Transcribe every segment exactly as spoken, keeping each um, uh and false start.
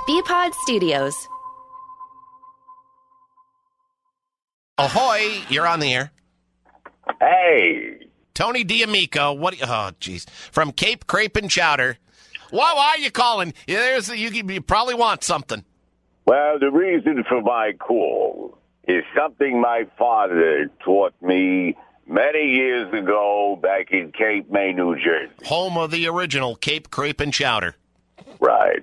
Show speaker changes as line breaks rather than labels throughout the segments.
B-Pod Studios.
Ahoy, you're on the air.
Hey.
Tony D'Amico, what? Oh, jeez. From Cape Crepe and Chowder. Why, why are you calling? There's, you, you probably want something.
Well, the reason for my call is something my father taught me many years ago back in Cape May, New Jersey.
Home of the original Cape Crepe and Chowder.
Right.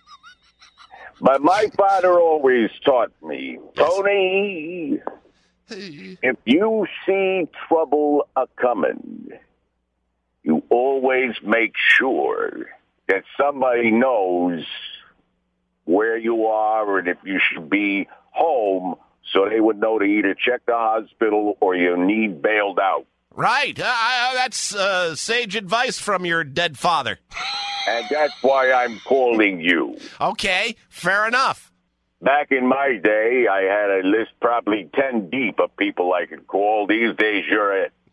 But my father always taught me, Tony, if you see trouble a-coming, you always make sure that somebody knows where you are and if you should be home so they would know to either check the hospital or you need bailed out.
Right. Uh, uh, that's uh, sage advice from your dead father.
And that's why I'm calling you.
Okay, fair enough.
Back in my day, I had a list probably ten deep of people I could call. These days, you're it.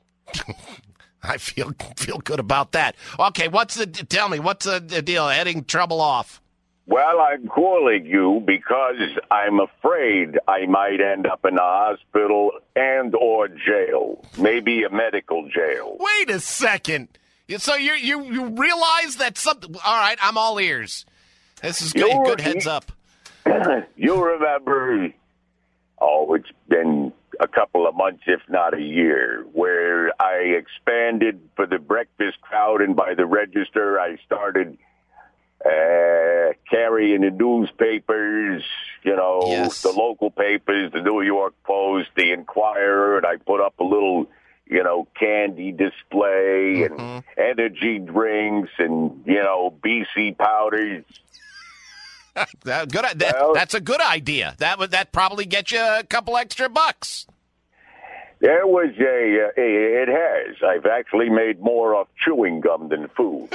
I feel feel good about that. Okay, what's the tell me what's the deal? Heading trouble off.
Well, I'm calling you because I'm afraid I might end up in a hospital and or jail, maybe a medical jail.
Wait a second. So you you you realize that something? All right, I'm all ears. This is good. Good heads up.
You remember? Oh, it's been a couple of months, if not a year, where I expanded for the breakfast crowd, and by the register, I started uh, carrying the newspapers, you know,
yes.
the local papers, the New York Post, the Inquirer, and I put up a little, you know, candy display and mm-hmm. energy drinks and, you know, B C powders.
that, good, that,
well,
that's a good idea. That would that probably get you a couple extra bucks.
There was a, uh, it has. I've actually made more off chewing gum than food.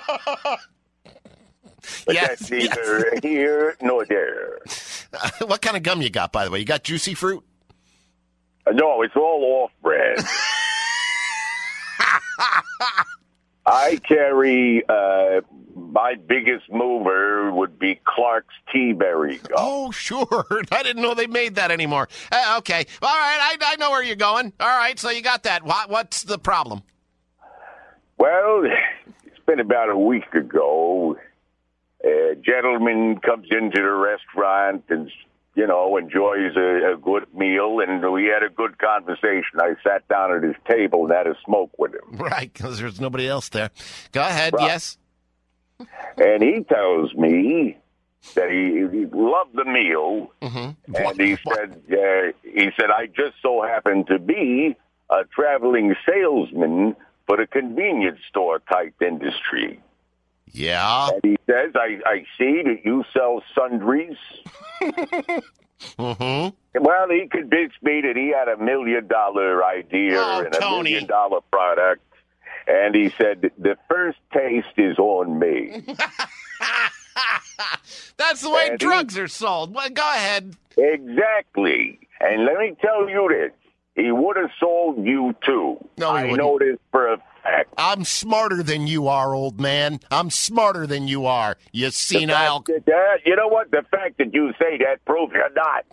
But
yes,
that's neither
yes.
here nor there.
Uh, what kind of gum you got, by the way? You got Juicy Fruit?
Uh, no, it's all off-brand. I carry, uh, my biggest mover would be Clark's Tea Berry gum.
Oh, sure. I didn't know they made that anymore. Uh, okay. All right, I, I know where you're going. All right, so you got that. What, what's the problem?
Well, it's been about a week ago. A gentleman comes into the restaurant and, you know, enjoys a, a good meal, and we had a good conversation. I sat down at his table and had a smoke with him.
Right, because there's nobody else there. Go ahead,
right.
Yes.
And he tells me that he, he loved the meal,
mm-hmm.
and
what,
he
what?
said, uh, he said, I just so happen to be a traveling salesman for the convenience store type industry.
Yeah.
And he says, I, I see that you sell sundries.
mm-hmm.
Well, he convinced me that he had a million dollar idea
oh,
and a
Tony.
million dollar product. And he said, the first taste is on me.
That's the way
and
drugs
he,
are sold. Well, go ahead.
Exactly. And let me tell you this. He would have sold you, too.
No, he
I
wouldn't.
know this for a fact.
I'm smarter than you are, old man. I'm smarter than you are, you senile.
That, that, you know what? The fact that you say that proves you're not.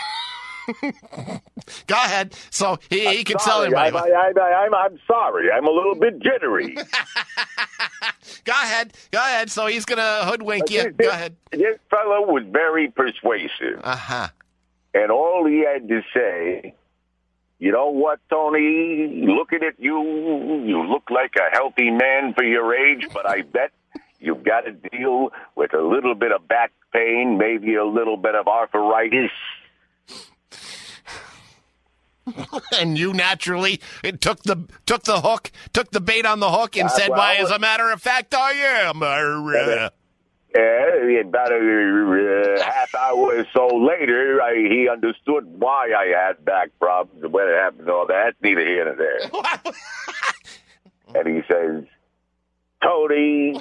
Go ahead. So he, he can tell
sorry.
everybody.
I'm, I, I, I'm, I'm sorry. I'm a little bit jittery.
Go ahead. Go ahead. So he's going to hoodwink
But
you.
this,
Go ahead.
This fellow was very persuasive.
Uh-huh.
And all he had to say, you know what, Tony? Looking at you, you look like a healthy man for your age, but I bet you've got to deal with a little bit of back pain, maybe a little bit of arthritis.
And you naturally took the took the hook, took the bait on the hook, and
Uh,
said,
well,
"Why, as a matter of fact, I am." Uh,
Uh, about a uh, half hour or so later, I, he understood why I had back problems and what happened and all that. Neither here nor there. And he says, Tony,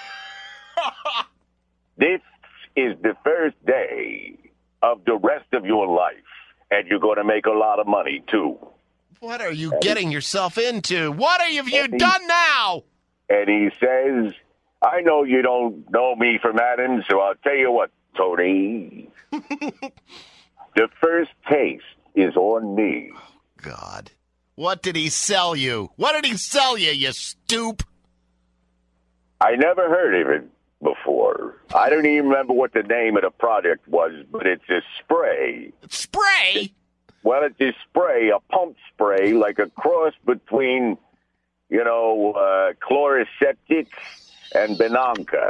this is the first day of the rest of your life, and you're going to make a lot of money, too.
What are you and getting he, yourself into? What have you
he,
done now?
And he says, I know you don't know me from Adam, so I'll tell you what, Tony. The first taste is on me.
God. What did he sell you? What did he sell you, you stoop?
I never heard of it before. I don't even remember what the name of the product was, but it's a spray.
Spray?
It, well, it's a spray, a pump spray, like a cross between, you know, uh, Chloraseptic and Benanca.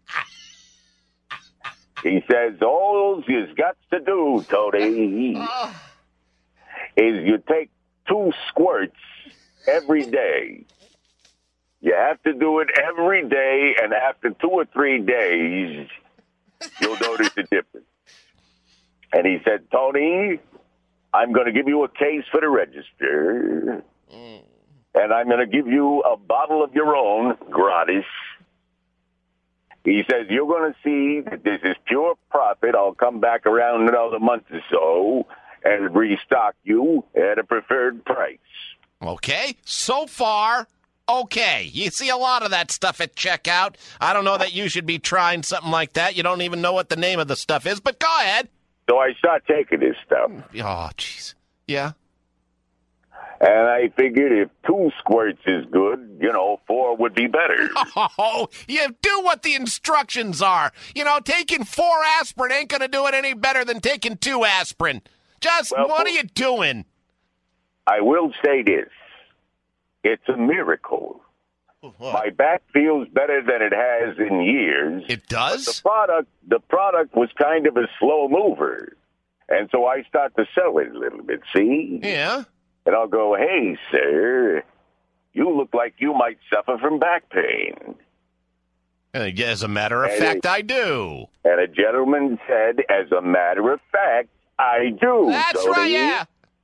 He says, all you've got to do, Tony, is you take two squirts every day. You have to do it every day, and after two or three days, you'll notice a difference. And he said, Tony, I'm going to give you a case for the register, mm. and I'm going to give you a bottle of your own, gratis. He says, you're going to see that this is pure profit. I'll come back around another month or so and restock you at a preferred price.
Okay. So far, okay. You see a lot of that stuff at checkout. I don't know that you should be trying something like that. You don't even know what the name of the stuff is, but go ahead.
So I start taking this stuff.
Oh, jeez. Yeah.
And I figured if two squirts is good, you know, four would be better.
Oh, you do what the instructions are. You know, taking four aspirin ain't going to do it any better than taking two aspirin. Just, well, what are you doing?
I will say this. It's a miracle. What? My back feels better than it has in years.
It does?
The product, the product was kind of a slow mover. And so I start to sell it a little bit, see?
Yeah.
And I'll go, hey, sir, you look like you might suffer from back pain.
As a matter of
and
fact,
a,
I do.
And a gentleman said, as a matter of fact, I do.
That's
Tony.
right, yeah.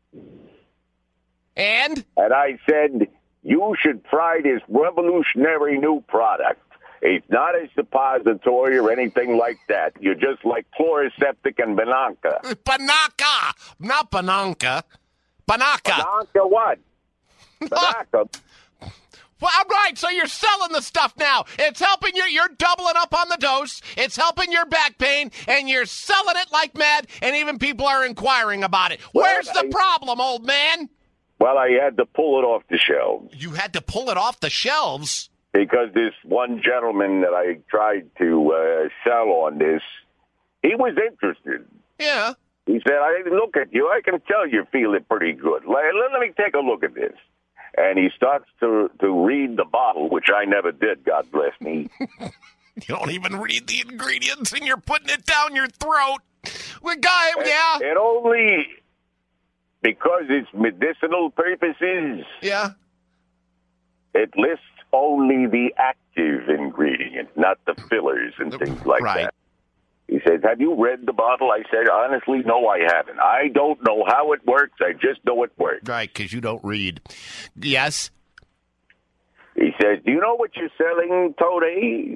And?
And I said, you should try this revolutionary new product. It's not a suppository or anything like that. You're just like Chloraseptic and Benanca.
Benanca, not Benanca. Banaka.
Banaka what? Banaka.
Well, I'm right. So you're selling the stuff now. It's helping you. You're doubling up on the dose. It's helping your back pain, and you're selling it like mad, and even people are inquiring about it.
Well,
Where's
I,
the problem, old man?
Well, I had to pull it off the shelves.
You had to pull it off the shelves?
Because this one gentleman that I tried to uh, sell on this, he was interested.
Yeah.
He said, I look at you. I can tell you're feeling pretty good. Let, let me take a look at this. And he starts to, to read the bottle, which I never did, God bless me.
You don't even read the ingredients, and you're putting it down your throat. Well, guy, yeah.
It only, because it's medicinal purposes,
yeah,
it lists only the active ingredient, not the fillers and things like
right.
that. He says, have you read the bottle? I said, honestly, no, I haven't. I don't know how it works. I just know it works.
Right, because you don't read. Yes?
He says, do you know what you're selling, Tony?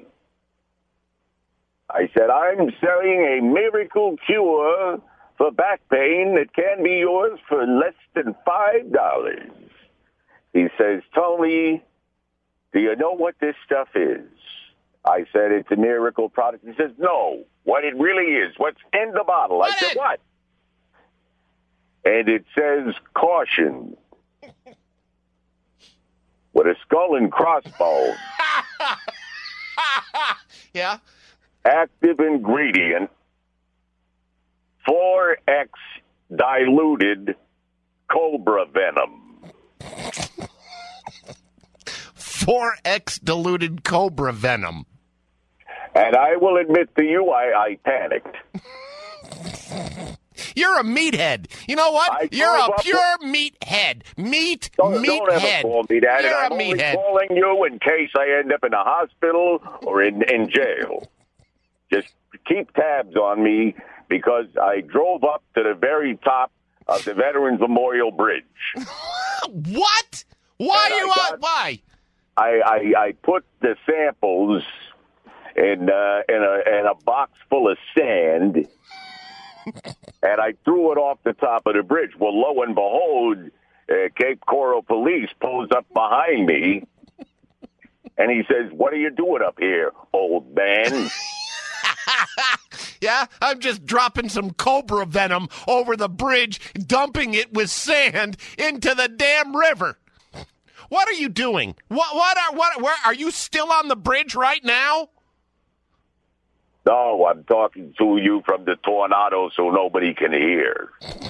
I said, I'm selling a miracle cure for back pain that can be yours for less than five dollars. He says, Tony, do you know what this stuff is? I said, it's a miracle product. He says, no, what it really is, what's in the bottle. I said, what? And it says, caution, with a skull and crossbones.
Yeah.
Active ingredient, four X diluted cobra venom.
four X diluted cobra venom.
And I will admit to you, I, I panicked.
You're a meathead. You know what?
I
You're a pure
with...
meathead. Meat,
don't,
meathead.
Don't ever call me that.
You're
and I'm
a
only
meathead.
calling you in case I end up in a hospital or in, in jail. Just keep tabs on me because I drove up to the very top of the Veterans Memorial Bridge.
What? Why
and
you
got,
on? Why?
I, I I put the samples in uh, in a in a box full of sand, and I threw it off the top of the bridge. Well, lo and behold, uh, Cape Coral Police pulls up behind me, and he says, "What are you doing up here, old man?"
Yeah, I'm just dropping some cobra venom over the bridge, dumping it with sand into the damn river. What are you doing? What? What are? What? Where are you still on the bridge right now?
No, I'm talking to you from the tornado so nobody can hear.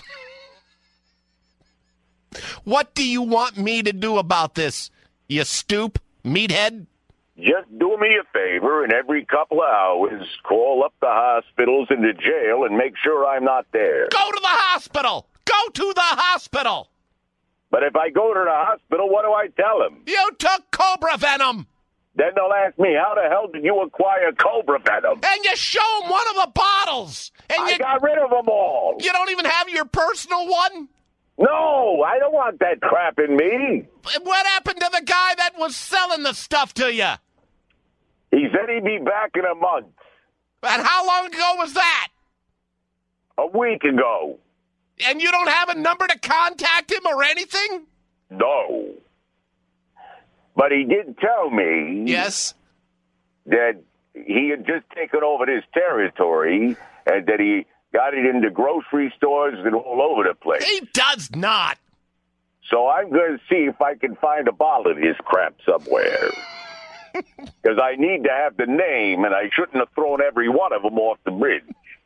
What do you want me to do about this, you stoop, meathead?
Just do me a favor, and every couple of hours, call up the hospitals and the jail and make sure I'm not there.
Go to the hospital! Go to the hospital!
But if I go to the hospital, what do I tell them?
You took cobra venom!
Then they'll ask me, how the hell did you acquire cobra venom?
And you show them one of the bottles! And
I
you,
got rid of them all!
You don't even have your personal one?
No, I don't want that crap in me.
What happened to the guy that was selling the stuff to you?
He said he'd be back in a month.
And how long ago was that?
A week ago.
And you don't have a number to contact him or anything?
No. But he did tell me...
Yes?
...that he had just taken over this territory and that he got it into grocery stores and all over the place.
He does not.
So I'm going to see if I can find a bottle of his crap somewhere. Because I need to have the name, and I shouldn't have thrown every one of them off the bridge.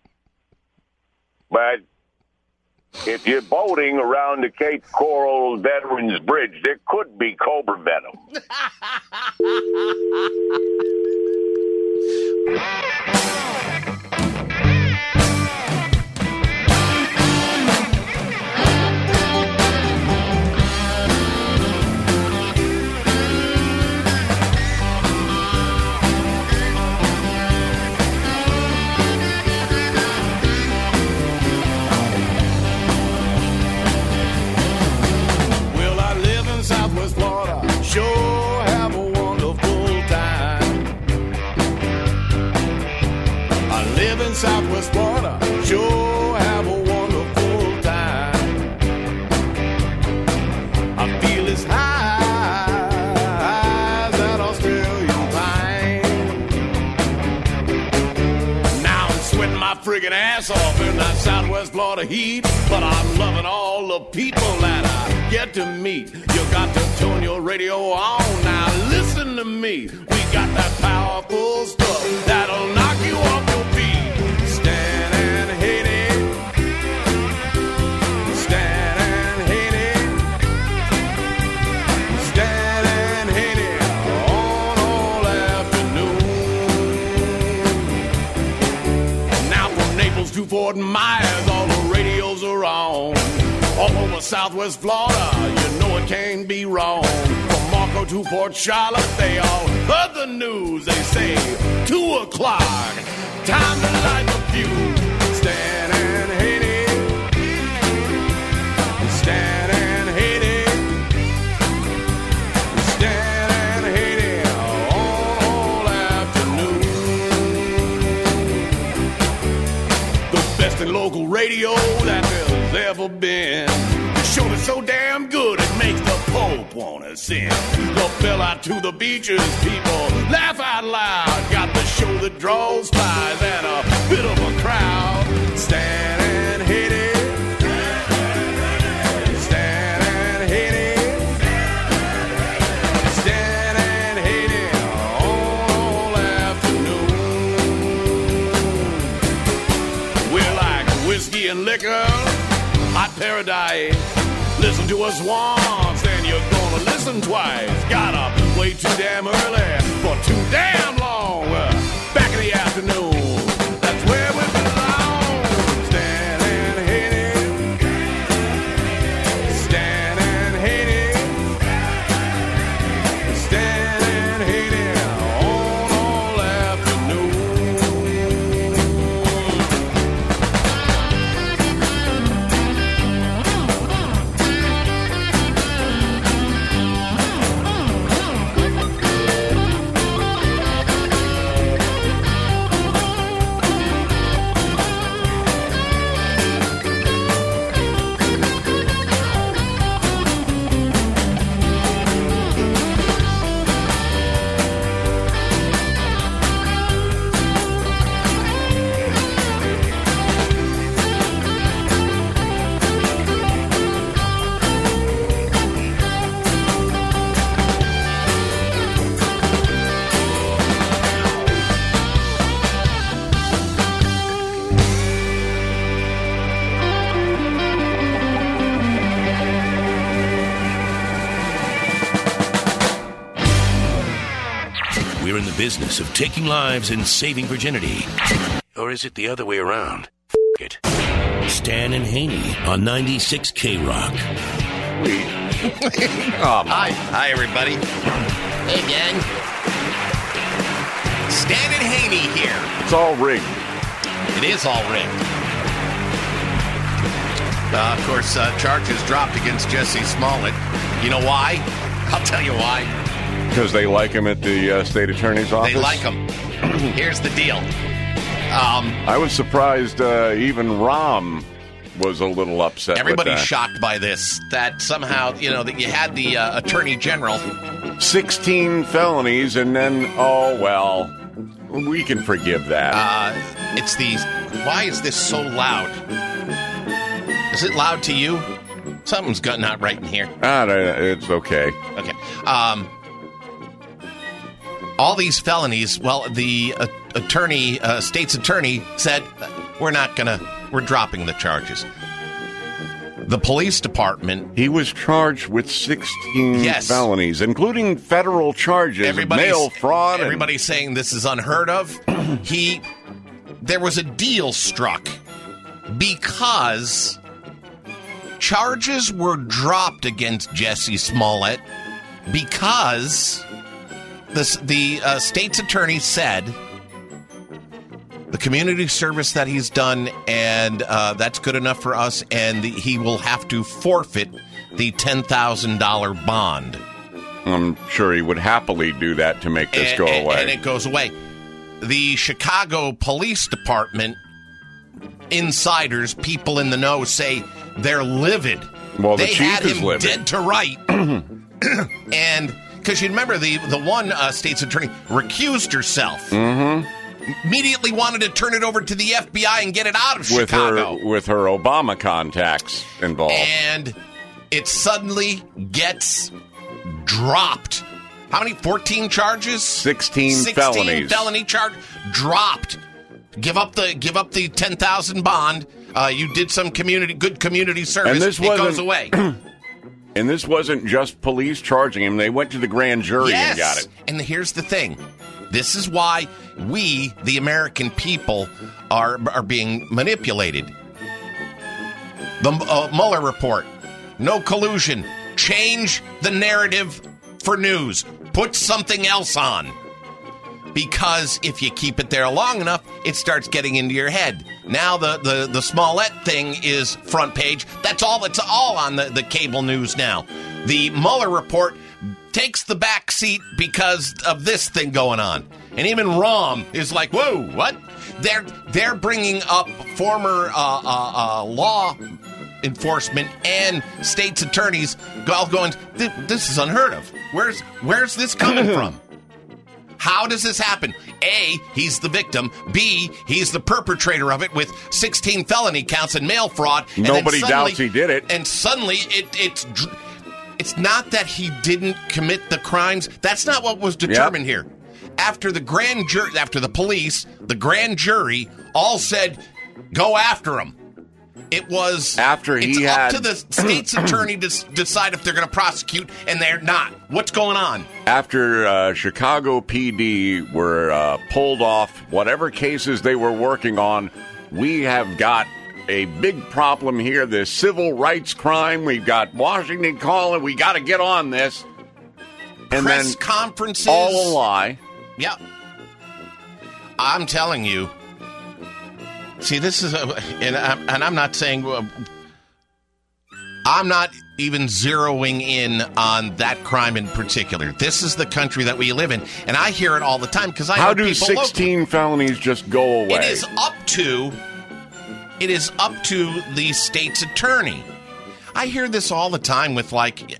But if you're boating around the Cape Coral Veterans Bridge, there could be cobra venom.
Sure have a wonderful time. I live in Southwest Florida. Sure have a wonderful time. I feel as high as that Australian pine. Now I'm sweating my friggin' ass off in that Southwest Florida heat, but I'm loving all the people that I get to meet. You got to turn your radio on now. Listen to me. We got that powerful stuff that'll knock you off your feet. Stand and hate it. Stand and hate it. Stand and hate it on all afternoon. Now from Naples to Fort Myers, all the radios are on. All over Southwest Florida, you know it can't be wrong. From Marco to Port Charlotte, they all heard the news. They say, two o'clock, time to light the fuse. Stand and hate it. Stand and hate it. Stand and hate it on all afternoon. The best in local radio that there's ever been. Show is so damn good it makes the Pope wanna sing. Go fill out to the beaches, people laugh out loud. Got the show that draws flies and a bit of a crowd. Stand and hit it. Stand and hit it. Stand and hit it all afternoon. We're like whiskey and liquor, hot paradise. Listen to us once, then you're gonna listen twice. Got up way too damn early for too damn long. Back in the afternoon, that's where we belong. Stand and hit it. Stand and hit it. Stand and hit it on all afternoon.
business of taking lives and saving virginity? Or is it the other way around? F*** it. Stan and Haney on ninety-six K Rock.
oh, hi. Hi, everybody. Hey, gang. Stan and Haney here.
It's all rigged.
It is all rigged. Uh, of course, uh, charges dropped against Jesse Smollett. You know why? I'll tell you why.
Because they like him at the uh, state attorney's office?
They like him. Here's the deal. Um,
I was surprised uh, even Rahm was a little upset.
Everybody's
with that.
shocked by this, that somehow, you know, that you had the uh, attorney general.
sixteen felonies, and then, oh, well, we can forgive that.
Uh, it's the, why is this so loud? Is it loud to you? Something's got not right in here.
Ah, it's okay.
Okay. Um, all these felonies, well, the uh, attorney, uh, state's attorney said, we're not going to, we're dropping the charges. The police department.
He was charged with sixteen
yes.
felonies, including federal charges of mail fraud.
Everybody's and- saying this is unheard of. he, there was a deal struck because charges were dropped against Jesse Smollett because the, the uh, state's attorney said the community service that he's done, and uh, that's good enough for us, and the, he will have to forfeit the ten thousand dollars bond.
I'm sure he would happily do that to make this
and,
go
and,
away.
And it goes away. The Chicago Police Department insiders, people in the know, say they're livid.
Well, the
they
chief
had
is
him
livid.
dead to right. And because you remember, the, the one uh, state's attorney recused herself.
Mm-hmm.
Immediately wanted to turn it over to the F B I and get it out of
with
Chicago.
Her, with her Obama contacts involved.
And it suddenly gets dropped. How many? fourteen charges?
sixteen,
sixteen
felonies.
felony charge dropped. Give up the give up the ten thousand bond. Uh, you did some community good community service.
And this
it
wasn't,
goes away.
And this wasn't just police charging him. They went to the grand jury
yes.
and got it.
And here's the thing. This is why we, the American people, are are being manipulated. The uh, Mueller report. No collusion. Change the narrative for news. Put something else on. Because if you keep it there long enough, it starts getting into your head. Now the, the, the Smollett thing is front page. That's all that's all on the, the cable news now. The Mueller report takes the back seat because of this thing going on. And even Rahm is like, whoa, what? They're, they're bringing up former uh, uh, uh, law enforcement and state's attorneys all going, this is unheard of. Where's, where's this coming from? How does this happen? A, he's the victim. B, he's the perpetrator of it with sixteen felony counts and mail fraud. And
Nobody
suddenly,
doubts he did it.
And suddenly, it, it's it's not that he didn't commit the crimes. That's not what was determined
yep.
here. After the grand jury, after the police, the grand jury all said, go after him. It was
after he
it's
had
up to the state's attorney to s- decide if they're going to prosecute, and they're not. What's going on?
After uh, Chicago P D were uh, pulled off whatever cases they were working on, we have got a big problem here. This civil rights crime. We've got Washington calling. We got to get on this. And
Press
then
conferences.
all a lie.
Yeah. I'm telling you. See, this is, a, and, I'm, and I'm not saying, uh, I'm not even zeroing in on that crime in particular. This is the country that we live in, and I hear it all the time because I
How
know
do
people
sixteen
locally.
felonies just go away?
It is up to, it is up to the state's attorney. I hear this all the time with like,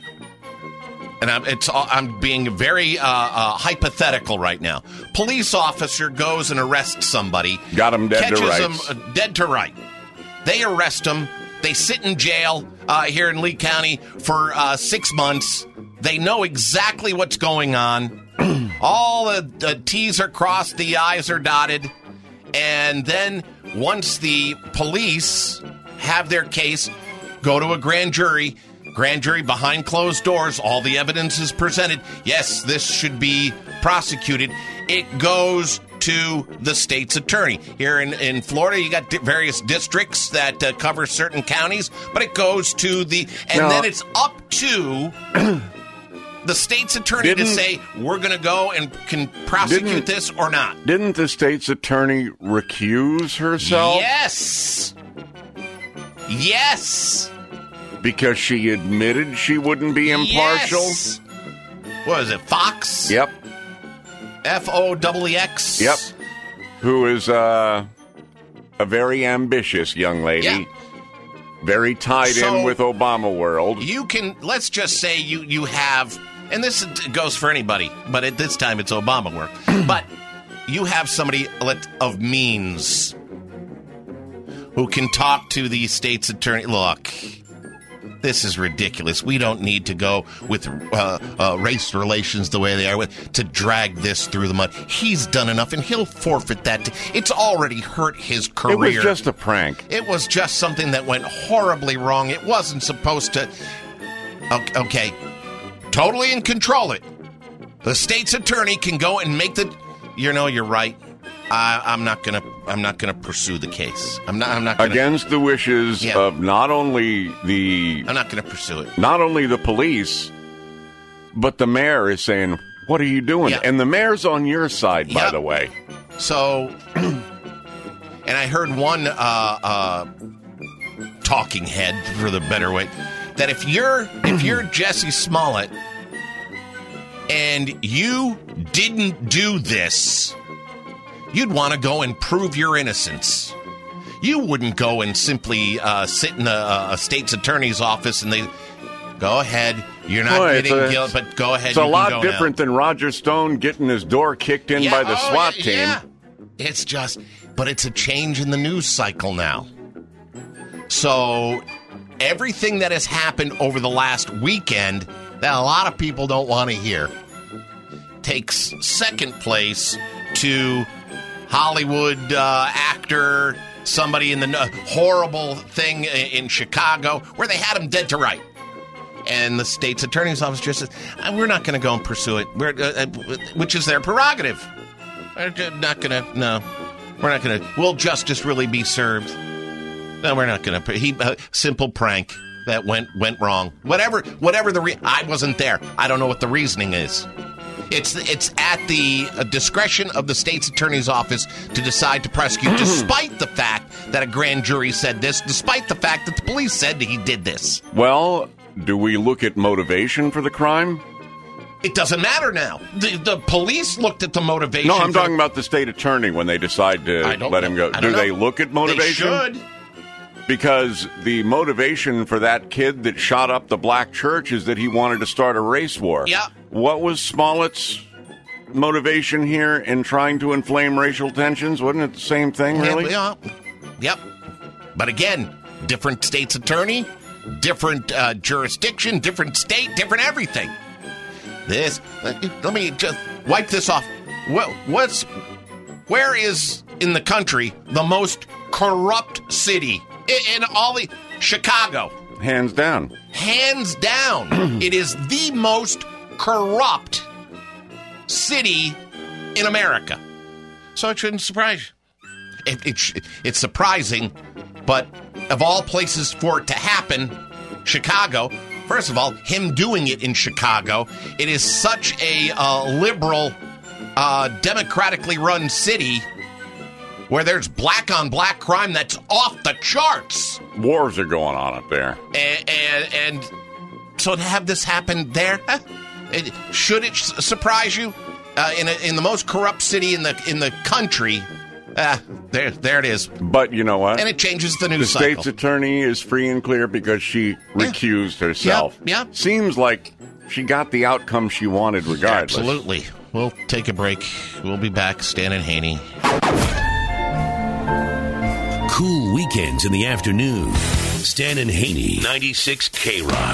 and I'm, it's, I'm being very uh, uh, hypothetical right now. Police officer goes and arrests somebody.
Got him dead to
catches
rights.
him uh, dead to right. They arrest him. They sit in jail uh, here in Lee County for uh, six months. They know exactly what's going on. All the, the T's are crossed, the I's are dotted. And then once the police have their case, go to a grand jury. Grand jury behind closed doors, all the evidence is presented. Yes, this should be prosecuted. it goes to the state's attorney. Here in, in Florida, you got di- various districts that uh, cover certain counties, but it goes to the, and
Now,
then it's up to the state's attorney to say, we're going to go and can prosecute this or not.
Didn't the state's attorney recuse herself?
Yes. Yes.
Because she admitted she wouldn't be impartial?
Yes. What is it, Fox?
Yep.
F O W X?
Yep. Who is uh, a very ambitious young lady.
Yeah.
Very tied
So,
in with Obama world.
You can, let's just say you, you have, and this goes for anybody, but at this time it's Obama work, but you have somebody of means who can talk to the state's attorney. Look, this is ridiculous. We don't need to go with uh, uh, race relations the way they are with to drag this through the mud. He's done enough, and he'll forfeit that. T- it's already hurt his career.
It was just a prank.
It was just something that went horribly wrong. It wasn't supposed to. Okay, okay. Totally in control it. The state's attorney can go and make the. You know, you're right. I, I'm not gonna. I'm not gonna pursue the case. I'm not. I'm not gonna,
against the wishes
Yeah.
of not only the
I'm not gonna pursue it.
not only the police, but the mayor is saying, "What are you doing?"
Yeah.
And the mayor's on your side, by
Yep.
the way.
So, and I heard one uh, uh, talking head, for the better way, that if you're if you're Jesse Smollett and you didn't do this, you'd want to go and prove your innocence. You wouldn't go and simply uh, sit in a, a state's attorney's office and they go ahead. You're not
Boy, it's
admitting
a-
guilt, but go ahead.
It's a
you can
lot
go
different
now.
than Roger Stone getting his door kicked in
Yeah,
by the
oh,
SWAT
yeah,
team.
yeah. It's just, but it's a change in the news cycle now. So everything that has happened over the last weekend that a lot of people don't want to hear takes second place to Hollywood uh, actor, somebody in the uh, horrible thing in Chicago where they had him dead to right. And the state's attorney's office just says, "Uh, we're not going to go and pursue it, we're, uh, uh, which is their prerogative. We're not going to, no, we're not going to, will justice really be served? No, we're not going to. He uh, simple prank that went went wrong. Whatever, whatever the, re- I wasn't there. I don't know what the reasoning is. It's it's at the uh, discretion of the state's attorney's office to decide to prosecute, despite the fact that a grand jury said this, despite the fact that the police said that he did this.
Well, do we look at motivation for the crime?
It doesn't matter now. The, the police looked at the motivation.
No, I'm
for
talking
the,
about the state attorney when they decide to
I don't
let him
know.
go.
I
Do
don't
they
know.
look at motivation?
They should.
Because the motivation for that kid that shot up the black church is that he wanted to start a race war.
Yeah.
What was Smollett's motivation here in trying to inflame racial tensions? Wasn't it the same thing, really?
Yeah, yeah. Yep. But again, different state's attorney, different uh, jurisdiction, different state, different everything. This, let, let me just wipe this off. What, what's, where is in the country the most corrupt city? In, in all the, Chicago.
Hands down.
Hands down, it is the most corrupt city in America. So it shouldn't surprise you. It, it sh- it's surprising, but of all places for it to happen, Chicago, first of all, him doing it in Chicago, it is such a uh, liberal, uh, democratically run city where there's black-on-black crime that's off the charts.
Wars are going on up there.
And, and, and so to have this happen there, huh? it, should it s- surprise you? Uh, in a, in the most corrupt city in the in the country, uh, there there it is.
But you know what?
And it changes the
the
news cycle.
state's attorney is free and clear because she recused herself.
Yeah, yeah.
Seems like she got the outcome she wanted regardless.
Absolutely. We'll take a break. We'll be back. Stan and Haney.
Cool weekends in the afternoon. Stan and Haney, ninety-six K Rock.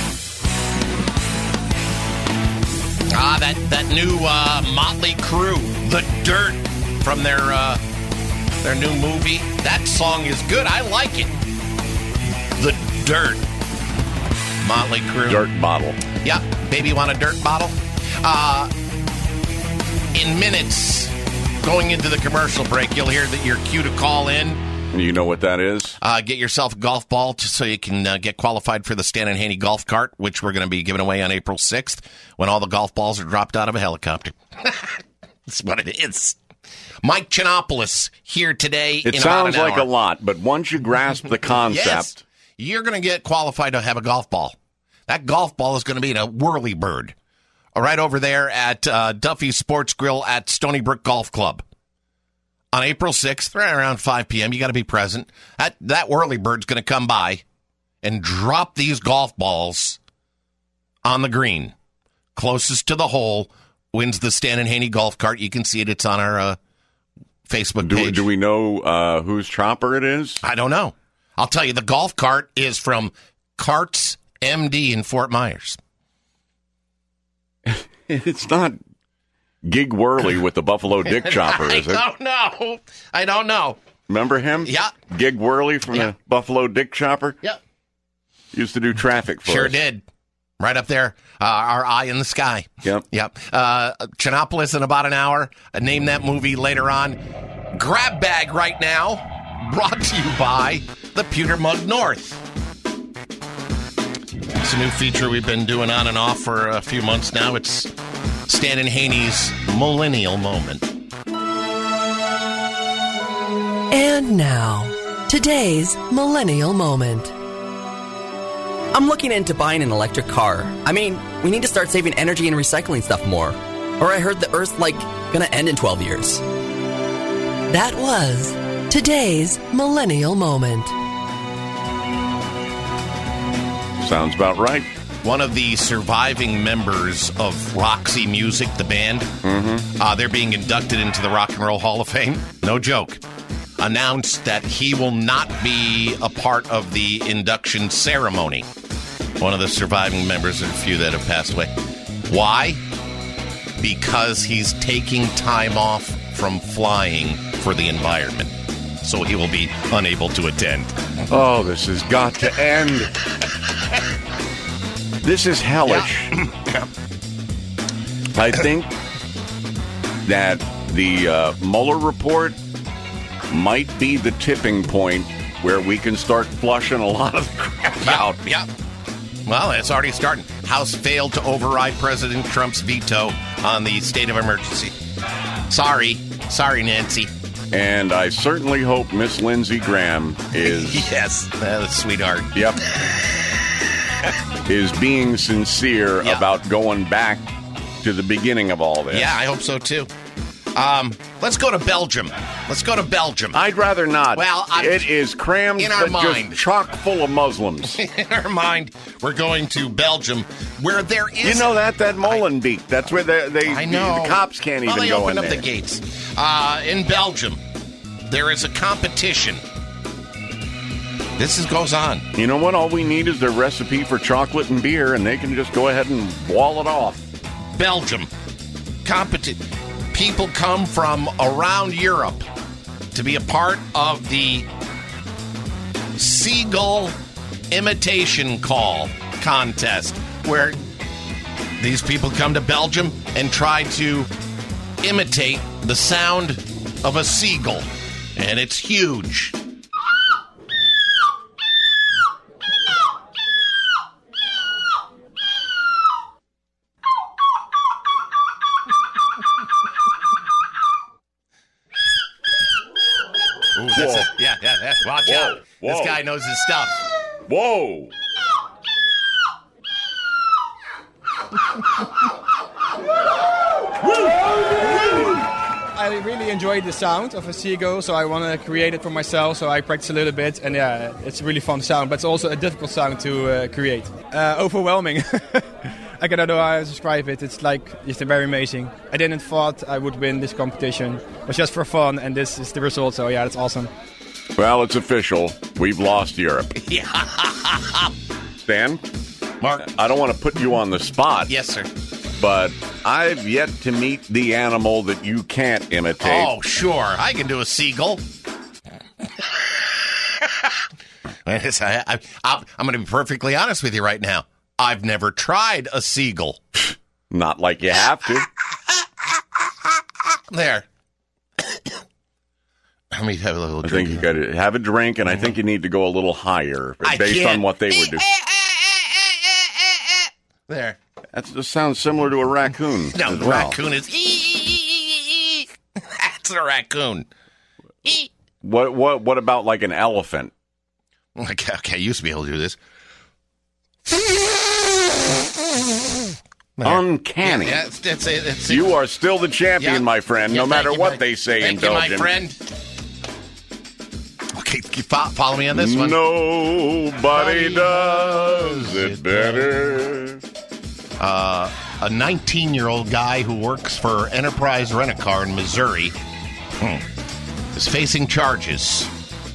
Ah, that, that new uh, Motley Crue, The Dirt, from their uh, their new movie. That song is good. I like it. The Dirt. Motley Crue.
Dirt bottle.
Yep. Baby want a dirt bottle? Uh, In minutes, going into the commercial break, you'll hear that you're cue to call in.
You know what that is?
Uh, get yourself a golf ball t- so you can uh, get qualified for the Stan and Haney golf cart, which we're going to be giving away on April sixth when all the golf balls are dropped out of a helicopter. That's what it is. Mike Chinopoulos here today.
It
in
sounds
about an
like
hour.
a lot, but once you grasp the concept.
Yes, you're going to get qualified to have a golf ball. That golf ball is going to be in a whirly bird right over there at uh, Duffy's Sports Grill at Stony Brook Golf Club. On April sixth, right around five p.m., you got to be present. That, that whirly bird's going to come by and drop these golf balls on the green. Closest to the hole wins the Stan and Haney golf cart. You can see it. It's on our uh, Facebook
Do,
page.
do we know uh, whose chopper it is?
I don't know. I'll tell you, the golf cart is from Carts M D in Fort Myers.
It's not Gig Worley with the Buffalo Dick chopper, is it?
I don't know. I don't know.
Remember him?
Yeah.
Gig Worley from
Yeah.
the Buffalo Dick chopper?
Yep.
Used to do traffic for
Sure
us.
did. Right up there. Uh, our eye in the sky.
Yep.
Yep. Uh, Chinopolis in about an hour. Uh, name that movie later on. Grab Bag right now. Brought to you by the Pewter Mug North. It's a new feature we've been doing on and off for a few months now. It's Stan and Haney's Millennial Moment.
And now, today's Millennial Moment.
I'm looking into buying an electric car. I mean, we need to start saving energy and recycling stuff more. Or I heard the Earth's, like, gonna end in twelve years.
That was today's Millennial Moment.
Sounds about right.
One of the surviving members of Roxy Music, the band, mm-hmm. uh, they're being inducted into the Rock and Roll Hall of Fame. No joke. Announced that he will not be a part of the induction ceremony. One of the surviving members, of a few that have passed away. Why? Because he's taking time off from flying for the environment. So he will be unable to attend.
Oh, this has got to end. This is hellish.
Yeah.
I think that the uh, Mueller report might be the tipping point where we can start flushing a lot of the crap out.
Yeah. Well, it's already starting. House failed to override President Trump's veto on the state of emergency. Sorry. Sorry, Nancy.
And I certainly hope Miss Lindsey Graham is...
Yes, uh, sweetheart.
Yep. is being sincere
Yeah.
about going back to the beginning of all this.
Yeah, I hope so, too. Um, let's go to Belgium. Let's go to Belgium.
I'd rather not.
Well, I'm-
it is crammed
in our
but
mind.
just chock full of Muslims.
In our mind, we're going to Belgium, where there is...
You know that? That Molenbeek. That's where they, they
I know.
the cops can't
well,
even
they
go
opened
in
up
there.
the gates. Uh, in Belgium, there is a competition. This is, goes on.
You know what? All we need is their recipe for chocolate and beer, and they can just go ahead and wall it off.
Belgium. Competi- People come from around Europe to be a part of the Seagull Imitation Call contest, where these people come to Belgium and try to imitate the sound of a seagull. And it's huge. Ooh, that's
Whoa.
it. Yeah, yeah, yeah. Watch
Whoa.
out. This
Whoa.
guy knows his stuff.
Whoa!
I really enjoyed the sound of a seagull, so I want to create it for myself. So I practice a little bit, and yeah, it's a really fun sound, but it's also a difficult sound to uh, create. Uh, overwhelming. I don't know how to describe it. It's like it's very amazing. I didn't thought I would win this competition. It was just for fun, and this is the result. So yeah, it's awesome.
Well, it's official. We've lost Europe.
Yeah.
Stan,
Mark.
I don't want to put you on the spot.
Yes, sir.
But I've yet to meet the animal that you can't imitate.
Oh, sure. I can do a seagull. I, I, I, I'm going to be perfectly honest with you right now. I've never tried a seagull.
Not like you have to.
There. Let me have a little
I
drink.
think you got to have a drink, and I think you need to go a little higher
I
based
can't.
on what they would do.
There.
That just sounds similar to a raccoon.
No,
as
the
well.
raccoon is. That's a raccoon.
What what what about like an elephant?
Okay, okay, I used to be able to do this.
Uncanny.
Yeah, it's, it's, it's,
you are still the champion,
Yeah.
my friend,
Yeah,
no matter
thank you,
what
my-
they say,
Thank you,
indulgent.
my friend. Okay, keep, fo- follow me on this one.
Nobody does it better.
Uh, a nineteen-year-old guy who works for Enterprise Rent-A-Car in Missouri hmm, is facing charges.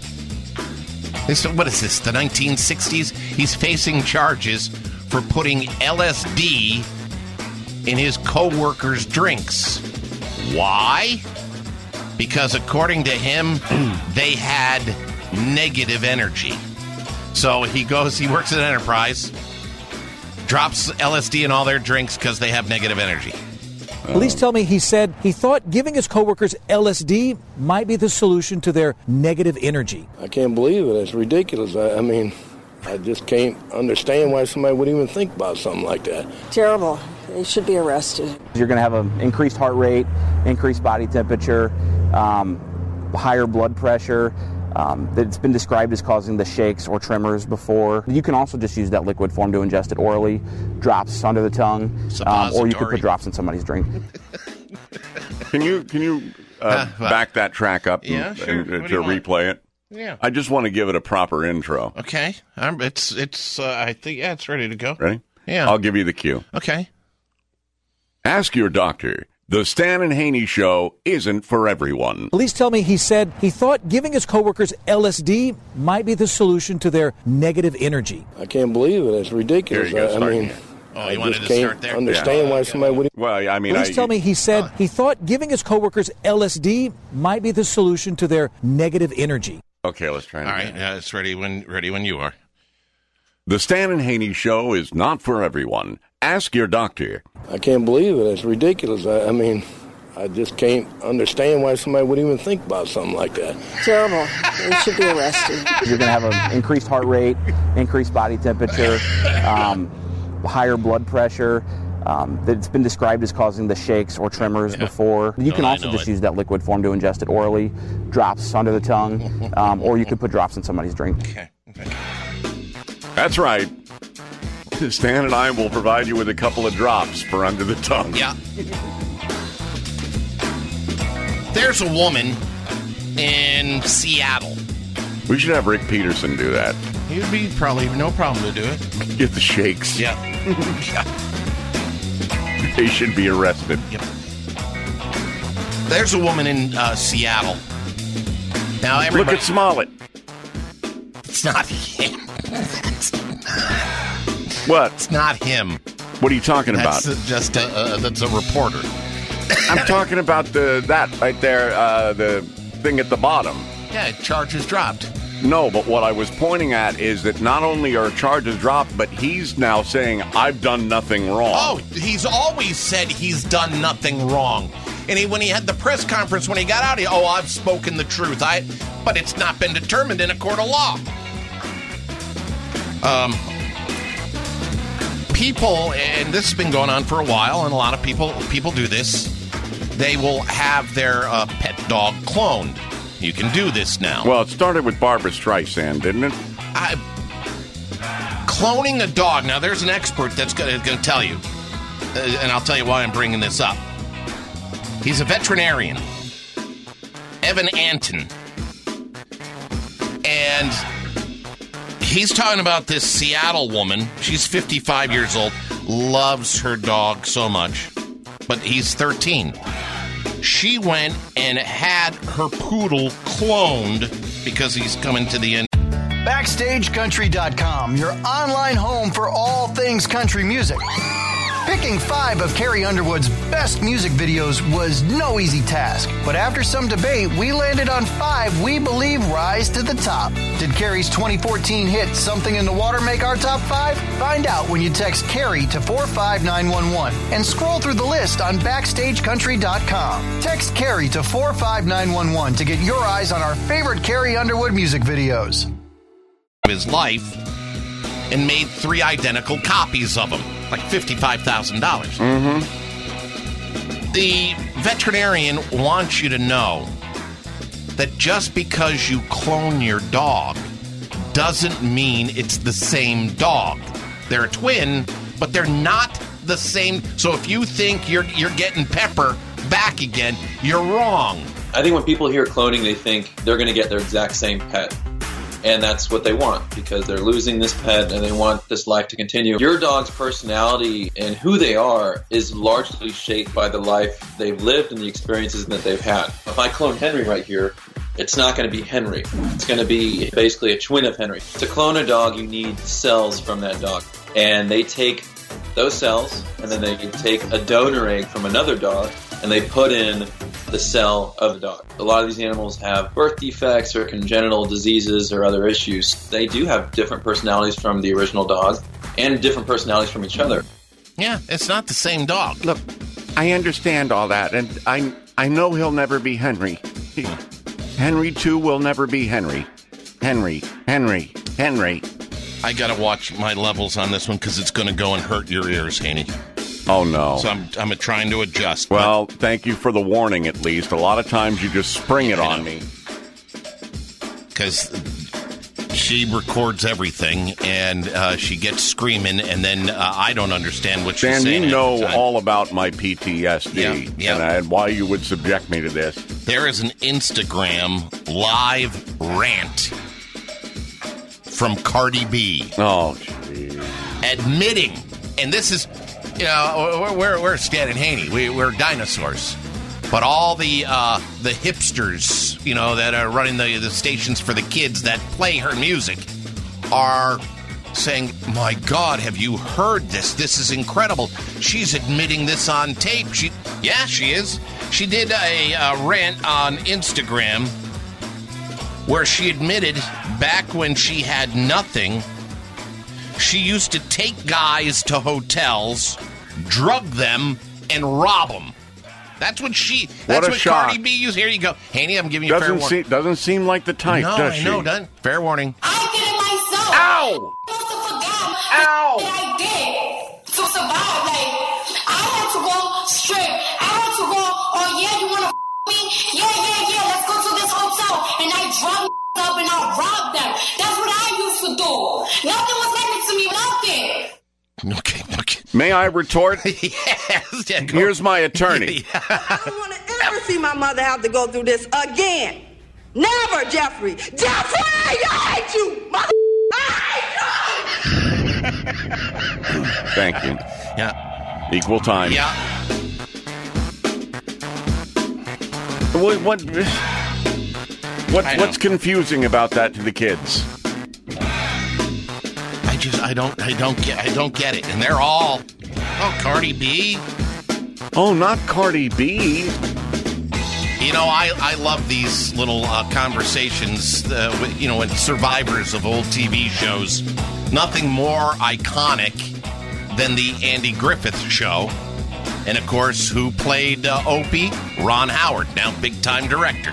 This, what is this, the nineteen sixties? He's facing charges for putting L S D in his co-workers' drinks. Why? Because according to him, they had negative energy. So he goes, he works at Enterprise, drops L S D in all their drinks because they have negative energy.
Police tell me he said he thought giving his coworkers L S D might be the solution to their negative energy.
I can't believe it. It's ridiculous. I, I mean, I just can't understand why somebody would even think about something like that.
Terrible. They should be arrested.
You're going to have an increased heart rate, increased body temperature, um, higher blood pressure. Um, it's been described as causing the shakes or tremors before. You can also just use that liquid form to ingest it orally, drops under the tongue, um, or you could put drops in somebody's drink.
Can you can you uh,
Uh,
back that track up and,
Yeah, sure.
and,
What
uh,
do you
to
want?
replay it?
Yeah.
I just want to give it a proper intro.
Okay. Um, it's, it's. Uh, I think, yeah, it's ready to go.
Ready?
Yeah.
I'll give you the cue.
Okay.
Ask your doctor. The Stan and Haney Show isn't for everyone.
Police tell me he said he thought giving his coworkers L S D might be the solution to their negative energy.
I can't believe it. It's ridiculous.
Here you go,
I, I
start
mean,
again.
Oh,
I
you wanted
just
to
can't
start there?
understand
Yeah.
why somebody would.
Well, I mean,
Police
I,
tell me he said he thought giving his coworkers L S D might be the solution to their negative energy.
Okay, let's try it
All
again.
right. Yeah, it's ready when ready when you are.
The Stan and Haney Show is not for everyone. Ask your doctor.
I can't believe it. It's ridiculous. I, I mean, I just can't understand why somebody would even think about something like that.
Terrible. They should be arrested.
You're going to have an increased heart rate, increased body temperature, um, higher blood pressure. Um, it's been described as causing the shakes or tremors
Yeah.
before. You
No,
can
I
also
know
just
it.
use that liquid form to ingest it orally, drops under the tongue, um, or you could put drops in somebody's drink.
Okay. okay.
That's right. Stan and I will provide you with a couple of drops for under the tongue.
Yeah. There's a woman in Seattle.
We should have Rick Peterson do that.
He'd be probably no problem to do it.
Get the shakes.
Yeah. yeah.
They should be arrested.
Yep. There's a woman in uh, Seattle. Now everybody.
Look at Smollett.
It's not him.
What?
It's not him.
What are you talking
That's
about?
uh, just a, uh, that's a reporter.
I'm talking about the that right there, uh, the thing at the bottom.
Yeah, charges dropped.
No, but what I was pointing at is that not only are charges dropped, but he's now saying, I've done nothing wrong.
Oh, he's always said he's done nothing wrong. And he, when he had the press conference, when he got out, he, oh, I've spoken the truth. I, but it's not been determined in a court of law. Um, people, and this has been going on for a while, and a lot of people people do this. They will have their uh, pet dog cloned. You can do this now.
Well, it started with Barbara Streisand, didn't it?
I, cloning a dog. Now, there's an expert that's going to tell you, uh, and I'll tell you why I'm bringing this up. He's a veterinarian, Evan Anton, and he's talking about this Seattle woman. She's fifty-five years old, loves her dog so much, but he's thirteen. She went and had her poodle cloned because he's coming to the end.
Backstage Country dot com, your online home for all things country music. Picking five of Carrie Underwood's best music videos was no easy task, but after some debate, we landed on five we believe rise to the top. Did Carrie's twenty fourteen hit Something in the Water make our top five? Find out when you text Carrie to four five nine one one and scroll through the list on backstage country dot com. Text Carrie to four five nine one one to get your eyes on our favorite Carrie Underwood music videos.
His life and made three identical copies of them, like fifty-five thousand dollars.
Mm-hmm.
The veterinarian wants you to know that just because you clone your dog doesn't mean it's the same dog. They're a twin, but they're not the same. So if you think you're you're getting Pepper back again, you're wrong.
I think when people hear cloning, they think they're going to get their exact same pet. And that's what they want, because they're losing this pet and they want this life to continue. Your dog's personality and who they are is largely shaped by the life they've lived and the experiences that they've had. If I clone Henry right here, it's not going to be Henry. It's going to be basically a twin of Henry. To clone a dog, you need cells from that dog. And they take those cells, and then they take a donor egg from another dog, and they put in the cell of the dog. A lot of these animals have birth defects or congenital diseases or other issues. They do have different personalities from the original dog and different personalities from each other.
Yeah, it's not the same dog.
Look, I understand all that, and I I know he'll never be Henry. He, Henry, too, will never be Henry. Henry, Henry, Henry.
I got to watch my levels on this one because it's going to go and hurt your ears, Haney.
Oh, no.
So I'm I'm trying to adjust.
Well, thank you for the warning, at least. A lot of times you just spring it on me.
Because she records everything, and uh, she gets screaming, and then uh, I don't understand what she's
Dan,
saying.
you know all about my P T S D
Yeah, yeah.
And, and why you would subject me to this.
There is an Instagram live rant from Cardi B.
Oh, geez.
Admitting, and this is, you know, we're, we're Stan and Haney. We, we're dinosaurs. But all the uh, the hipsters, you know, that are running the, the stations for the kids that play her music are saying, my God, have you heard this? This is incredible. She's admitting this on tape. She, yeah, she is. She did a uh, rant on Instagram where she admitted back when she had nothing, she used to take guys to hotels, drug them, and rob them. That's what she. That's
what,
what
shock.
Cardi B used. Here you go, Haney. I'm giving you
doesn't
fair warning.
See, doesn't seem like the type,
no,
does
I
she?
know, doesn't. Fair warning.
I did it myself.
Ow!
Ow! I did to survive. Like I had to go straight. I had to go. Oh yeah, you wanna f- me? Yeah, yeah, yeah. Let's go to this hotel, and I drug up and I robbed them. That's what I used to do. Nothing was happening to me. Nothing.
Okay, okay.
May I retort?
Yes. Yeah,
Here's my attorney.
I don't want to ever see my mother have to go through this again. Never, Jeffrey. Jeffrey, I hate you, mother. I hate you.
Thank you.
Yeah.
Equal time.
Yeah.
What? What? What what's confusing about that to the kids?
I just I don't I don't get I don't get it, and they're all oh Cardi B.
Oh, not Cardi B.
You know, I, I love these little uh, conversations, uh, with, you know, with survivors of old T V shows. Nothing more iconic than the Andy Griffith Show. And, of course, who played uh, Opie? Ron Howard, now big-time director.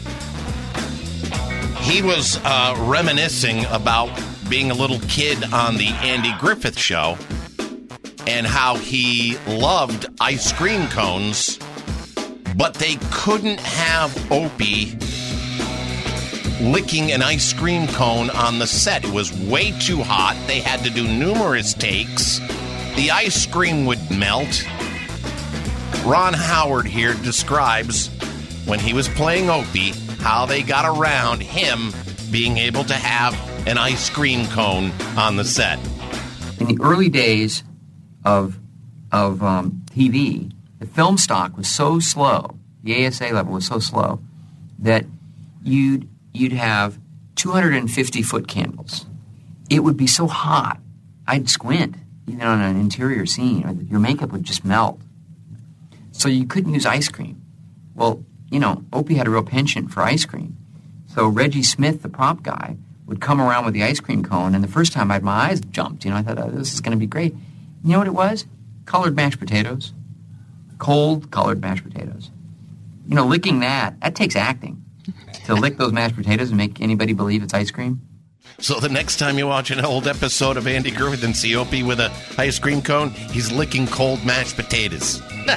He was uh, reminiscing about being a little kid on the Andy Griffith Show and how he loved ice cream cones, but they couldn't have Opie licking an ice cream cone on the set. It was way too hot. They had to do numerous takes. The ice cream would melt. Ron Howard here describes when he was playing Opie how they got around him being able to have an ice cream cone on the set.
In the early days of of um, T V, the film stock was so slow, the A S A level was so slow, that you'd you'd have two hundred fifty foot candles. It would be so hot, I'd squint even on an interior scene, or your makeup would just melt. So you couldn't use ice cream. Well, you know, Opie had a real penchant for ice cream. So Reggie Smith, the prop guy, would come around with the ice cream cone, and the first time I had my eyes jumped. You know, I thought, oh, this is going to be great. You know what it was? Colored mashed potatoes. Cold colored mashed potatoes. You know, licking that, that takes acting. To lick those mashed potatoes and make anybody believe it's ice cream.
So the next time you watch an old episode of Andy Griffith and see Opie with a ice cream cone, he's licking cold mashed potatoes.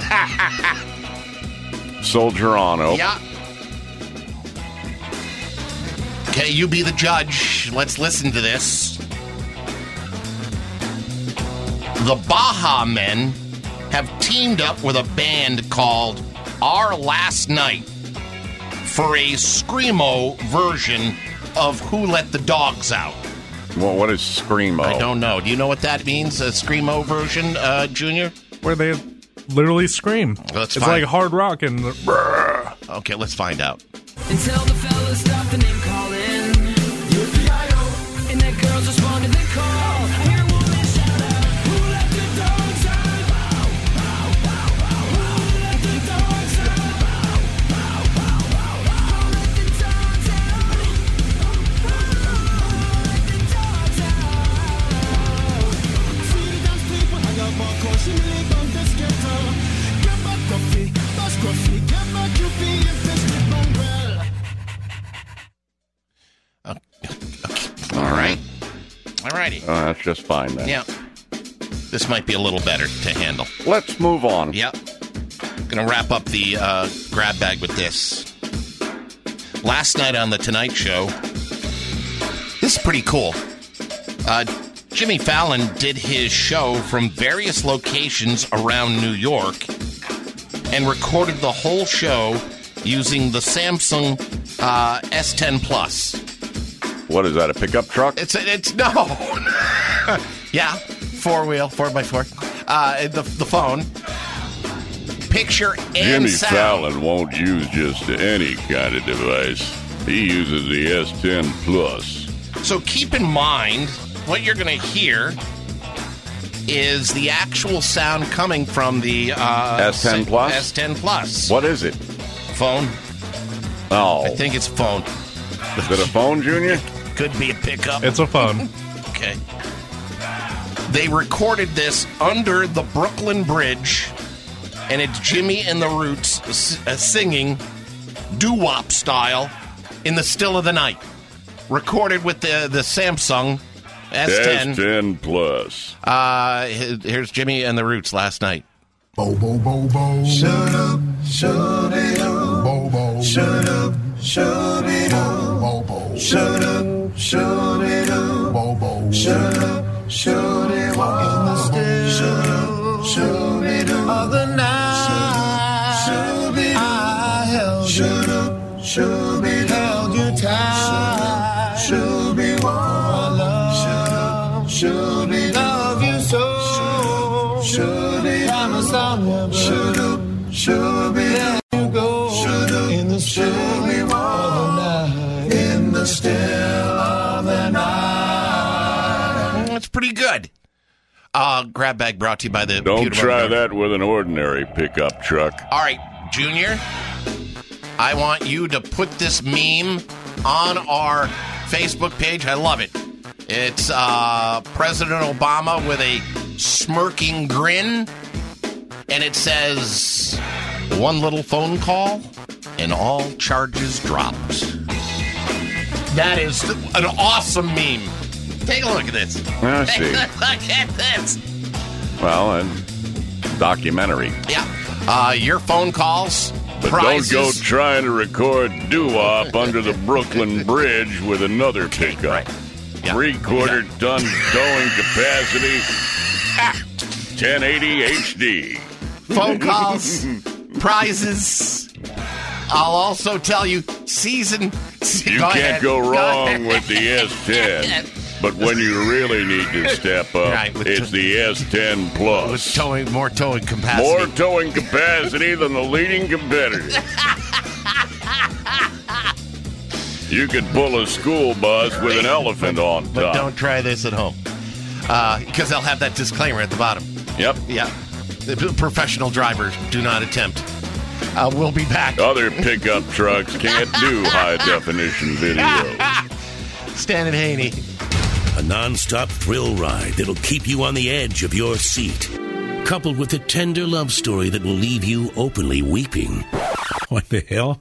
Soldier on, Opie.
Yeah. Okay, you be the judge. Let's listen to this. The Baha Men have teamed up with a band called Our Last Night for a Screamo version of Who Let the Dogs Out.
Well, what is Screamo?
I don't know. Do you know what that means, a Screamo version, uh, Junior?
Where they literally scream.
Let's
it's
find-
like hard rock and...
Okay, let's find out.
Until the fellas stop the name calling. And that girls respond to the call. I hear a woman shout out, who let the dogs out? Who let the dogs out? Who let the dogs out? See the dance people, I got more caution, they don't just get out. Get back coffee, that's coffee, get back your feet and fish with mongrel.
All right. All righty.
Oh, that's just fine then.
Yeah. This might be a little better to handle.
Let's move on.
Yep. Going to wrap up the uh, grab bag with this. Last night on The Tonight Show, this is pretty cool. Uh, Jimmy Fallon did his show from various locations around New York and recorded the whole show using the Samsung uh, S ten Plus.
What is that, a pickup truck?
It's it's no. Yeah, four wheel, four by four. Uh, the the phone. Picture and
Jimmy
sound.
Fallon won't use just any kind of device. He uses the S ten Plus.
So keep in mind what you're going to hear is the actual sound coming from the uh,
S ten Plus.
S ten Plus.
What is it?
Phone.
Oh,
I think it's phone.
Is it a phone, Junior?
Could be a pickup.
It's a phone.
Okay. They recorded this under the Brooklyn Bridge, and it's Jimmy and the Roots s- uh, singing doo-wop style in the still of the night. Recorded with the, the Samsung S ten.
S ten Plus.
Uh, he- here's Jimmy and the Roots last night.
Bo, bo, bo, bo. Shut up, shut it up. Bo, bo. Shut up, shut it up. Bo, bo. Shut up, shut it up. Bo, bo. Shut up, shut it up. In the still, shut up, shut it up. Of the night, shut it up. I held shut up, shut it up. Held you tight, shut it up. I love, shut up, shut it up. Love you so, shut it up. Shut up, shut it you go. Shut up, in the still of the night. In the still of the night.
That's pretty good. Uh, grab bag brought to you by the.
Don't
Pewter
try
Bar-
that with an ordinary pickup truck.
All right, Junior. I want you to put this meme on our Facebook page. I love it. It's uh, President Obama with a smirking grin. And it says, one little phone call and all charges dropped. That is an awesome meme. Take a look at this.
I
Take
see.
a look at this.
Well, and documentary.
Yeah. Uh, your phone calls,
But
prizes.
don't go trying to record doo-wop under the Brooklyn Bridge with another pickup.
Yeah.
Three-quarter ton towing capacity, ten eighty H D.
Phone calls, prizes. I'll also tell you, season.
You
go
can't
ahead.
go wrong
ahead.
with the S ten. But when you really need to step up,
Right, with
it's the S ten Plus.
With towing, more towing capacity.
More towing capacity than the leading competitor. You could pull a school bus with an elephant on top.
But don't try this at home. Because they'll have that disclaimer at the bottom.
Yep.
Yeah. The professional drivers do not attempt. Uh, we'll be back.
Other pickup trucks can't do high-definition video.
Stan and Haney.
A non-stop thrill ride that'll keep you on the edge of your seat. Coupled with a tender love story that will leave you openly weeping. What the hell?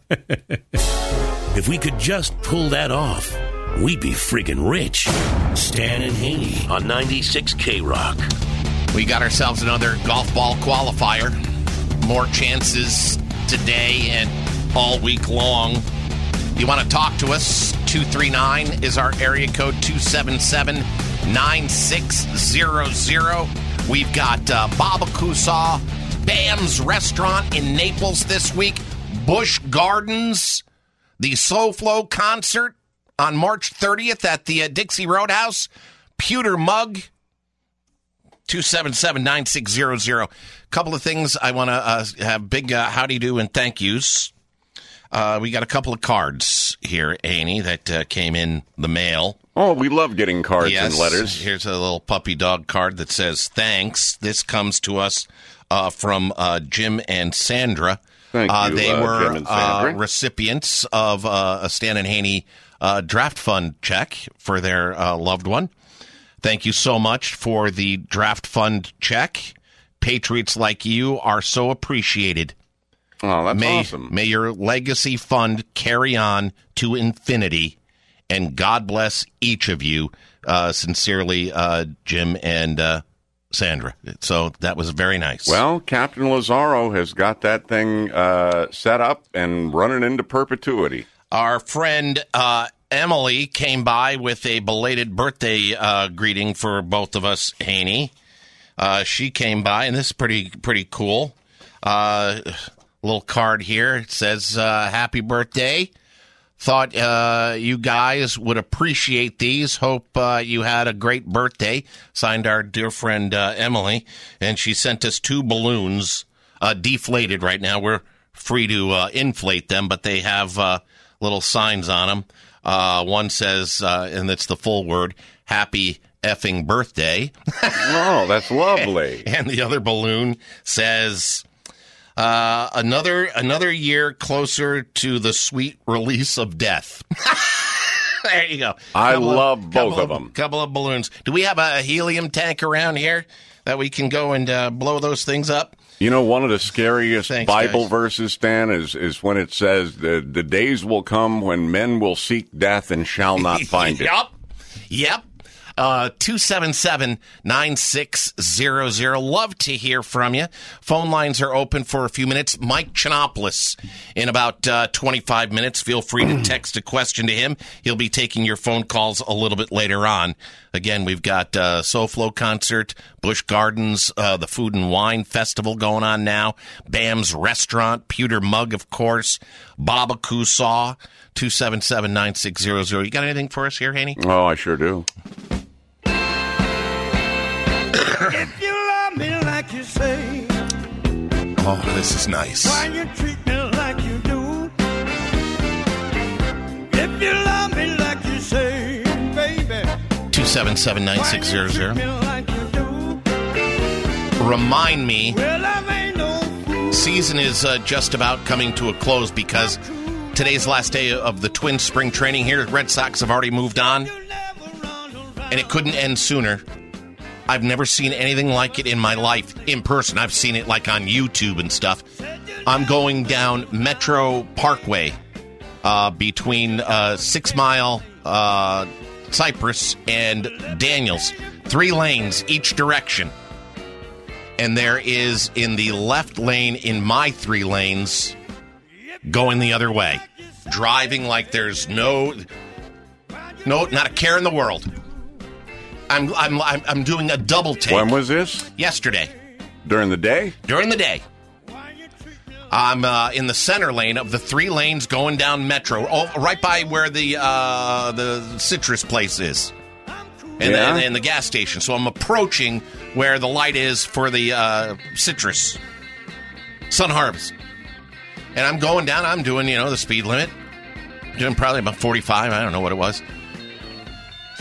If we could just pull that off, we'd be friggin' rich. Stan and Haney on ninety-six K-Rock.
We got ourselves another golf ball qualifier. More chances today and all week long. You want to talk to us? two three nine is our area code, two seven seven, nine six zero zero. We've got uh, Baba Kusaw, Bam's Restaurant in Naples this week, Busch Gardens, the SoFlo concert on March thirtieth at the uh, Dixie Roadhouse, Pewter Mug, two seven seven, nine six zero zero. Couple of things I want to uh, have big uh, howdy do and thank yous. Uh, we got a couple of cards here, Annie, that uh, came in the mail.
Oh, we love getting cards
yes,
and letters.
Here's a little puppy dog card that says thanks. This comes to us uh, from uh, Jim and Sandra.
Thank
uh,
you,
They
uh,
were
Jim and Sandra.
Uh, recipients of uh, a Stan and Haney uh, draft fund check for their uh, loved one. Thank you so much for the draft fund check. Patriots like you are so appreciated.
Oh, that's
may,
awesome.
May your legacy fund carry on to infinity, and God bless each of you. Uh, sincerely, uh, Jim and uh, Sandra. So that was very nice.
Well, Captain Lazaro has got that thing uh, set up and running into perpetuity.
Our friend uh, Emily came by with a belated birthday uh, greeting for both of us, Haney. Uh, she came by, and this is pretty pretty cool. Uh, little card here. It says, uh, happy birthday. Thought uh, you guys would appreciate these. Hope uh, you had a great birthday. Signed our dear friend uh, Emily, and she sent us two balloons, uh, deflated right now. We're free to uh, inflate them, but they have uh, little signs on them. Uh, one says, uh, and it's the full word, happy effing birthday.
Oh, that's lovely.
And the other balloon says, uh, another another year closer to the sweet release of death. There you go.
I
couple
love
of,
both of
of
them.
Couple of balloons. Do we have a helium tank around here that we can go and uh, blow those things up?
You know, one of the scariest
Thanks,
Bible
guys.
verses, Stan, is, is when it says, the, the days will come when men will seek death and shall not find it.
Yep. Yep. Uh, two seven seven, nine six zero zero. Love to hear from you. Phone lines are open for a few minutes. Mike Chinopoulos in about uh, twenty-five minutes. Feel free to text a question to him. He'll be taking your phone calls a little bit later on. Again, we've got uh, SoFlo concert, Busch Gardens, uh, the Food and Wine Festival going on now, Bam's Restaurant, Pewter Mug, of course, Baba Kusaw, two seven seven, nine six zero zero. You got anything for us here, Haney?
Oh, I sure do.
If you love me like you say,
oh, this is nice.
Why you treat me like you do? If you love me like you say, baby,
two seven seven, nine six zero zero.
like you do.
Remind me,
Well, I ain't no fool.
season is uh, just about coming to a close because today's last day of the Twins spring training here. Red Sox have already moved on, and it couldn't end sooner. I've never seen anything like it in my life in person. I've seen it like on YouTube and stuff. I'm going down Metro Parkway uh, between uh, Six Mile, uh, Cypress, and Daniels. Three lanes each direction. And there is in the left lane in my three lanes going the other way. Driving like there's no, no, not a care in the world. I'm I'm I'm I'm doing a double take.
When was this?
Yesterday.
During the day?
During the day. I'm uh, in the center lane of the three lanes going down Metro, oh, right by where the uh, the citrus place is, and,
Yeah?
the, and the gas station. So I'm approaching where the light is for the uh, citrus, Sun Harvest, and I'm going down. I'm doing you know the speed limit, doing probably about forty-five. I don't know what it was.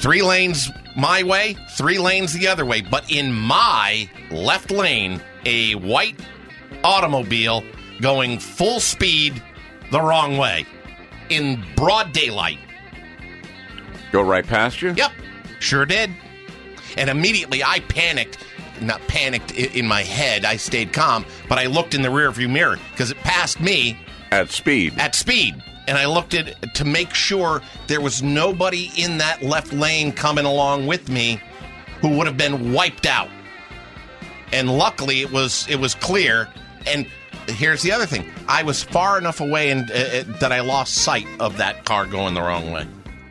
Three lanes my way, three lanes the other way. But in my left lane, a white automobile going full speed the wrong way in broad daylight.
Go right past you?
Yep, sure did. And immediately I panicked. Not panicked in my head. I stayed calm, but I looked in the rearview mirror because it passed me.
At speed.
At speed. And I looked at to make sure there was nobody in that left lane coming along with me who would have been wiped out. And luckily it was it was clear. And here's the other thing. I was far enough away and uh, that I lost sight of that car going the wrong way.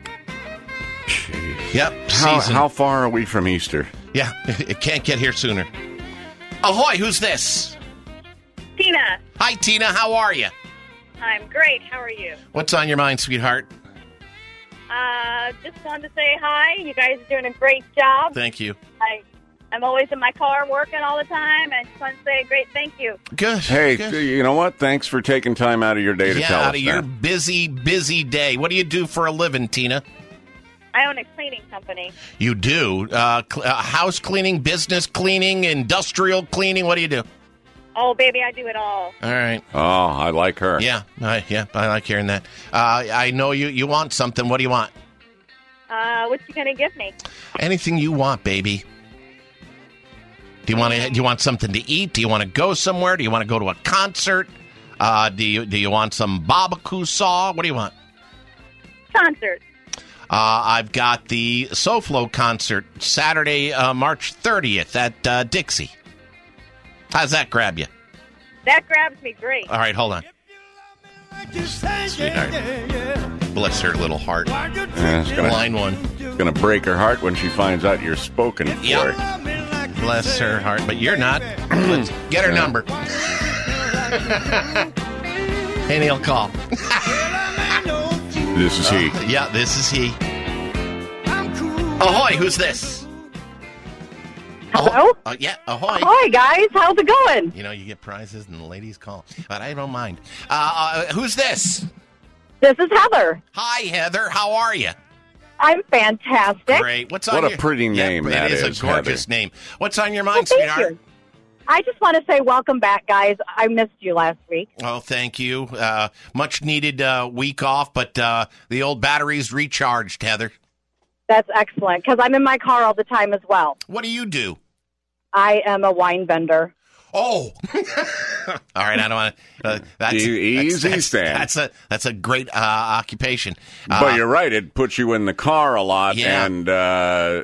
Jeez.
Yep.
How,
season.
how far are we from Easter?
Yeah, it can't get here sooner. Ahoy, who's this?
Tina.
Hi, Tina. How are you?
I'm great. How are you?
What's on your mind, sweetheart?
Uh, just wanted to say hi. You guys are doing a great job.
Thank you.
I, I'm always in my car working all the time, and just want to say a great thank you.
Good.
Hey,
Good.
you know what? Thanks for taking time out of your day to
yeah,
tell us
out of your
that.
busy, busy day. What do you do for a living, Tina?
I own a cleaning company.
You do? Uh, cl- uh, house cleaning, business cleaning, industrial cleaning. What do you do?
Oh, baby, I do it all.
All right.
Oh, I like her.
Yeah, I, yeah, I like hearing that. Uh, I know you, you want something. What do you want?
Uh, what you gonna give me?
Anything you want, baby. Do you want to? Do you want something to eat? Do you want to go somewhere? Do you want to go to a concert? Uh, do you Do you want some barbecue saw? What do you want?
Concert.
Uh, I've got the SoFlo concert Saturday, uh, March thirtieth at uh, Dixie. How's that grab you?
That grabs me great.
All right, hold on. Sweetheart. Bless her little heart.
Yeah, it's gonna,
Line one.
It's going to break her heart when she finds out you're spoken for.
Yep. Bless her heart, but you're not. Let's get her number. And he'll call.
This is he.
Uh, yeah, this is he. Ahoy, who's this?
Hello?
Uh, yeah, ahoy.
Hi, guys. How's it going?
You know, you get prizes and the ladies call. But I don't mind. Uh, uh, who's this?
This is Heather.
Hi, Heather. How are you?
I'm fantastic.
Great. What's on
What a
your...
pretty name
yeah,
that
is.
is,
a gorgeous
Heather.
name. What's on your mind,
Well, thank
sweetheart?
you. I just want to say welcome back, guys. I missed you last week.
Oh, thank you. Uh, much needed uh, week off, but uh, the old battery's recharged, Heather.
That's excellent, because I'm in my car all the time as well.
What do you do?
I am a wine vendor.
Oh, all right. I don't want to. Uh, that's
Easy,
that's, that's,
Stan.
That's a that's a great uh, occupation. Uh,
But you're right. It puts you in the car a lot.
Yeah.
And uh,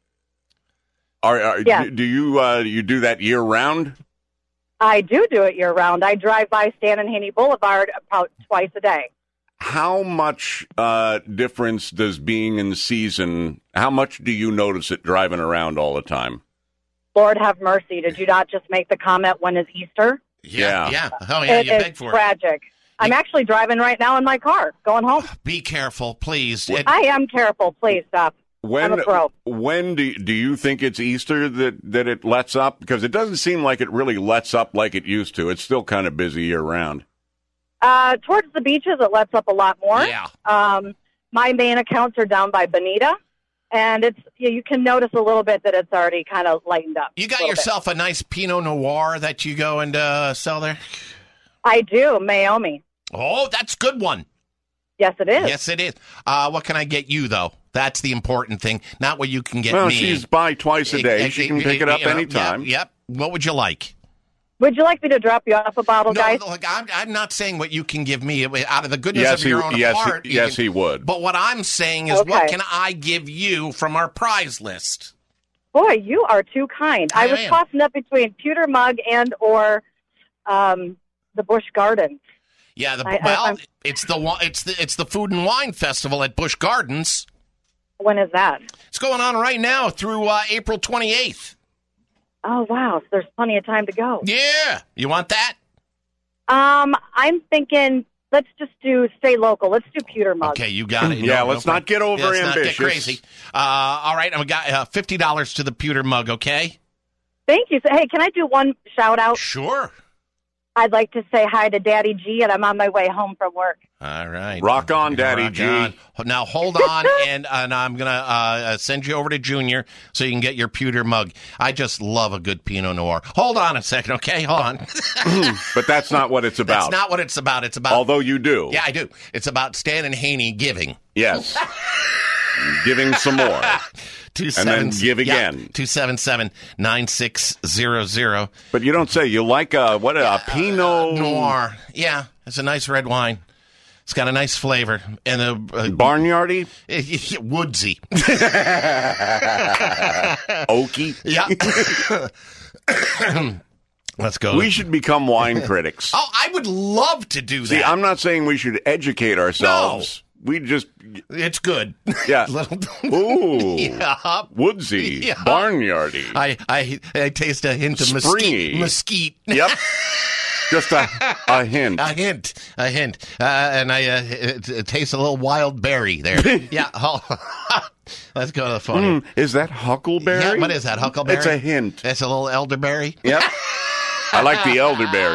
are, are,
Yeah.
do, do you uh, you do that year round?
I do do it year-round. I drive by Stan and Haney Boulevard about twice a day.
How much uh, difference does being in season? How much do you notice it driving around all the time?
Lord have mercy. Did you not just make the comment, when is Easter?
yeah, yeah. Oh, yeah.
It
You
is
beg for it.
tragic. I'm actually driving right now in my car, going home.
Be careful, please. It-
I am careful. Please stop.
When
I'm a pro.
when do do you think it's Easter that, that it lets up? Because it doesn't seem like it really lets up like it used to. It's still kind of busy year round.
Uh, towards the beaches, it lets up a lot more.
Yeah.
Um, my main accounts are down by Bonita, and it's you, you can notice a little bit that it's already kind of lightened up.
You got
a little
yourself a nice Pinot Noir that you go and uh, sell there?
bit. I do, Mayomi.
Oh, that's a good one.
Yes, it is.
Yes, it is. Uh, what can I get you, though? That's the important thing, not what you can get
Well,
me.
she's by twice a day. She can pick it up
You know,
anytime.
Yep, yep. What would you like?
Would you like me to drop you off a bottle,
No,
guys?
look, I'm, I'm not saying what you can give me out of the goodness
Yes,
of your
he-
own
yes, he-
heart. you
yes,
can-
he would.
But what I'm saying is, what
Okay.
can I give you from our prize list?
Boy, you are too kind. I,
I
was
am.
tossing up between Pewter Mug and or um, the Busch Gardens.
Yeah, the,
I- I-
well,
I'm-
it's the wa- it's the it's the Food and Wine Festival at Busch Gardens.
When is that?
It's going on right now through uh, April twenty-eighth.
Oh, wow. So there's plenty of time to go.
Yeah, you want that?
Um, I'm thinking, let's just do, stay local. Let's do Pewter Mug.
Okay, you got it.
Yeah, let's not get over
Let's not get
ambitious.
crazy. Uh, all right, I got uh, fifty dollars to the pewter mug. Okay.
Thank you. So, hey, can I do one shout out?
Sure.
I'd like to say hi to Daddy G, and I'm on my way home from work.
All right.
Rock on, Daddy
Rock
G.
on. Now, hold on, and, and I'm going to uh, send you over to Junior so you can get your pewter mug. I just love a good Pinot Noir. Hold on a second, okay? Hold on.
But that's not what it's about.
That's not what it's about. It's about...
Although you do.
Yeah, I do. It's about Stan and Haney giving.
Yes. Giving some more.
Two
and
seven,
then give
yeah,
again.
two seven seven, nine six zero zero.
But you don't say. You like a, what, a, a Pinot...
Noir. Yeah, it's a nice red wine. It's got a nice flavor. And a, a
Barnyardy?
Woodsy.
Oaky?
Yeah. Let's go.
We should become wine critics.
Oh, I would love to do that.
See, I'm not saying we should educate ourselves.
No.
We just...
It's good.
Yeah. Ooh.
Yeah.
Woodsy.
Yeah.
Barnyardy.
I, I I taste a hint of
Springy.
mesquite. Mesquite.
Yep. Just a, a hint.
A hint. A hint. Uh, and I uh, it, it tastes a little wild berry there. Yeah. Oh. Let's go to the phone.
Mm, is that huckleberry?
Yeah, what is that, huckleberry?
It's a hint.
It's a little elderberry?
Yep. I like the elderberry.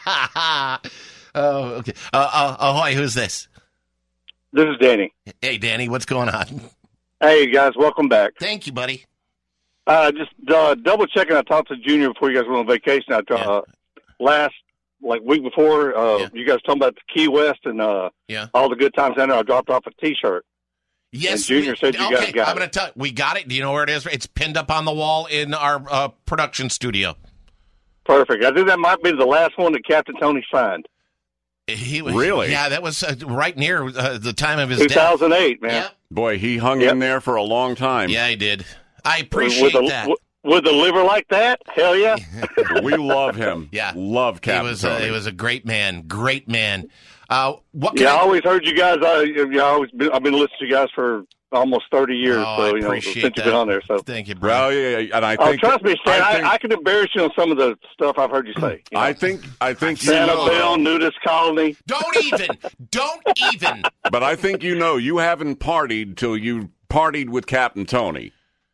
Oh, okay. Uh, uh, ahoy, who's this?
This is Danny.
Hey, Danny, what's going on?
Hey, guys, welcome back.
Thank you, buddy.
Uh, just uh, double checking. I talked to Junior before you guys went on vacation. I uh,
Yeah.
last like week before uh,
Yeah.
you guys talking about the Key West and uh,
Yeah.
all the good times down there. I dropped off a T-shirt.
Yes,
And Junior
we-
said you
okay,
guys got
I'm
it.
going to tell we got it. Do you know where it is? It's pinned up on the wall in our uh, production studio.
Perfect. I think that might be the last one that Captain Tony signed.
He was,
Really?
Yeah, that was uh, right near uh, the time of his
two
death.
thousand eight, man.
Yep.
Boy, he hung
Yep.
in there for a long time.
Yeah, he did. I appreciate
with a,
that.
w- With a liver like that, hell yeah.
We love him.
Yeah.
Love Captain
He was
Tony.
a, he was a great man. Great man. Uh, what can
Yeah, I
I,
always heard you guys. I, yeah, I always been, I've been listening to you guys for almost thirty years.
Oh,
so
I
you know, since
appreciate
you've
that.
been on there. So
Thank you, bro.
Well, yeah, yeah, and I
Oh,
think...
trust me, Stan.
I
I,
think,
I can embarrass you on some of the stuff I've heard you say. You know?
I think, I think you
Sanibel,
know,
Nudist Colony.
Don't even. Don't even.
but I think you know, you haven't partied till you partied with Captain Tony.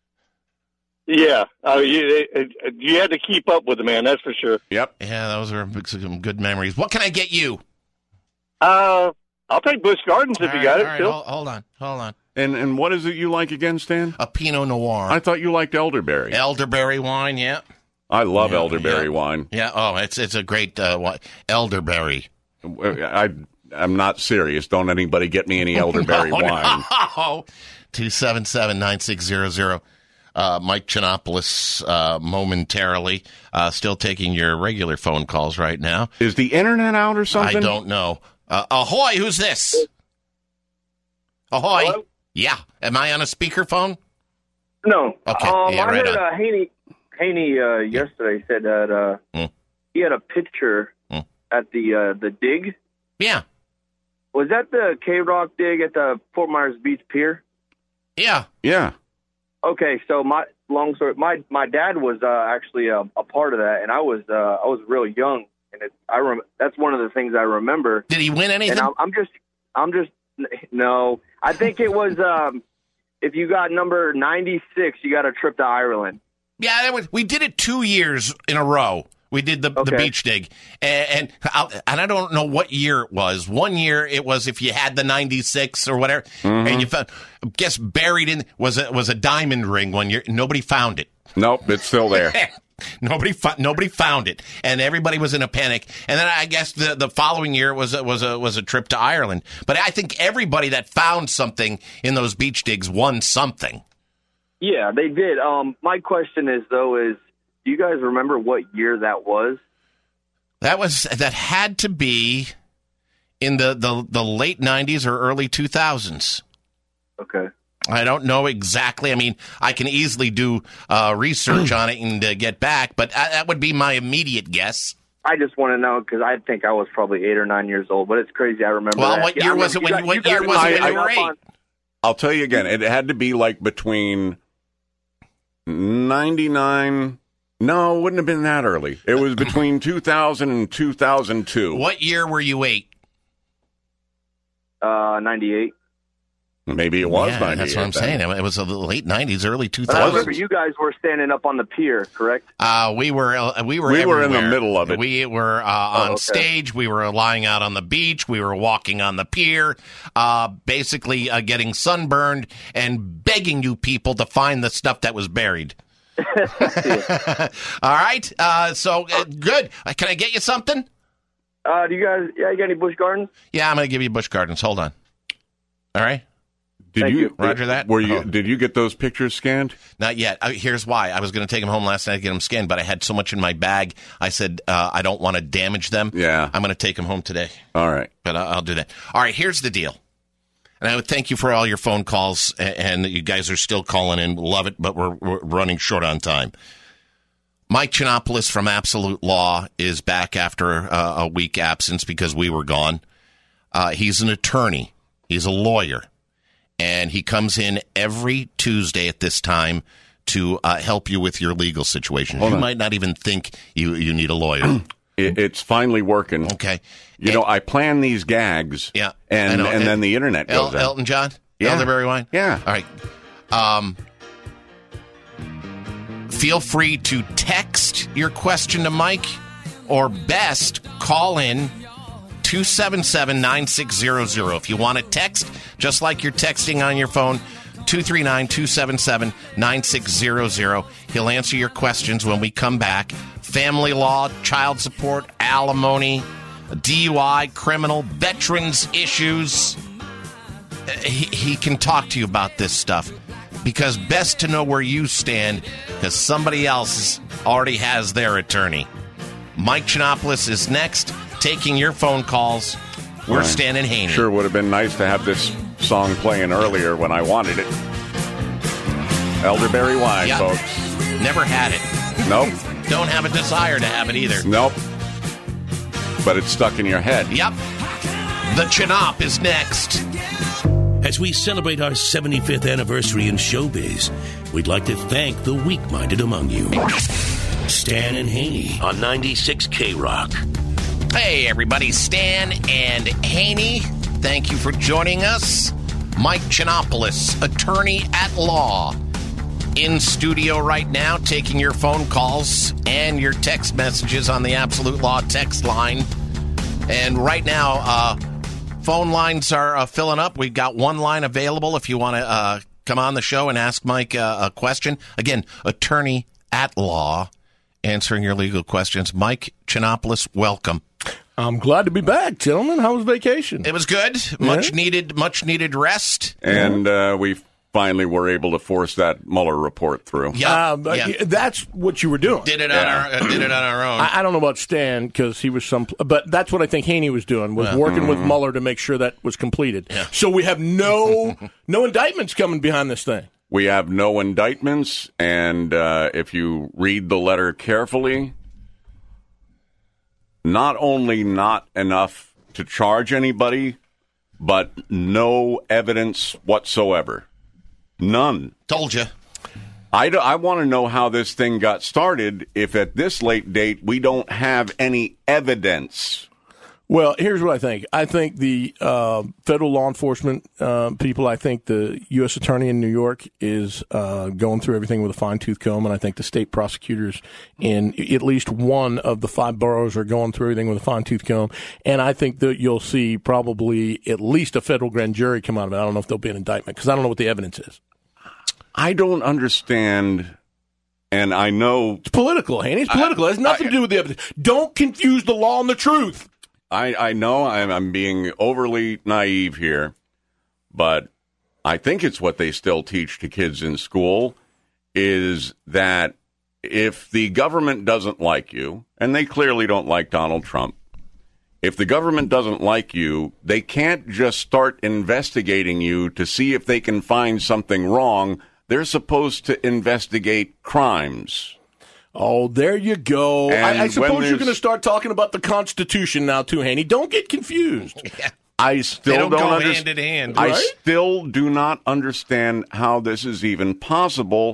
Yeah, uh, you, it, it, you had to keep up with the man. That's for sure.
Yep.
Yeah, those are some good memories. What can I get you?
Uh, I'll take Busch Gardens if
All
you
right,
got it.
all right,
Still.
hold, hold on. Hold on.
And and what is it you like again, Stan?
A Pinot Noir.
I thought you liked elderberry.
Elderberry wine, yeah.
I love
Yeah,
elderberry
yeah.
wine.
Yeah, oh, it's it's a great uh, wine. Elderberry.
I I'm not serious. Don't anybody get me any elderberry
No,
wine.
no. two seven seven, nine six zero zero. Uh, Mike Chinopoulos uh, momentarily. Uh, still taking your regular phone calls right now.
Is the internet out or something?
I don't know. Uh, ahoy, who's this? Ahoy.
Hello?
Yeah. Am I on a speakerphone?
No.
Okay.
Um,
Yeah,
I
right
heard
on.
uh, Haney, Haney uh, yesterday said that uh,
Mm.
he had a picture
Mm.
at the uh, the dig.
Yeah.
Was that the K-Rock dig at the Fort Myers Beach Pier?
Yeah.
Yeah.
Okay, so my long story, my my dad was uh, actually a, a part of that, and I was uh, I was real young, and it, I rem- that's one of the things I remember.
Did he win anything?
And I'm, I'm just I'm just no. I think it was um, if you got number ninety-six, you got a trip to Ireland.
Yeah, that was, we did it two years in a row. We did the, the
Okay.
beach dig, and and, I'll, and I don't know what year it was. One year it was if you had the ninety-six or whatever,
Mhm.
and you found, I guess buried in was a, was a diamond ring one year. Nobody found it.
Nope, it's still there.
nobody fo- nobody found it, and everybody was in a panic. And then I guess the, the following year was a, was a was a trip to Ireland. But I think everybody that found something in those beach digs won something.
Yeah, they did. Um, my question is though is do you guys remember what year that was?
That was that had to be in the, the, the late nineties or early two thousands.
Okay.
I don't know exactly. I mean, I can easily do uh, research on it and uh, get back, but uh, that would be my immediate guess.
I just want to know because I think I was probably eight or nine years old, but it's crazy. I remember.
Well,
that.
what
Yeah,
year
I
was it
remember
when
you
you-
guys-
what
you
year
guys
was it
were
when you were
up
eight?
on-
I'll tell you again. It had to be like between ninety-nine. No, it wouldn't have been that early. It was between two thousand and two thousand two.
What year were you eight?
Uh, ninety-eight.
Maybe it was
Yeah,
ninety-eight.
that's what I'm
then.
saying. It was the late nineties, early two
But I remember
thousands.
you guys were standing up on the pier, correct?
Uh, we were uh, we were
We were in the
everywhere.
middle of it.
We were uh, on
okay.
stage. We were lying out on the beach. We were walking on the pier, uh, basically uh, getting sunburned and begging you people to find the stuff that was buried. All right. Uh, so uh, good. Uh, can I get you something?
Uh, do you guys, yeah, you got any Busch Gardens?
Yeah, I'm going to give you Busch Gardens. Hold on. All right.
Did
Thank
you,
you.
Roger that?
Were you?
Oh.
Did you get those pictures scanned?
Not yet. Uh, here's why. I was going to take them home last night to get them scanned, but I had so much in my bag. I said uh, I don't want to damage them.
Yeah.
I'm going to take them home today.
All right.
But I'll, I'll do that. All right, here's the deal. And I would thank you for all your phone calls, and, and you guys are still calling in. Love it, but we're, we're running short on time. Mike Chinopoulos from Absolute Law is back after uh, a week absence because we were gone. Uh, he's an attorney. He's a lawyer. And he comes in every Tuesday at this time to uh, help you with your legal situation.
Hold
you
on.
might not even think you, you need a lawyer.
It, it's finally working.
Okay.
You know, I plan these gags.
Yeah.
And
I know.
and then the internet
El-
goes out.
Elton John?
Yeah.
Elderberry wine?
Yeah.
All right. Um, feel free to text your question to Mike, or best, call in two seven seven, nine six zero zero. If you want to text, just like you're texting on your phone, two three nine, two seven seven, nine six zero zero. He'll answer your questions when we come back. Family law, child support, alimony, D U I, criminal, veterans issues. Uh, He, he can talk to you about this stuff, because best to know where you stand, because somebody else already has their attorney. Mike Chinopoulos is next, taking your phone calls. We're
Right.
Stan and Haney.
Sure would have been nice to have this song playing earlier when I wanted it. Elderberry wine,
Yeah.
folks.
Never had it.
Nope.
Don't have a desire to have it either.
Nope. But it's stuck in your head.
Yep. The Chinop is next.
As we celebrate our seventy-fifth anniversary in showbiz, we'd like to thank the weak-minded among you. Stan and Haney on ninety-six K Rock.
Hey, everybody. Stan and Haney, thank you for joining us. Mike Chinopoulos, attorney at law, in studio right now, taking your phone calls and your text messages on the Absolute Law text line. And right now, uh, phone lines are uh, filling up. We've got one line available if you want to uh, come on the show and ask Mike uh, a question. Again, attorney at law, answering your legal questions. Mike Chinopoulos, welcome.
I'm glad to be back, gentlemen. How was vacation?
It was good. Much needed, much needed rest.
And uh, we finally were able to force that Mueller report through.
Yeah,
Um,
yeah.
That's what you were doing.
Did it on
Yeah.
our uh, did it on our own.
I, I don't know about Stan because he was some, but that's what I think Haney was doing, was
Yeah.
working with Mueller to make sure that was completed.
Yeah.
So we have no no indictments coming behind this thing.
We have no indictments, and uh, if you read the letter carefully, not only not enough to charge anybody, but no evidence whatsoever. None.
Told you.
I, do- I want to know how this thing got started if at this late date we don't have any evidence.
Well, here's what I think. I think the uh, federal law enforcement uh, people, I think the U S attorney in New York is uh, going through everything with a fine-tooth comb, and I think the state prosecutors in at least one of the five boroughs are going through everything with a fine-tooth comb. And I think that you'll see probably at least a federal grand jury come out of it. I don't know if there'll be an indictment because I don't know what the evidence is.
I don't understand, and I know...
It's political, Haney. It's political. It has nothing
I-
to do with the evidence. Don't confuse the law and the truth.
I, I know I'm, I'm being overly naive here, but I think it's what they still teach to kids in school, is that if the government doesn't like you, and they clearly don't like Donald Trump, if the government doesn't like you, they can't just start investigating you to see if they can find something wrong. They're supposed to investigate crimes.
Oh, there you go.
And
I, I
when
suppose you're
there's-
going to start talking about the Constitution now, too, Haney. Don't get confused.
I still
They don't go
underst-
hand in hand,
I
right?
still do not understand how this is even possible,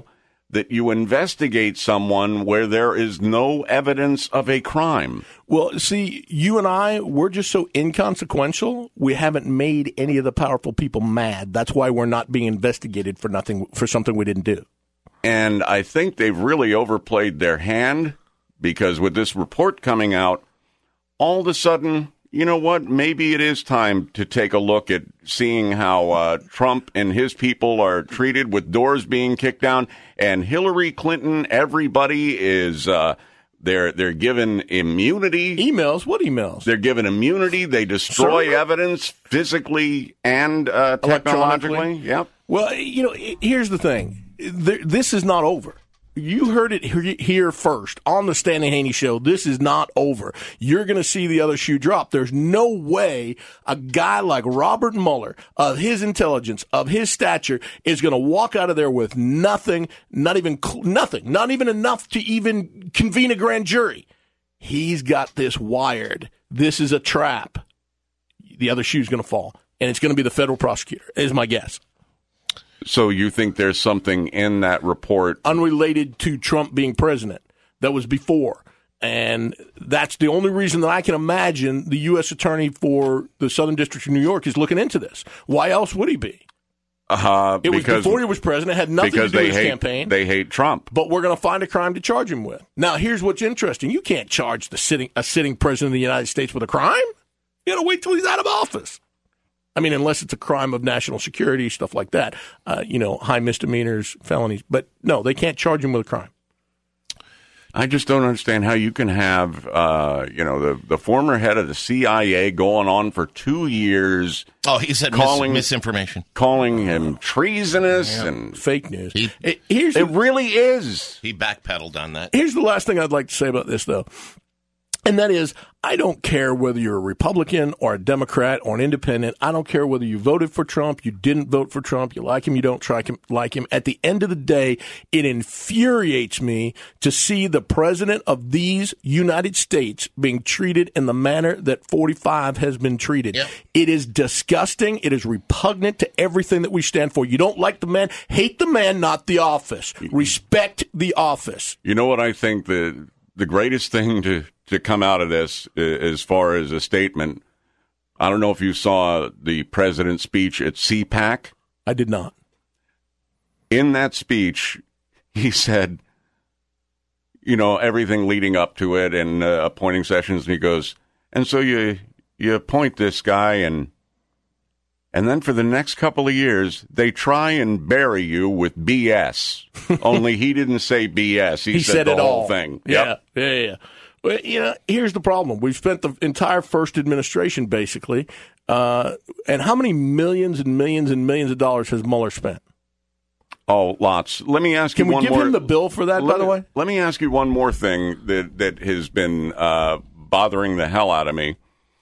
that you investigate someone where there is no evidence of a crime.
Well, see, you and I, we're just so inconsequential. We haven't made any of the powerful people mad. That's why we're not being investigated for nothing, for something we didn't do.
And I think they've really overplayed their hand, because with this report coming out, all of a sudden, you know what? Maybe it is time to take a look at seeing how uh, Trump and his people are treated, with doors being kicked down, and Hillary Clinton. Everybody is uh, they're they're given immunity.
Emails? What emails?
They're given immunity. They destroy
Server?
evidence physically and uh, technologically. Yep.
Well, you know, here's the thing. There, this is not over. You heard it here first on the Stanley Haney Show. This is not over. You're going to see the other shoe drop. There's no way a guy like Robert Mueller, of his intelligence, of his stature, is going to walk out of there with nothing, not even nothing, not even enough to even convene a grand jury. He's got this wired. This is a trap. The other shoe's going to fall, and it's going to be the federal prosecutor, is my guess.
So you think there's something in that report
unrelated to Trump being president that was before? And that's the only reason that I can imagine the U S attorney for the Southern District of New York is looking into this. Why else would he be?
Uh,
it was
because,
before he was president. It had nothing to do with his
hate,
campaign.
They hate Trump.
But we're going to find a crime to charge him with. Now, here's what's interesting. You can't charge the sitting a sitting president of the United States with a crime. You got to wait till he's out of office. I mean, unless it's a crime of national security, stuff like that, uh, you know, high misdemeanors, felonies. But no, they can't charge him with a crime.
I just don't understand how you can have, uh, you know, the, the former head of the C I A going on for two years.
Oh, he said
calling,
mis- misinformation.
Calling him treasonous
yeah.
and
fake news.
He,
it, here's
it
the,
really is.
He backpedaled on that.
Here's the last thing I'd like to say about this, though. And that is, I don't care whether you're a Republican or a Democrat or an independent. I don't care whether you voted for Trump, you didn't vote for Trump, you like him, you don't try him, like him. At the end of the day, it infuriates me to see the president of these United States being treated in the manner that forty-five has been treated.
Yep.
It is disgusting. It is repugnant to everything that we stand for. You don't like the man, hate the man, not the office. Respect the office.
You know what I think the the greatest thing to to come out of this, as far as a statement, I don't know if you saw the president's speech at C PAC.
I did not.
In that speech, he said, you know, everything leading up to it and uh, appointing sessions, and he goes, and so you you appoint this guy, and and then for the next couple of years, they try and bury you with B S. Only he didn't say B S. He,
he
said,
said
the
it
whole
all.
thing.
Yeah,
Yep.
yeah, yeah. Well, you know, here's the problem. We've spent the entire first administration, basically, uh, and how many millions and millions and millions of dollars has Mueller spent?
Oh, lots. Let me ask
Can
you
we
one
give
more.
him the bill for that,
let
by the
me,
way?
Let me ask you one more thing that, that has been uh, bothering the hell out of me.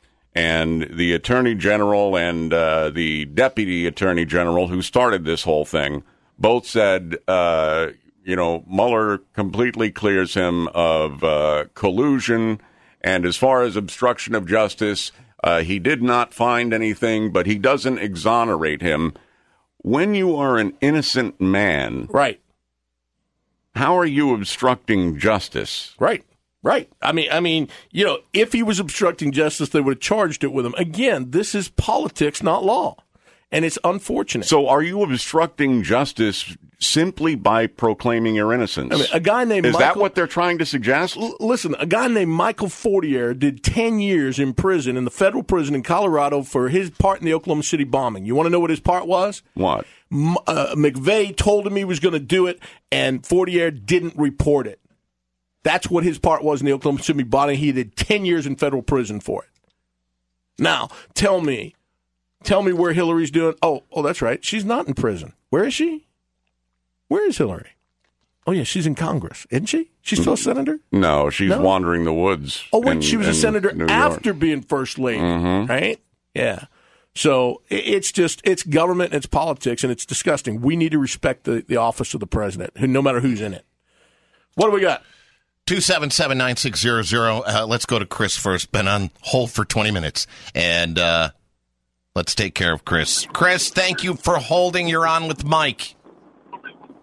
And the Attorney General and uh, the Deputy Attorney General who started this whole thing both said, uh, you know, Mueller completely clears him of uh, collusion. And as far as obstruction of justice, uh, he did not find anything, but he doesn't exonerate him. When you are an innocent man,
right?
How are you obstructing justice?
Right. Right. I mean, I mean, you know, if he was obstructing justice, they would have charged it with him. Again, this is politics, not law. And it's unfortunate.
So are you obstructing justice simply by proclaiming your innocence?
I mean, a guy named
Is
Michael,
that what they're trying to suggest?
L- listen, a guy named Michael Fortier did ten years in prison, in the federal prison in Colorado, for his part in the Oklahoma City bombing. You want to know what his part was?
What?
M- uh, McVeigh told him he was going to do it, and Fortier didn't report it. That's what his part was in the Oklahoma City bombing. He did ten years in federal prison for it. Now, tell me, tell me where Hillary's doing. Oh, oh, that's right. She's not in prison. Where is she? Where is Hillary? Oh, yeah, she's in Congress, isn't she? She's still a senator?
No, she's
No?
wandering the woods.
Oh, wait,
in-
she was a
in
senator
New York.
after being first lady,
Mhm.
right? Yeah. So i- it's just, it's government, it's politics, and it's disgusting. We need to respect the, the office of the president, who, no matter who's in it. What do we got?
two seven seven, nine six zero zero. Uh, let's go to Chris first. Been on hold for twenty minutes. And uh, let's take care of Chris. Chris, thank you for holding. You're on with Mike.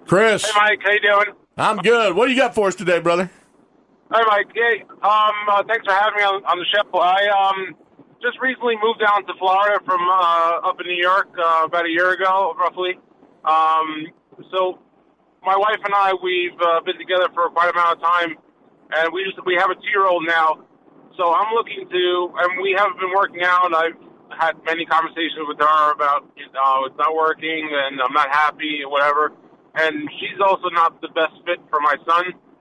Chris.
Hey, Mike. How you doing?
I'm good. What do you got for us today, brother?
Hi, Mike. Hey, um, uh, thanks for having me on, on the show. I um, just recently moved down to Florida from uh, up in New York uh, about a year ago, roughly. Um, so my wife and I, we've uh, been together for quite a amount of time, and we just, we have a two-year-old now. So I'm looking to, and we haven't been working out. I've had many conversations with her about, you know, it's not working, and I'm not happy, or whatever. And she's also not the best fit for my son.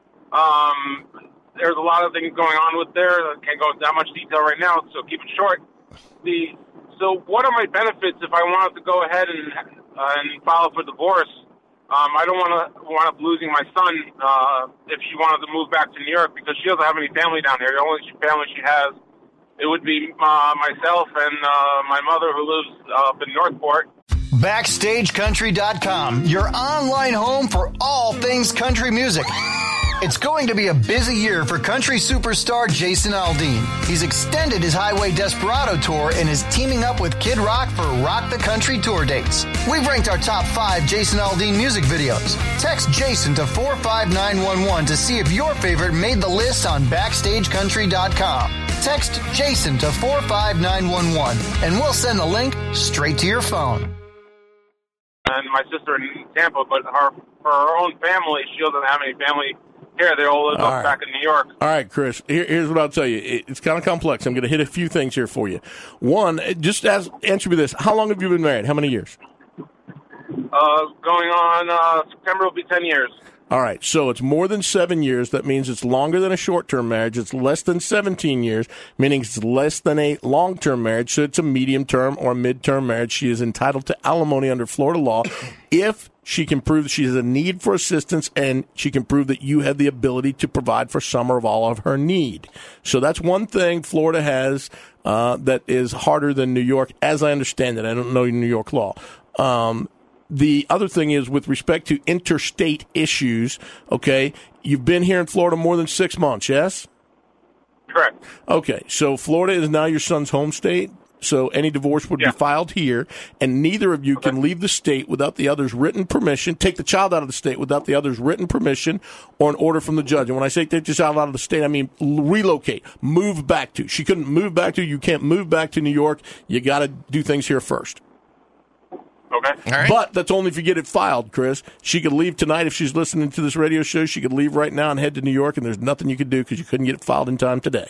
Um, there's a lot of things going on with there. I can't go into that much detail right now, so keep it short. The so what are my benefits if I wanted to go ahead and uh, and file for divorce? Um, I don't want to wind up losing my son uh, if she wanted to move back to New York because she doesn't have any family down here. The only family she has, it would be uh, myself and uh, my mother who lives uh, up in Northport.
Backstage Country dot com, your online home for all things country music. It's going to be a busy year for country superstar Jason Aldean. He's extended his Highway Desperado tour and is teaming up with Kid Rock for Rock the Country tour dates. We've ranked our top five Jason Aldean music videos. Text Jason to four five nine one one to see if your favorite made the list on Backstage Country dot com. Text Jason to four five nine one one and we'll send the link straight to your phone.
And my sister in Tampa, but her for her own family, she doesn't have any family here. They all live
All
up
right.
back in New York.
All right, Chris, here, here's what I'll tell you. It, it's kind of complex. I'm going to hit a few things here for you. One, just as, answer me this. How long have you been married? How many years?
Uh, going on, uh, September will be ten years.
All right, so it's more than seven years. That means it's longer than a short-term marriage. It's less than seventeen years, meaning it's less than a long-term marriage. So it's a medium-term or mid-term marriage. She is entitled to alimony under Florida law if she can prove that she has a need for assistance and she can prove that you have the ability to provide for some or all of her need. So that's one thing Florida has uh, that is harder than New York, as I understand it. I don't know New York law. Um The other thing is with respect to interstate issues, okay, you've been here in Florida more than six months, yes?
Correct.
Okay, so Florida is now your son's home state, so any divorce would
Yeah.
be filed here, and neither of you can leave the state without the other's written permission, take the child out of the state without the other's written permission or an order from the judge. And when I say take the child out of the state, I mean relocate, move back to. She couldn't move back to, you can't move back to New York. You got to do things here first.
Okay.
All right.
But that's only if you get it filed, Chris. She could leave tonight if she's listening to this radio show. She could leave right now and head to New York, and there's nothing you could do because you couldn't get it filed in time today.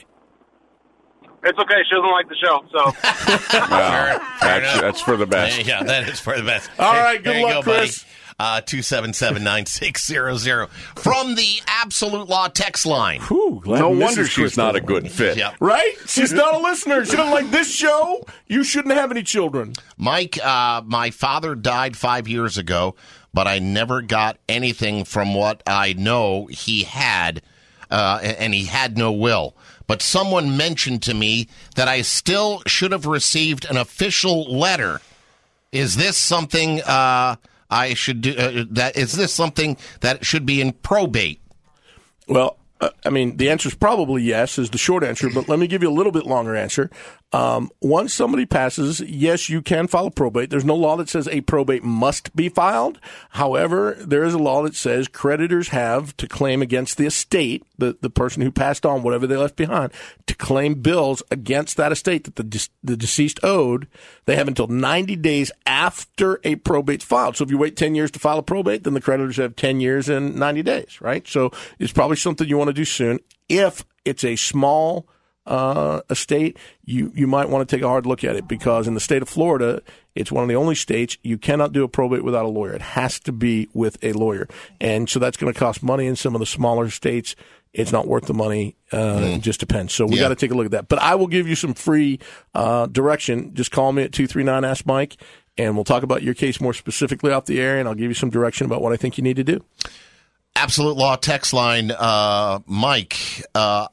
It's okay. She doesn't like the show, so.
Well, that's, that's for the best.
Yeah, that is for the best.
All
Hey,
right, good
there you
luck,
go, buddy.
Chris.
Uh, two seven seven, nine six zero zero from the Absolute Law text line.
Whew, glad
No
Missus
wonder she's
Chris
not a
doesn't
good
like
fit.
Yep.
Right? She's not a listener. She doesn't like this show. You shouldn't have any children.
Mike, uh, my father died five years ago, but I never got anything from what I know he had, uh, and he had no will. But someone mentioned to me that I still should have received an official letter. Is this something uh, I should do? Uh, that is this something that should be in probate?
Well, uh, I mean, the answer is probably yes, is the short answer, but let me give you a little bit longer answer. Um, once somebody passes, yes, you can file a probate. There's no law that says a probate must be filed. However, there is a law that says creditors have to claim against the estate, the, the person who passed on, whatever they left behind, to claim bills against that estate that the, de- the deceased owed. They have until ninety days after a probate's filed. So if you wait ten years to file a probate, then the creditors have ten years and ninety days, right? So it's probably something you want to do soon. If it's a small uh, estate, you, you might want to take a hard look at it because in the state of Florida, it's one of the only states you cannot do a probate without a lawyer. It has to be with a lawyer. And so that's going to cost money in some of the smaller states. It's not worth the money. Uh, mm. It just depends. So we
Yeah.
got to take a look at that. But I will give you some free uh, direction. Just call me at two three nine Ask Mike, and we'll talk about your case more specifically off the air, and I'll give you some direction about what I think you need to do.
Absolute Law text line, uh, Mike, uh,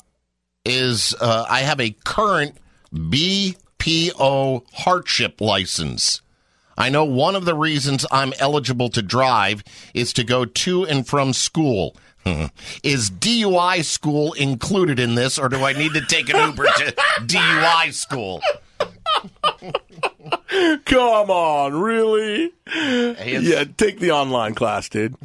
is uh, I have a current B P O hardship license. I know one of the reasons I'm eligible to drive is to go to and from school. Is D U I school included in this, or do I need to take an Uber to D U I school?
Come on, really? Yeah, take the online class, dude.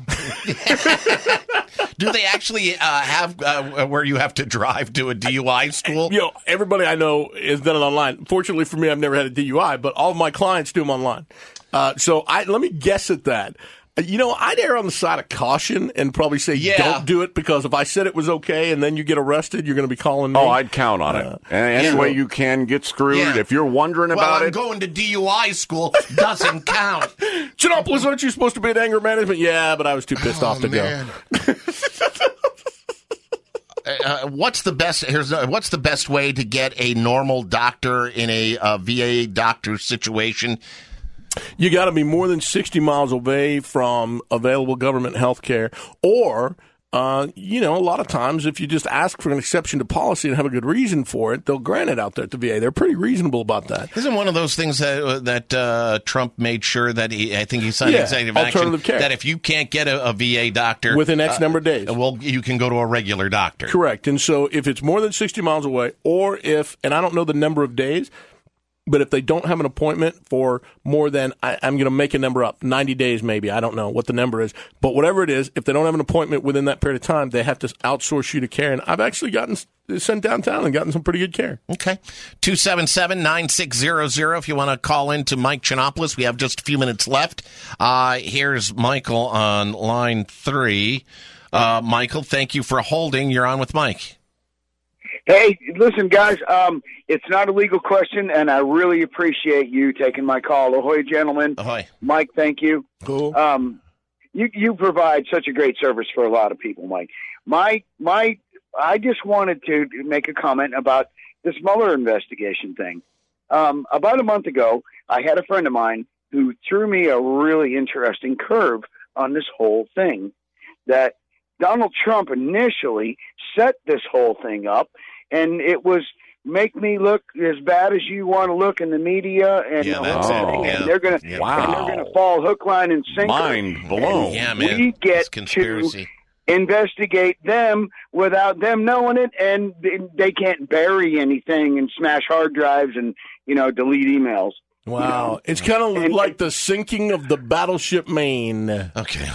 Do they actually uh, have uh, where you have to drive to a D U I school?
Yo, everybody I know has done it online. Fortunately for me, I've never had a D U I, but all of my clients do them online. Uh, so I let me guess at that. You know, I'd err on the side of caution and probably say
Yeah.
don't do it, because if I said it was okay and then you get arrested, you're going to be calling me.
Oh, I'd count on it.
Uh,
Any
yeah.
way you can get screwed.
Yeah.
If you're wondering
Well,
about
I'm
it,
going to D U I school. Doesn't count.
Chinopolis, aren't you supposed to be in anger management? Yeah, but I was too pissed off to
man.
go.
Uh, what's the best? Here's uh, what's the best way to get a normal doctor in a uh, V A doctor situation?
You got to be more than sixty miles away from available government health care, or, uh, you know, a lot of times if you just ask for an exception to policy and have a good reason for it, they'll grant it out there at the V A. They're pretty reasonable about that.
Isn't one of those things that uh, that uh, Trump made sure that he, I think he signed
Yeah,
executive
alternative
action
care.
that if you can't get a, a V A doctor
Within X
uh,
number of days.
well, you can go to a regular doctor.
Correct. And so if it's more than sixty miles away, or if, and I don't know the number of days, but if they don't have an appointment for more than, I, I'm going to make a number up, ninety days maybe, I don't know what the number is, but whatever it is, if they don't have an appointment within that period of time, they have to outsource you to care. And I've actually gotten sent downtown and gotten some pretty good care.
Okay. two seven seven, nine six zero zero if you want to call in to Mike Chinopoulos. We have just a few minutes left. Uh, here's Michael on line three. Uh, Michael, thank you for holding. You're on with Mike.
Hey, listen, guys, um, it's not a legal question, and I really appreciate you taking my call. Ahoy, gentlemen.
Ahoy.
Mike, thank you.
Cool.
Um, you, you provide such a great service for a lot of people, Mike. My, my, I just wanted to make a comment about this Mueller investigation thing. Um, about a month ago, I had a friend of mine who threw me a really interesting curve on this whole thing, that Donald Trump initially set this whole thing up, and it was make me look as bad as you want to look in the media, and
Yeah,
the
that's
whole
it.
thing,
Yeah.
and they're gonna
Yeah.
and they're gonna fall hook, line, and sinker.
mind blown.
Yeah, man.
We get
It's conspiracy.
to investigate them without them knowing it, and they can't bury anything and smash hard drives and you know delete emails.
Wow.
You know?
It's kind of
And-
like the sinking of the battleship Maine.
Okay.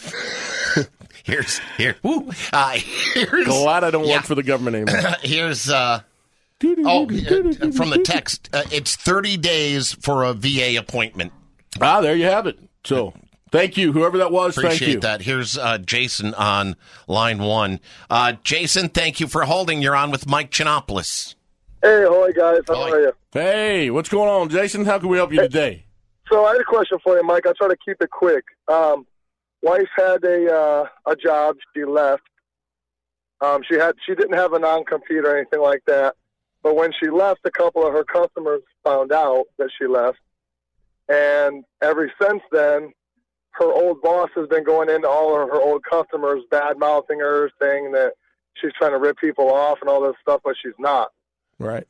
here's here. Woo, uh, here's
Glad I don't
yeah.
work for the government anymore.
Here's uh oh uh, from the text. Uh, it's thirty days for a V A appointment.
Ah, there you have it. So, thank you, whoever that was.
Appreciate
thank you.
that. Here's uh, Jason on line one. Uh, Jason, thank you for holding. You're on with Mike Chinopoulos.
Hey, ahoy, guys. How
Ahoy.
are you?
Hey, what's going on, Jason? How can we help you today?
So I had a question for you, Mike. I'll try to keep it quick. Um, wife had a uh, a job. She left. Um, she had she didn't have a non-compete or anything like that. But when she left, a couple of her customers found out that she left. And ever since then, her old boss has been going into all of her old customers, bad-mouthing her, saying that she's trying to rip people off and all this stuff, but she's not.
Right.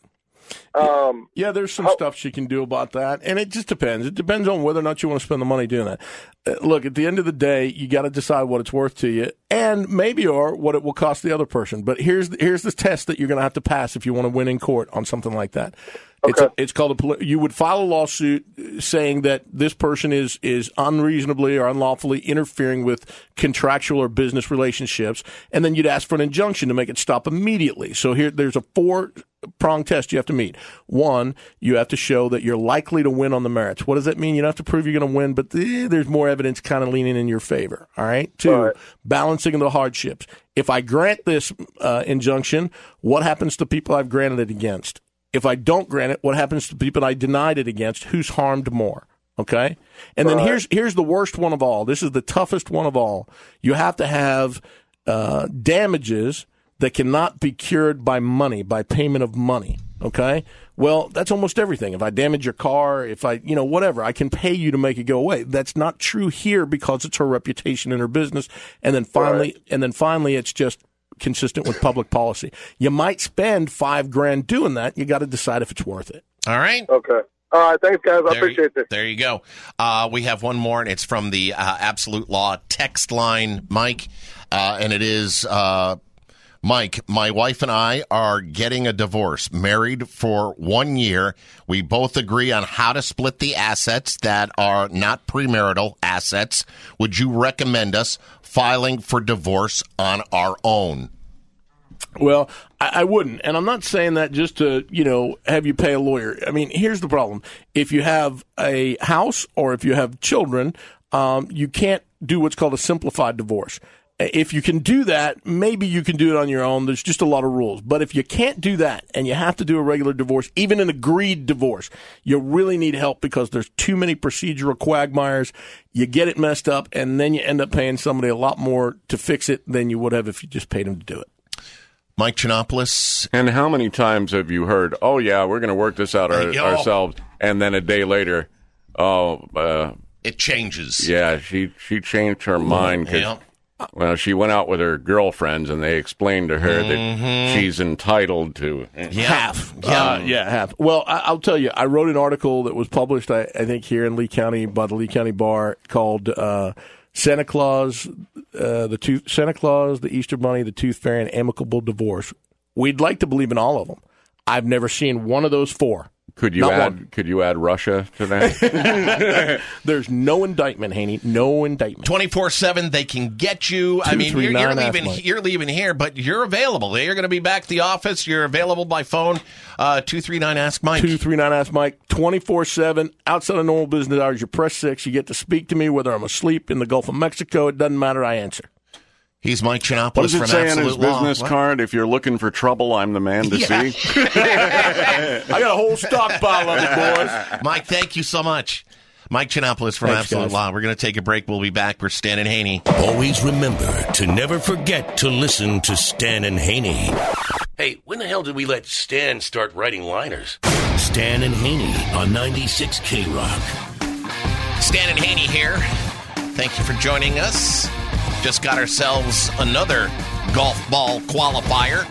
Um,
yeah, there's some
how-
stuff she can do about that, and it just depends. It depends on whether or not you want to spend the money doing that. Uh, look, at the end of the day, you got to decide what it's worth to you, and maybe or what it will cost the other person. But here's here's the test that you're going to have to pass if you want to win in court on something like that. It's a, it's called a. poli- You would file a lawsuit saying that this person is is unreasonably or unlawfully interfering with contractual or business relationships, and then you'd ask for an injunction to make it stop immediately. So here, there's a four prong test you have to meet. One, you have to show that you're likely to win on the merits. What does that mean? You don't have to prove you're going to win, but eh, there's more evidence kind of leaning in your favor. All right. Two,
All right.
balancing the hardships. If I grant this uh, injunction, what happens to people I've granted it against? If I don't grant it, what happens to people I denied it against? Who's harmed more? Okay? And then
Right.
here's here's the worst one of all. This is the toughest one of all. You have to have uh, damages that cannot be cured by money, by payment of money. Okay? Well, that's almost everything. If I damage your car, if I, you know, whatever, I can pay you to make it go away. That's not true here because it's her reputation and her business. And then finally,
Right.
and then finally, it's just consistent with public policy. You might spend five grand doing that. You got to decide if it's worth it.
All right.
Okay. All right. Thanks, guys. I
There-
appreciate this.
There you go. Uh, we have one more, and it's from the uh, Absolute Law text line, Mike, uh, and it is uh, Mike, my wife and I are getting a divorce, married for one year. We both agree on how to split the assets that are not premarital assets. Would you recommend us filing for divorce on our own?
Well, I, I wouldn't. And I'm not saying that just to, you know, have you pay a lawyer. I mean, here's the problem. If you have a house or if you have children, um, you can't do what's called a simplified divorce. If you can do that, maybe you can do it on your own. There's just a lot of rules. But if you can't do that and you have to do a regular divorce, even an agreed divorce, you really need help because there's too many procedural quagmires. You get it messed up, and then you end up paying somebody a lot more to fix it than you would have if you just paid them to do it.
Mike Chinopoulos.
And how many times have you heard, oh, yeah, we're going to work this out our,
Yo.
ourselves, and then a day later, oh, uh,
it changes.
Yeah, she, she changed her mind because,
Yeah.
well, she went out with her girlfriends, and they explained to her
Mhm.
that she's entitled to
Half. Uh, yeah, half. Well, I, I'll tell you, I wrote an article that was published, I, I think, here in Lee County by the Lee County Bar called uh, Santa Claus, uh, the Tooth, Santa Claus, the Easter Bunny, the Tooth Fairy, and Amicable Divorce. We'd like to believe in all of them. I've never seen one of those four.
Could you
Not
add?
one.
Could you add Russia to that?
There's no indictment, Haney. No indictment.
twenty-four seven, they can get you. I mean, you're, you're,
two three nine
leaving,
ask Mike.
you're leaving here, but you're available. You're going to be back at the office. You're available by phone. Uh, two three nine Ask Mike.
two three nine Ask Mike, twenty-four seven, outside of normal business hours. You press six. You get to speak to me whether I'm asleep in the Gulf of Mexico. It doesn't matter. I answer.
He's Mike Chinopoulos
What does it
from
say on
Absolute
his
Law.
business
What?
card? If you're looking for trouble, I'm the man to
Yeah.
see.
I got a whole stockpile of it, boys.
Mike, thank you so much. Mike Chinopoulos from
Thanks,
Absolute
guys.
Law. We're going to take a break. We'll be back. We're Stan and Haney.
Always remember to never forget to listen to Stan and Haney. Hey, when the hell did we let Stan start writing liners? Stan and Haney on ninety-six K Rock.
Stan and Haney here. Thank you for joining us. Just got ourselves another golf ball qualifier.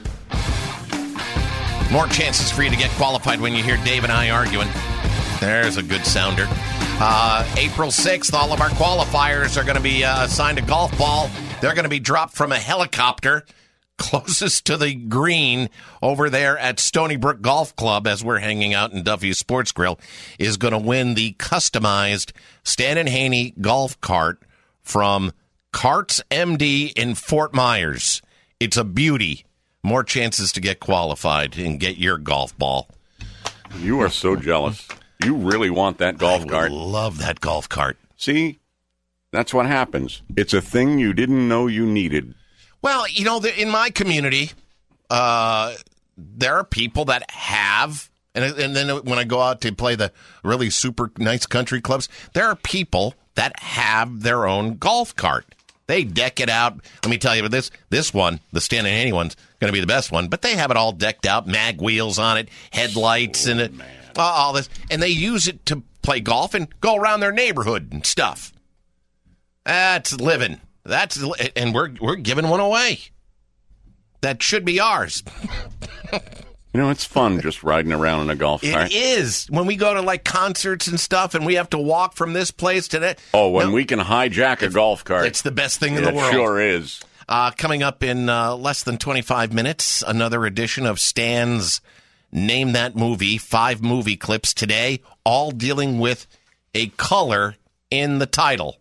More chances for you to get qualified when you hear Dave and I arguing. There's a good sounder. Uh, April sixth, all of our qualifiers are going to be uh, assigned a golf ball. They're going to be dropped from a helicopter closest to the green over there at Stony Brook Golf Club, as we're hanging out in Duffy's Sports Grill, is going to win the customized Stan and Haney golf cart from Carts M D in Fort Myers. It's a beauty. More chances to get qualified and get your golf ball.
You are so jealous. You really want that golf
I
cart.
love that golf cart.
See, that's what happens. It's a thing you didn't know you needed.
Well, you know, the- in my community, uh, there are people that have, and, and then when I go out to play the really super nice country clubs, there are people that have their own golf cart. They deck it out. Let me tell you, this this one, the Stan and Haney one's going to be the best one, but they have it all decked out, mag wheels on it, headlights, and it, all this, and they use it to play golf and go around their neighborhood and stuff. That's living. That's and we're we're giving one away. That should be ours.
You know, it's fun just riding around in a golf cart.
It is. When we go to like concerts and stuff and we have to walk from this place to that.
Oh, when
No,
we can hijack a golf cart.
it's the best thing in
It
the world.
sure is.
Uh, coming up in uh, less than twenty-five minutes, another edition of Stan's Name That Movie. Five movie clips today, all dealing with a color in the title.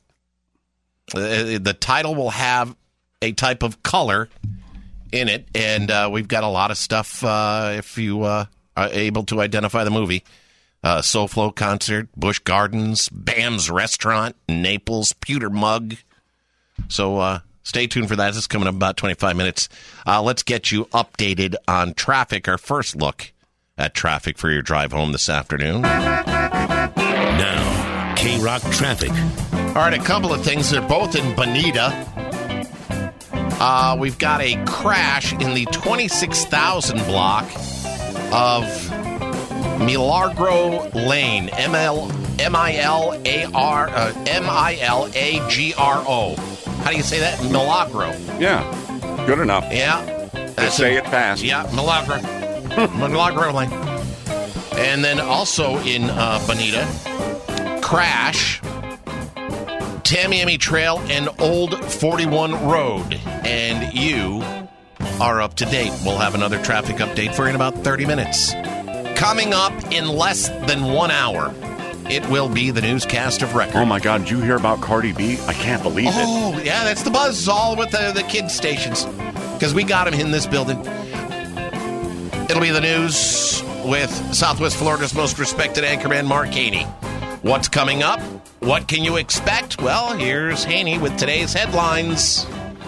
Uh, the title will have a type of color in it, and uh, we've got a lot of stuff uh, if you uh, are able to identify the movie. Uh, SoFlo concert, Busch Gardens, Bam's Restaurant, Naples, Pewter Mug. So uh, stay tuned for that. This is coming up in about twenty-five minutes. Uh, let's get you updated on traffic. Our first look at traffic for your drive home this afternoon.
Now, K Rock traffic.
All right, a couple of things. They're both in Bonita. Uh, we've got a crash in the twenty-six thousand block of Milagro Lane. M L M I L A R uh, M I L A G R O. How do you say that? Milagro.
Yeah, good enough.
Yeah.
Just say it fast.
Yeah, Milagro. Milagro Lane. And then also in uh, Bonita, crash, Tamiami Trail and Old forty-one Road. And you are up to date. We'll have another traffic update for you in about thirty minutes. Coming up in less than one hour, it will be the newscast of record.
Oh, my God. Did you hear about Cardi B? I can't believe it.
Oh, yeah, that's the buzz all with the, the kids' stations. Because we got them in this building. It'll be the news with Southwest Florida's most respected anchorman, Mark Haney. What's coming up? What can you expect? Well, here's Haney with today's headlines.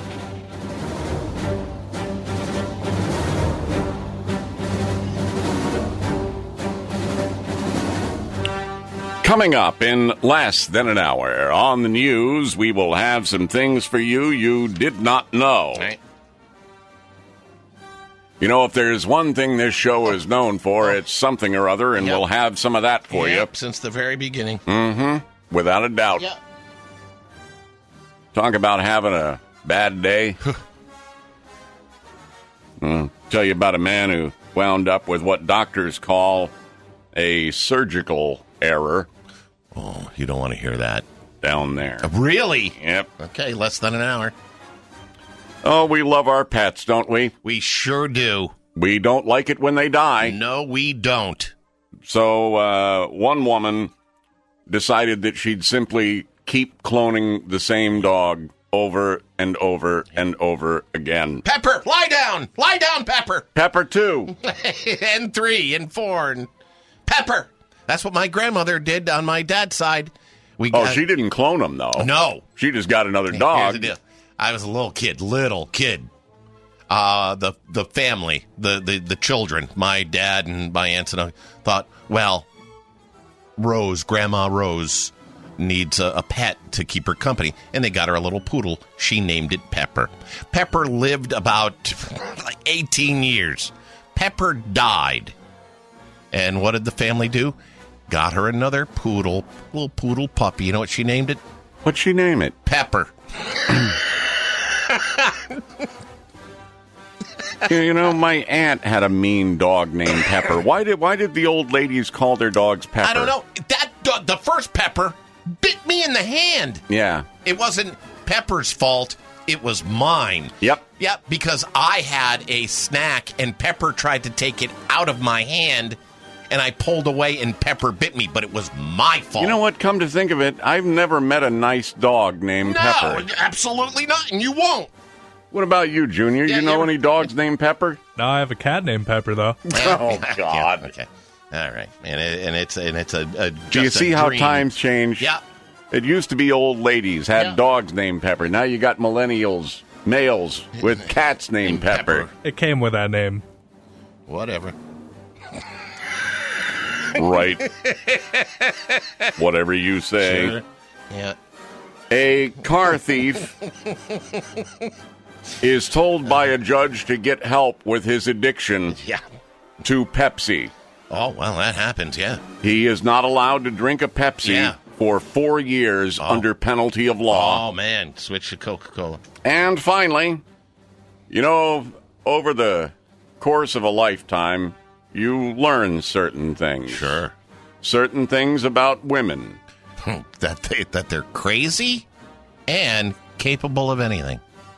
Coming up in less than an hour on the news, we will have some things for you you did not know.
Right.
You know, if there's one thing this show is known for, it's something or other, and
Yep.
we'll have some of that for
Yep, since the very beginning.
you. Mm-hmm. Without a doubt.
Yep.
Talk about having a bad day. I'll tell you about a man who wound up with what doctors call a surgical error.
Oh, you don't want to hear that.
Down there.
Really?
Yep.
Okay, less than an hour.
Oh, we love our pets, don't we?
We sure do.
We don't like it when they die.
No, we don't.
So, uh, one woman decided that she'd simply keep cloning the same dog over and over and over again.
Pepper, lie down. Lie down, Pepper.
Pepper, too.
and three and four and Pepper. That's what my grandmother did on my dad's side. We
Oh,
got,
she didn't clone them, though.
No.
She just got another
Here's
dog.
the deal. I was a little kid, little kid. Uh, the the family, the, the, the children, my dad and my aunts and I thought, well, Rose, Grandma Rose, needs a, a pet to keep her company. And they got her a little poodle. She named it Pepper. Pepper lived about like eighteen years. Pepper died. And what did the family do? Got her another poodle, little poodle puppy. You know what she named it?
What'd she name it?
Pepper.
You know, my aunt had a mean dog named Pepper. Why did why did the old ladies call their dogs Pepper?
I don't know. That dog, the first Pepper bit me in the hand.
Yeah.
It wasn't Pepper's fault. It was mine.
Yep.
Yep, because I had a snack and Pepper tried to take it out of my hand and I pulled away and Pepper bit me, but it was my fault.
You know what? Come to think of it, I've never met a nice dog named
No,
Pepper.
absolutely not, and you won't.
What about you, Junior?
Yeah,
you know
yeah.
any dogs named Pepper?
No, I have a cat named Pepper, though.
Oh, God.
Yeah, okay. All right. And, it, and it's and it's a, a just
Do you see
a
how
dream.
times change?
Yeah.
It used to be old ladies had
Yeah.
dogs named Pepper. Now you got millennials, males with cats named Pepper.
It came with that name.
Whatever.
Right. Whatever you say.
Sure. Yeah.
A car thief is told by a judge to get help with his addiction
Yeah.
to Pepsi.
Oh, well, that happens, yeah.
He is not allowed to drink a Pepsi
Yeah.
for four years under penalty of law.
Oh, man. Switch to Coca-Cola.
And finally, you know, over the course of a lifetime, you learn certain things.
Sure.
Certain things about women.
that, they, that they're crazy and capable of anything.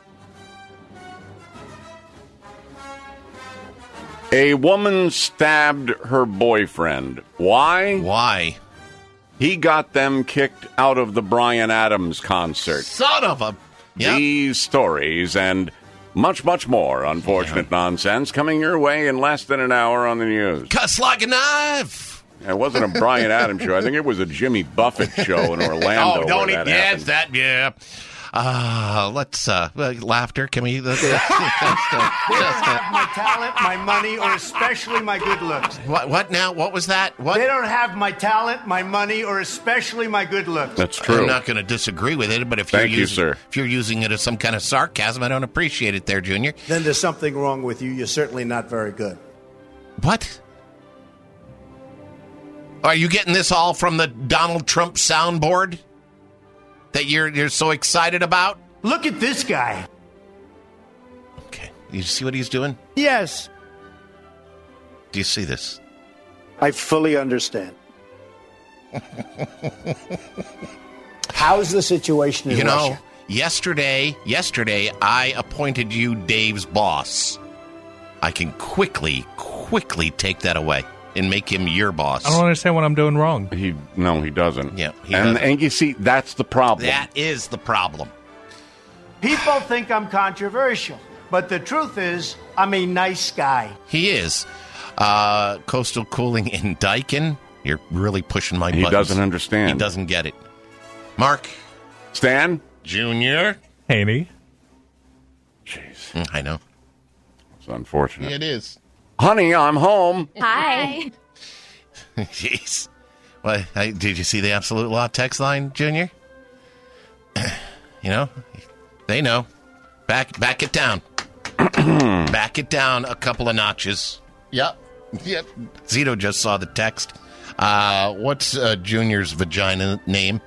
A woman stabbed her boyfriend. Why?
Why?
He got them kicked out of the Bryan Adams concert.
Son of a... Yep.
These stories and much, much more unfortunate nonsense coming your way in less than an hour on the news.
Cuts like a knife.
It wasn't a Bryan Adams show. I think it was a Jimmy Buffett show in Orlando.
Oh, don't
where
eat.
that
Yeah,
happened.
it's that. Yeah. Uh, let's, uh, uh, laughter. Can we? Uh, just, uh, just, uh,
They don't have my talent, my money, or especially my good looks.
what, what now? What was that? What?
They don't have my talent, my money, or especially my good looks.
That's true.
I'm not going to disagree with it, but if
Thank
you're
you,
using,
sir.
if you're using it as some kind of sarcasm, I don't appreciate it there, Junior.
Then there's something wrong with you. You're certainly not very good.
What? Are you getting this all from the Donald Trump soundboard that you're you're so excited about?
Look at this guy.
Okay. You see what he's doing?
Yes,
Do you see this?
I fully understand. How's the situation in
You know,
Russia?
yesterday, yesterday I appointed you Dave's boss. I can quickly, quickly take that away and make him your boss.
I don't understand what I'm doing wrong.
He no, he doesn't.
Yeah, he
and
doesn't.
and you see, that's the problem.
That is the problem.
People think I'm controversial, but the truth is, I'm a nice guy.
He is. Uh, coastal cooling in Daikin. You're really pushing my
He
buttons.
doesn't understand.
He doesn't get it. Mark.
Stan.
Junior.
Haney.
Jeez.
Mm, I know.
It's unfortunate.
It is.
Honey, I'm home.
Hi.
Jeez. Well, I, did you see the Absolute Law text line, Junior? You know, they know. Back, back it down. Back it down a couple of notches. Yep. Yep. Zito just saw the text. Uh, what's uh, Junior's vagina name?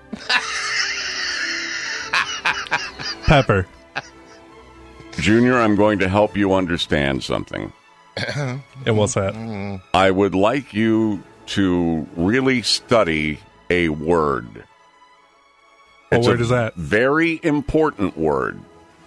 Pepper.
Junior, I'm going to help you understand something.
And what's that?
I would like you to really study a word.
What
It's
word
a
is that?
Very important word.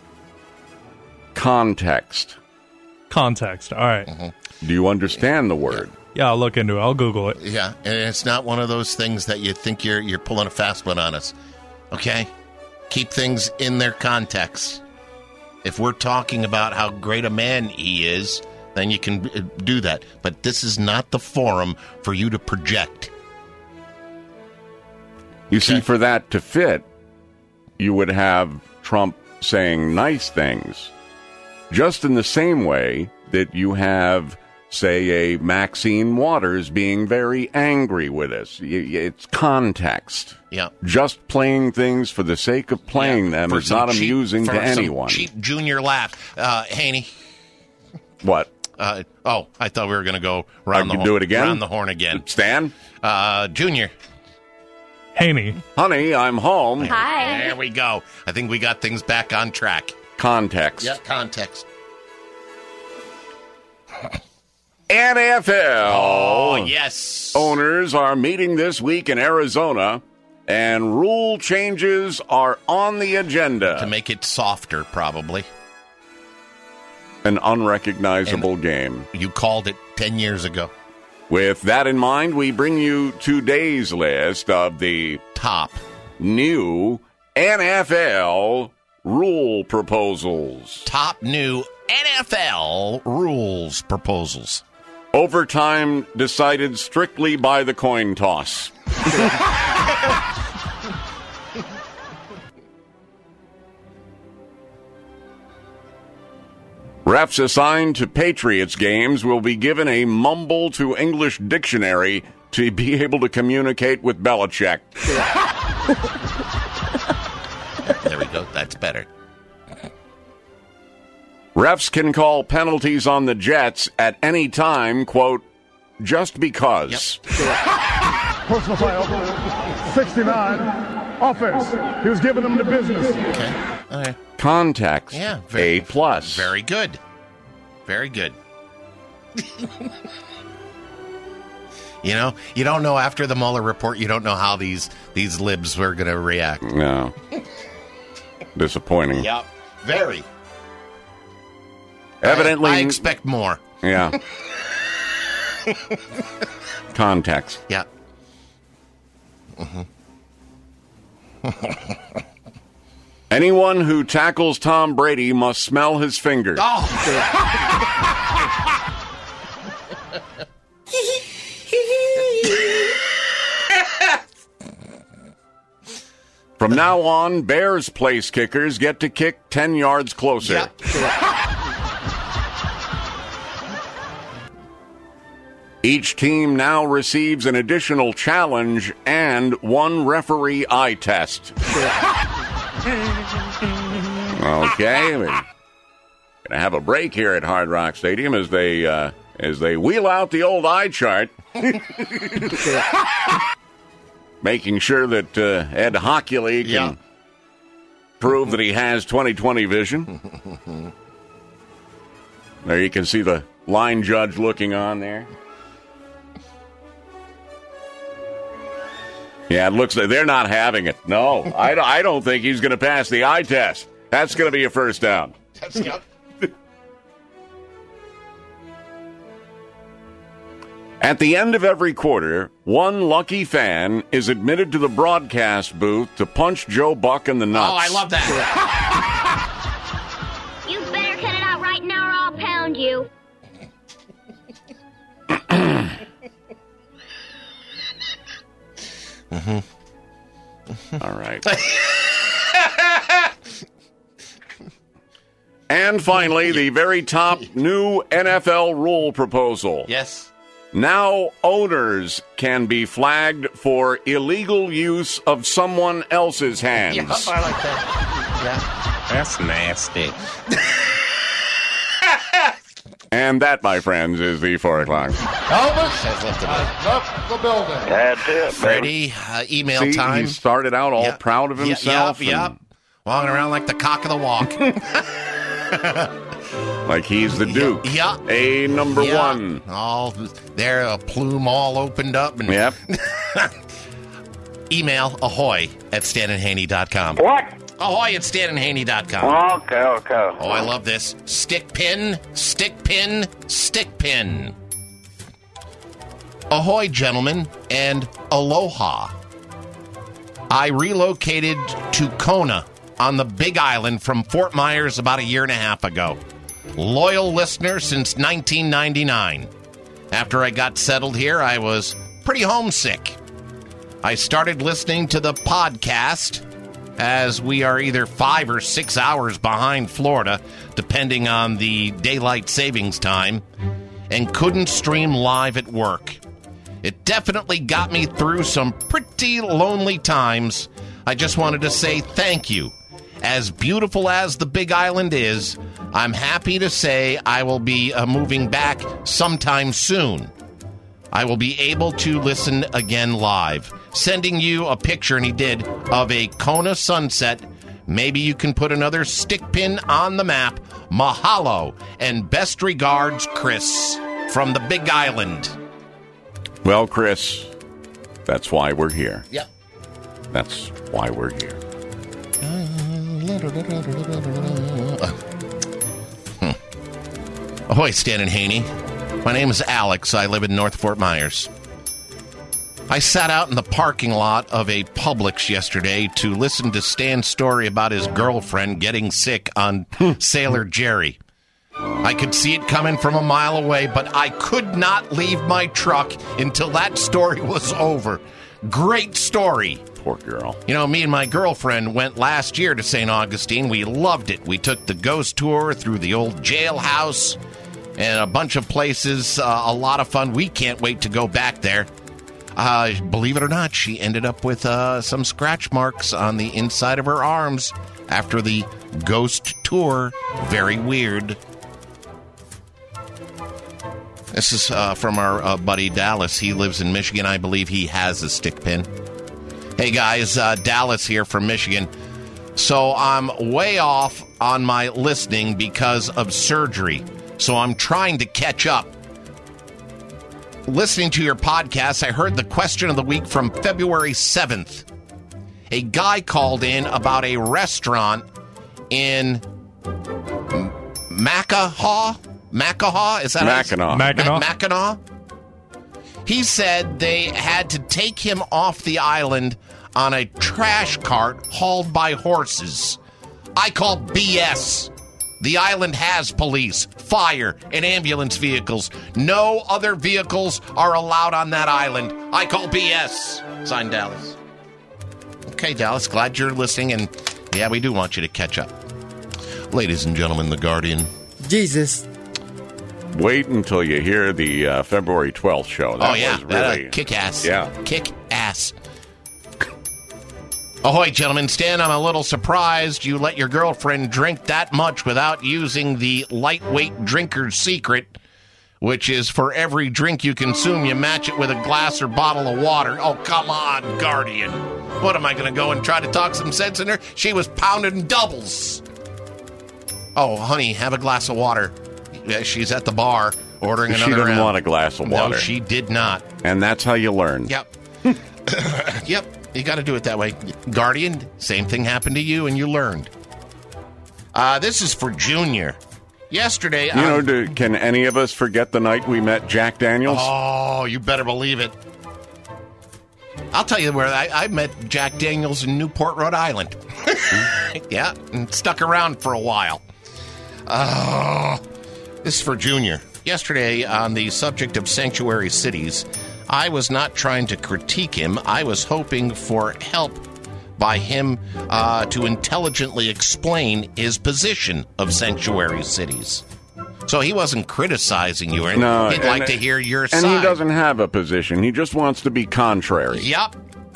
Context.
Context. All right.
Mm-hmm.
Do you understand the word?
Yeah, I'll look into it. I'll Google it.
Yeah, and it's not one of those things that you think you're you're pulling a fast one on us. Okay? Keep things in their context. If we're talking about how great a man he is, then you can uh, do that. But this is not the forum for you to project.
You see, for that to fit, you would have Trump saying nice things, just in the same way that you have, say, a Maxine Waters being very angry with us. It's context.
Yeah.
Just playing things for the sake of playing
Yeah,
them
for
is
some
not
cheap-
amusing
for
to
some
anyone.
Cheap junior laugh. Uh, Haney.
What?
Uh, oh, I thought we were going to go round
I
the
could do it again?
Round the horn again.
Stan?
Uh, Junior.
Haney.
Honey, I'm home.
Hi.
There we go. I think we got things back on track.
Context.
Yeah, context.
N F L.
Oh, yes.
Owners are meeting this week in Arizona, and rule changes are on the agenda.
To make it softer, probably.
An unrecognizable
And
game.
You called it ten years ago.
With that in mind, we bring you today's list of the
top
new N F L rule proposals.
Top new N F L rules proposals.
Overtime decided strictly by the coin toss. Refs assigned to Patriots games will be given a mumble to English dictionary to be able to communicate with Belichick.
There we go. That's better.
Refs can call penalties on the Jets at any time, quote, just because.
Personal foul, sixty-nine, offense. He was giving them the business.
Okay. Okay.
Context,
Yeah. Very,
A plus.
Very good. Very good. You know, you don't know after the Mueller report, you don't know how these these libs were going to react.
No. Disappointing.
Yep. Very.
Evidently.
I, I expect more.
Yeah. Context.
Yeah. Mm-hmm.
Anyone who tackles Tom Brady must smell his fingers.
Oh.
From now on, Bears place kickers get to kick ten yards closer.
Yep.
Each team now receives an additional challenge and one referee eye test. Okay, we're gonna have a break here at Hard Rock Stadium as they uh, as they wheel out the old eye chart, making sure that uh, Ed Hockley can
Yeah.
prove that he has twenty twenty vision. There you can see the line judge looking on there. Yeah, it looks like they're not having it. No, I, I don't think he's going to pass the eye test. That's going to be a first down.
That's, yep.
At the end of every quarter, one lucky fan is admitted to the broadcast booth to punch Joe Buck in the nuts.
Oh, I love that.
You better cut it out right now or I'll pound you.
Mm-hmm. All right. And finally, the very top new N F L rule proposal.
Yes.
Now owners can be flagged for illegal use of someone else's hands.
Yeah, I like that. Yeah.
That's nasty.
And that, my friends, is the four o'clock.
Elvis has left the building.
That's it,
Freddie, uh, email
See,
time.
He started out all
Yep.
proud of
Yep,
himself.
Yep, yep. Walking around like the cock of the walk.
Like he's the Duke.
Yeah.
A number
Yeah.
one.
All there, a plume all opened up. And
Yep.
Email ahoy at stan and haney dot com.
What?
Ahoy at stan and haney dot com.
Okay, okay.
Oh, I love this. Stick pin, stick pin, stick pin. Ahoy, gentlemen, and aloha. I relocated to Kona on the Big Island from Fort Myers about a year and a half ago. Loyal listener since nineteen ninety-nine. After I got settled here, I was pretty homesick. I started listening to the podcast, as we are either five or six hours behind Florida, depending on the daylight savings time, and couldn't stream live at work. It definitely got me through some pretty lonely times. I just wanted to say thank you. As beautiful as the Big Island is, I'm happy to say I will be uh, moving back sometime soon. I will be able to listen again live. Sending you a picture, and he did, of a Kona sunset. Maybe you can put another stick pin on the map. Mahalo, and best regards, Chris, from the Big Island.
Well, Chris, that's why we're here.
Yep.
That's why we're here.
Hmm. Ahoy, Stan and Haney. My name is Alex. I live in North Fort Myers. I sat out in the parking lot of a Publix yesterday to listen to Stan's story about his girlfriend getting sick on Sailor Jerry. I could see it coming from a mile away, but I could not leave my truck until that story was over. Great story.
Poor girl.
You know, me and my girlfriend went last year to Saint Augustine. We loved it. We took the ghost tour through the old jailhouse and a bunch of places. Uh, a lot of fun. We can't wait to go back there. Uh, believe it or not, she ended up with uh, some scratch marks on the inside of her arms after the ghost tour. Very weird. This is uh, from our uh, buddy Dallas. He lives in Michigan. I believe he has a stick pin. Hey, guys, uh, Dallas here from Michigan. So I'm way off on my listening because of surgery. So I'm trying to catch up. Listening to your podcast, I heard the question of the week from February seventh. A guy called in about a restaurant in Mackinac. Mackinac? Is that
Mackinac.
Mackinac.
Ma- Mackinac? He said they had to take him off the island on a trash cart hauled by horses. I call B S. The island has police, fire, and ambulance vehicles. No other vehicles are allowed on that island. I call B S. Signed, Dallas. Okay, Dallas, glad you're listening, and yeah, we do want you to catch up. Ladies and gentlemen, The Guardian.
Jesus.
Wait until you hear the uh, February twelfth show. That
oh, yeah,
was
that,
really...
uh, kick-ass.
Yeah.
Kick-ass. Ahoy, gentlemen. Stan, I'm a little surprised you let your girlfriend drink that much without using the lightweight drinker's secret, which is for every drink you consume, you match it with a glass or bottle of water. Oh, come on, Guardian. What, am I going to go and try to talk some sense in her? She was pounding doubles. Oh, honey, have a glass of water. Yeah, she's at the bar ordering
She
another
didn't
round.
want a glass of water.
No, she did not.
And that's how you learn.
Yep. Yep. You got to do it that way. Guardian, same thing happened to you and you learned. Uh, this is for Junior. Yesterday,
You know, do, can any of us forget the night we met Jack Daniels?
Oh, you better believe it. I'll tell you where I, I met Jack Daniels in Newport, Rhode Island. Yeah, and stuck around for a while. Oh, this is for Junior. Yesterday, on the subject of sanctuary cities, I was not trying to critique him. I was hoping for help by him uh, to intelligently explain his position of sanctuary cities. So he wasn't criticizing you, or
No,
he'd
and-
like to hear your
And
side.
he doesn't have a position. He just wants to be contrary.
Yep.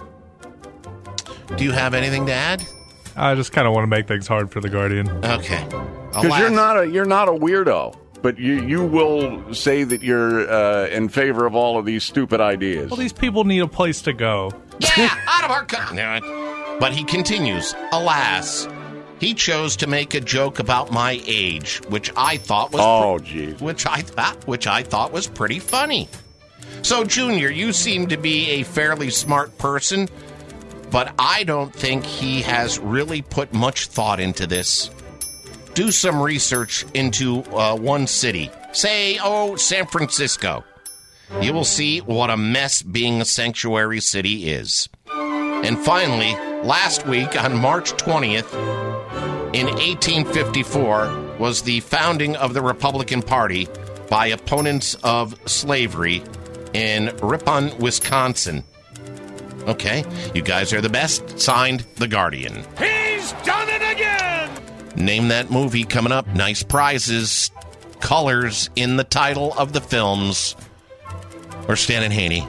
Do you have anything to add?
I just kind of want to make things hard for the Guardian.
Okay.
Because you're not a you're not a weirdo, but you you will say that you're uh, in favor of all of these stupid ideas.
Well, these people need a place to go.
Yeah, out of our country. But he continues, alas, he chose to make a joke about my age, which I thought was
Oh,
pre-
geez.
which I thought which I thought was pretty funny. So, Junior, you seem to be a fairly smart person, but I don't think he has really put much thought into this. Do some research into uh, one city. Say, oh, San Francisco. You will see what a mess being a sanctuary city is. And finally, last week on March twentieth, in eighteen fifty-four, was the founding of the Republican Party by opponents of slavery in Ripon, Wisconsin. Okay, you guys are the best. Signed, The Guardian.
He's done it again!
Name that movie coming up. Nice prizes. Colors in the title of the films. Or Stan and Haney.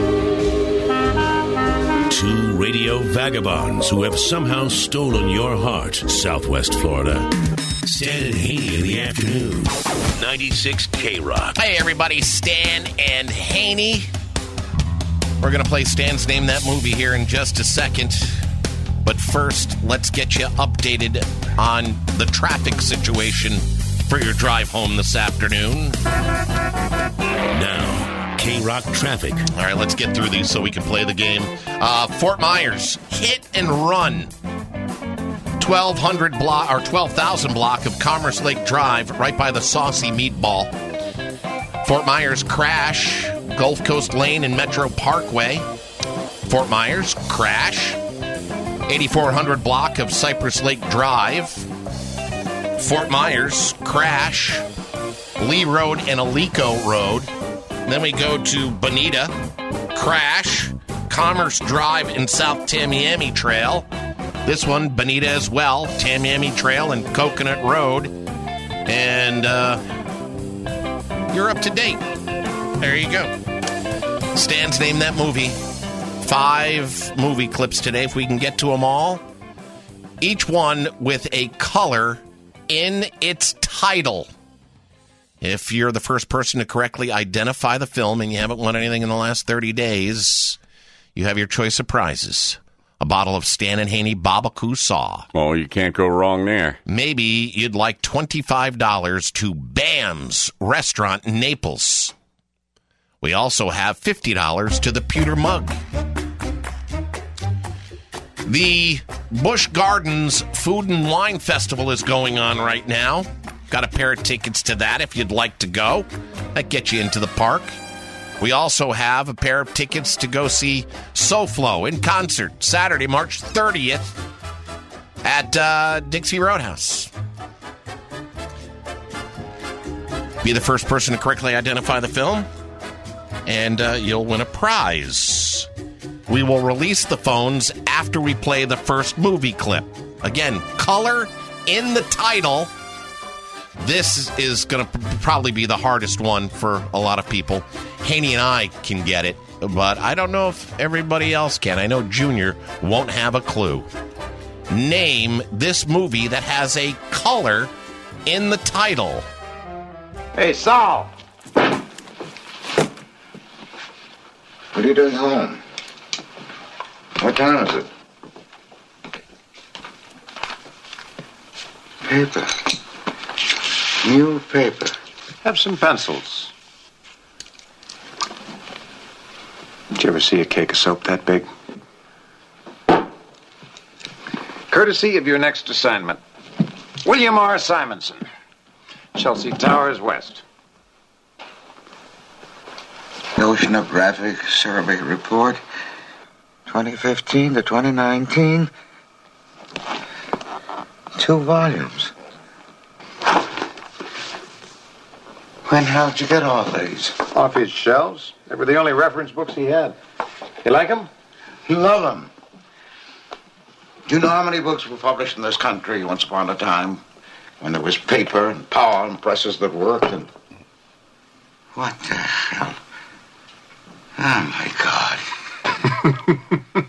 Two radio vagabonds who have somehow stolen your heart, Southwest Florida. Stan and Haney in the afternoon. ninety-six K-Rock.
Hey, everybody. Stan and Haney. We're going to play Stan's Name That Movie here in just a second. But first, let's get you updated on the traffic situation for your drive home this afternoon.
Now, K-Rock traffic.
All right, let's get through these so we can play the game. Uh, Fort Myers, hit and run. twelve hundred block or twelve thousand block of Commerce Lake Drive, right by the Saucy Meatball. Fort Myers crash, Gulf Coast Lane and Metro Parkway. Fort Myers crash, eighty-four hundred block of Cypress Lake Drive. Fort Myers crash, Lee Road and Alico Road. Then we go to Bonita, crash, Commerce Drive and South Tamiami Trail. This one, Bonita as well, Tamiami Trail and Coconut Road. And uh, you're up to date. There you go. Stan's Name That Movie. Five movie clips today, if we can get to them all. Each one with a color in its title. If you're the first person to correctly identify the film and you haven't won anything in the last thirty days, you have your choice of prizes. A bottle of Stan and Haney Barbecue Saw.
Oh, you can't go wrong there.
Maybe you'd like twenty-five dollars to Bam's Restaurant in Naples. We also have fifty dollars to the Pewter Mug. The Busch Gardens Food and Wine Festival is going on right now. Got a pair of tickets to that if you'd like to go. That gets you into the park. We also have a pair of tickets to go see SoFlo in concert Saturday, March thirtieth at uh, Dixie Roadhouse. Be the first person to correctly identify the film, and uh, you'll win a prize. We will release the phones after we play the first movie clip. Again, color in the title. This is going to probably be the hardest one for a lot of people. Haney and I can get it, but I don't know if everybody else can. I know Junior won't have a clue. Name this movie that has a color in the title.
Hey, Saul.
What are you doing home? What time is it? Paper. New paper.
Have some pencils. Did you ever see a cake of soap that big? Courtesy of your next assignment, William R. Simonson. Chelsea Towers West.
The Oceanographic Survey Report, twenty fifteen to twenty nineteen. Two volumes. When, how'd you get all these?
Off his shelves. They were the only reference books he had. You like them?
Love them. Do you know how many books were published in this country once upon a time? When there was paper and power and presses that worked and... What the hell? Oh, my God.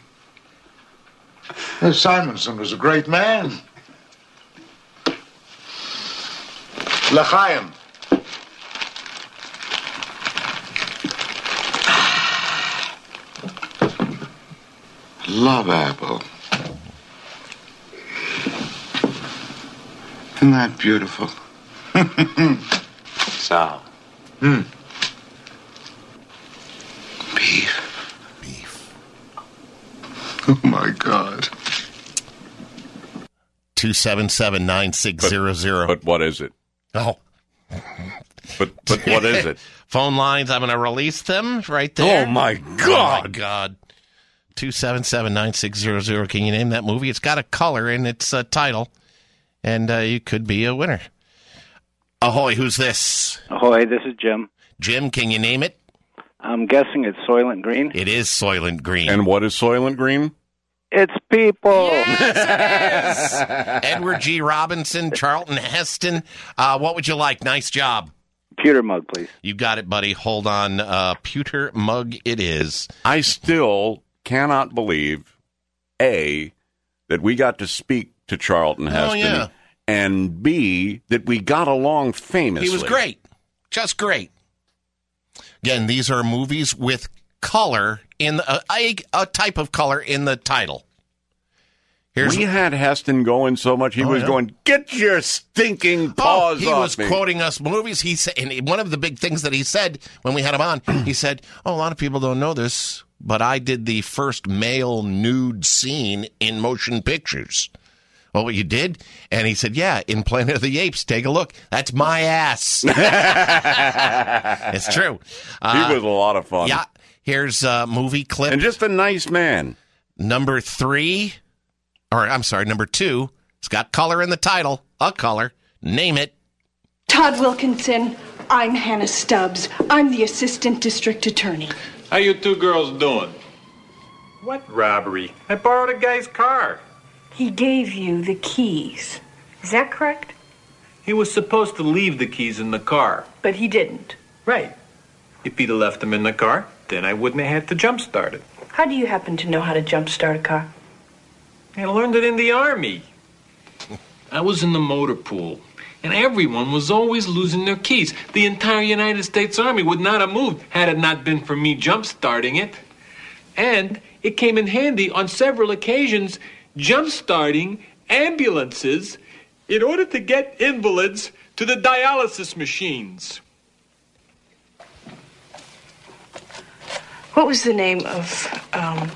Simonson was a great man. L'chaim. Love apple. Isn't that beautiful?
Sal.
Hmm. Beef.
Beef.
Oh, my God.
two seven seven, nine six zero zero.
But what is it?
Oh.
But but what is it?
Phone lines, I'm going to release them right there.
Oh, my God.
Oh, my God. two seven seven, nine six zero zero. Can you name that movie? It's got a color in its uh, title, and uh, you could be a winner. Ahoy, who's this?
Ahoy, this is Jim.
Jim, can you name it?
I'm guessing it's Soylent Green.
It is Soylent Green.
And what is Soylent Green?
It's people.
Yes, it is. Edward G. Robinson, Charlton Heston. Uh, what would you like? Nice job.
Pewter mug, please.
You got it, buddy. Hold on. Uh, pewter mug it is.
I still cannot believe, A, that we got to speak to Charlton Heston,
oh, yeah.
and B, that we got along famously.
He was great. Just great. Again, these are movies with color in the, uh, a, a type of color in the title. Here's
we had Heston going so much, he
oh,
was
yeah.
going, get your stinking paws
oh, he
off
was
me.
quoting us movies. He said, and one of the big things that he said when we had him on, he said, oh, a lot of people don't know this, but I did the first male nude scene in motion pictures. Well, what you did? And he said, yeah, in Planet of the Apes, take a look. That's my ass. It's true. Uh,
he was a lot of fun.
Yeah. Here's a movie clip.
And just a nice man.
Number three, or I'm sorry, number two. It's got color in the title. A color. Name it.
Todd Wilkinson. I'm Hannah Stubbs. I'm the assistant district attorney.
How you two girls doing? What robbery? I borrowed a guy's car.
He gave you the keys. Is that correct?
He was supposed to leave the keys in the car.
But he didn't.
Right. If he'd have left them in the car, then I wouldn't have had to jump start it.
How do you happen to know how to jump start a car?
I learned it in the Army. I was in the motor pool, and everyone was always losing their keys. The entire United States Army would not have moved had it not been for me jump starting it. And it came in handy on several occasions jump starting ambulances in order to get invalids to the dialysis machines.
What was the name of, um...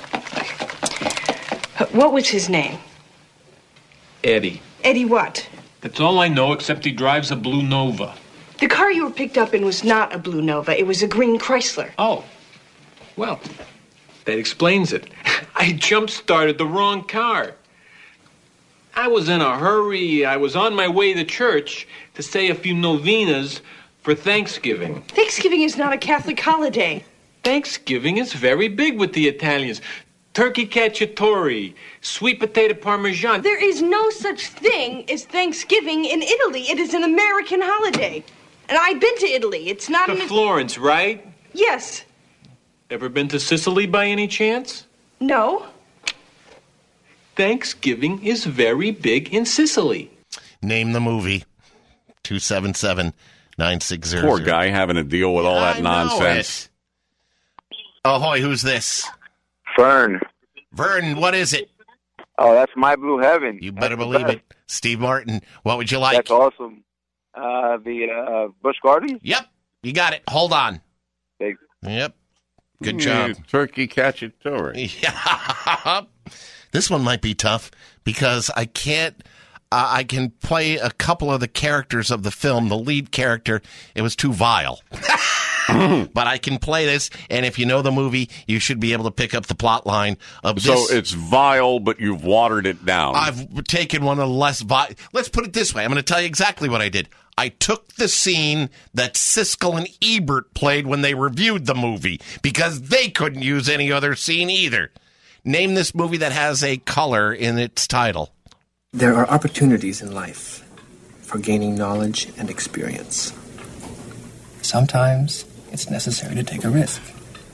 What was his name?
Eddie.
Eddie what?
That's all I know, except he drives a Blue Nova.
The car you were picked up in was not a Blue Nova. It was a green Chrysler.
Oh. Well, that explains it. I jump-started the wrong car. I was in a hurry. I was on my way to church to say a few novenas for Thanksgiving.
Thanksgiving is not a Catholic holiday.
Thanksgiving is very big with the Italians. Turkey cacciatore, sweet potato parmesan.
There is no such thing as Thanksgiving in Italy. It is an American holiday. And I've been to Italy. It's not
To
an...
Florence, right?
Yes.
Ever been to Sicily by any chance?
No.
Thanksgiving is very big in Sicily.
Name the movie. two seven seven, nine six zero.
Poor guy having to deal with all that
I
nonsense.
Ahoy, who's this?
Fern.
Vern, what is it?
Oh, that's My Blue Heaven.
You better
That's the
believe
best.
it. Steve Martin, what would you like?
That's awesome. Uh, the uh, Busch Gardens?
Yep, you got it. Hold on.
Thanks.
Yep. Good
Yeah,
job.
Turkey cacciatore.
Yeah. This one might be tough because I can't uh, I can play a couple of the characters of the film. The lead character, it was too vile. But I can play this, and if you know the movie, you should be able to pick up the plot line of
So
this.
it's vile, but you've watered it down.
I've taken one of the less vile. Let's put it this way. I'm going to tell you exactly what I did. I took the scene that Siskel and Ebert played when they reviewed the movie, because they couldn't use any other scene either. Name this movie that has a color in its title.
There are opportunities in life for gaining knowledge and experience. Sometimes it's necessary to take a risk.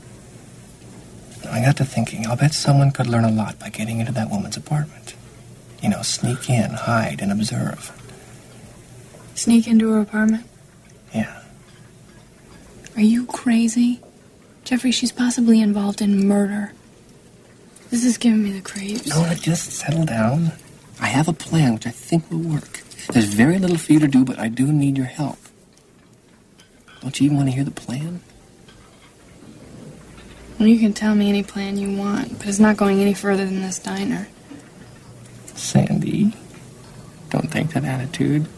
I got to thinking, I'll bet someone could learn a lot by getting into that woman's apartment. You know, sneak in, hide, and observe.
Sneak into her apartment?
Yeah.
Are you crazy? Jeffrey, she's possibly involved in murder. This is giving me the creeps.
No, just settle down. I have a plan which I think will work. There's very little for you to do, but I do need your help. Don't you even want to hear the plan?
Well, you can tell me any plan you want, but it's not going any further than this diner.
Sandy, don't take that attitude.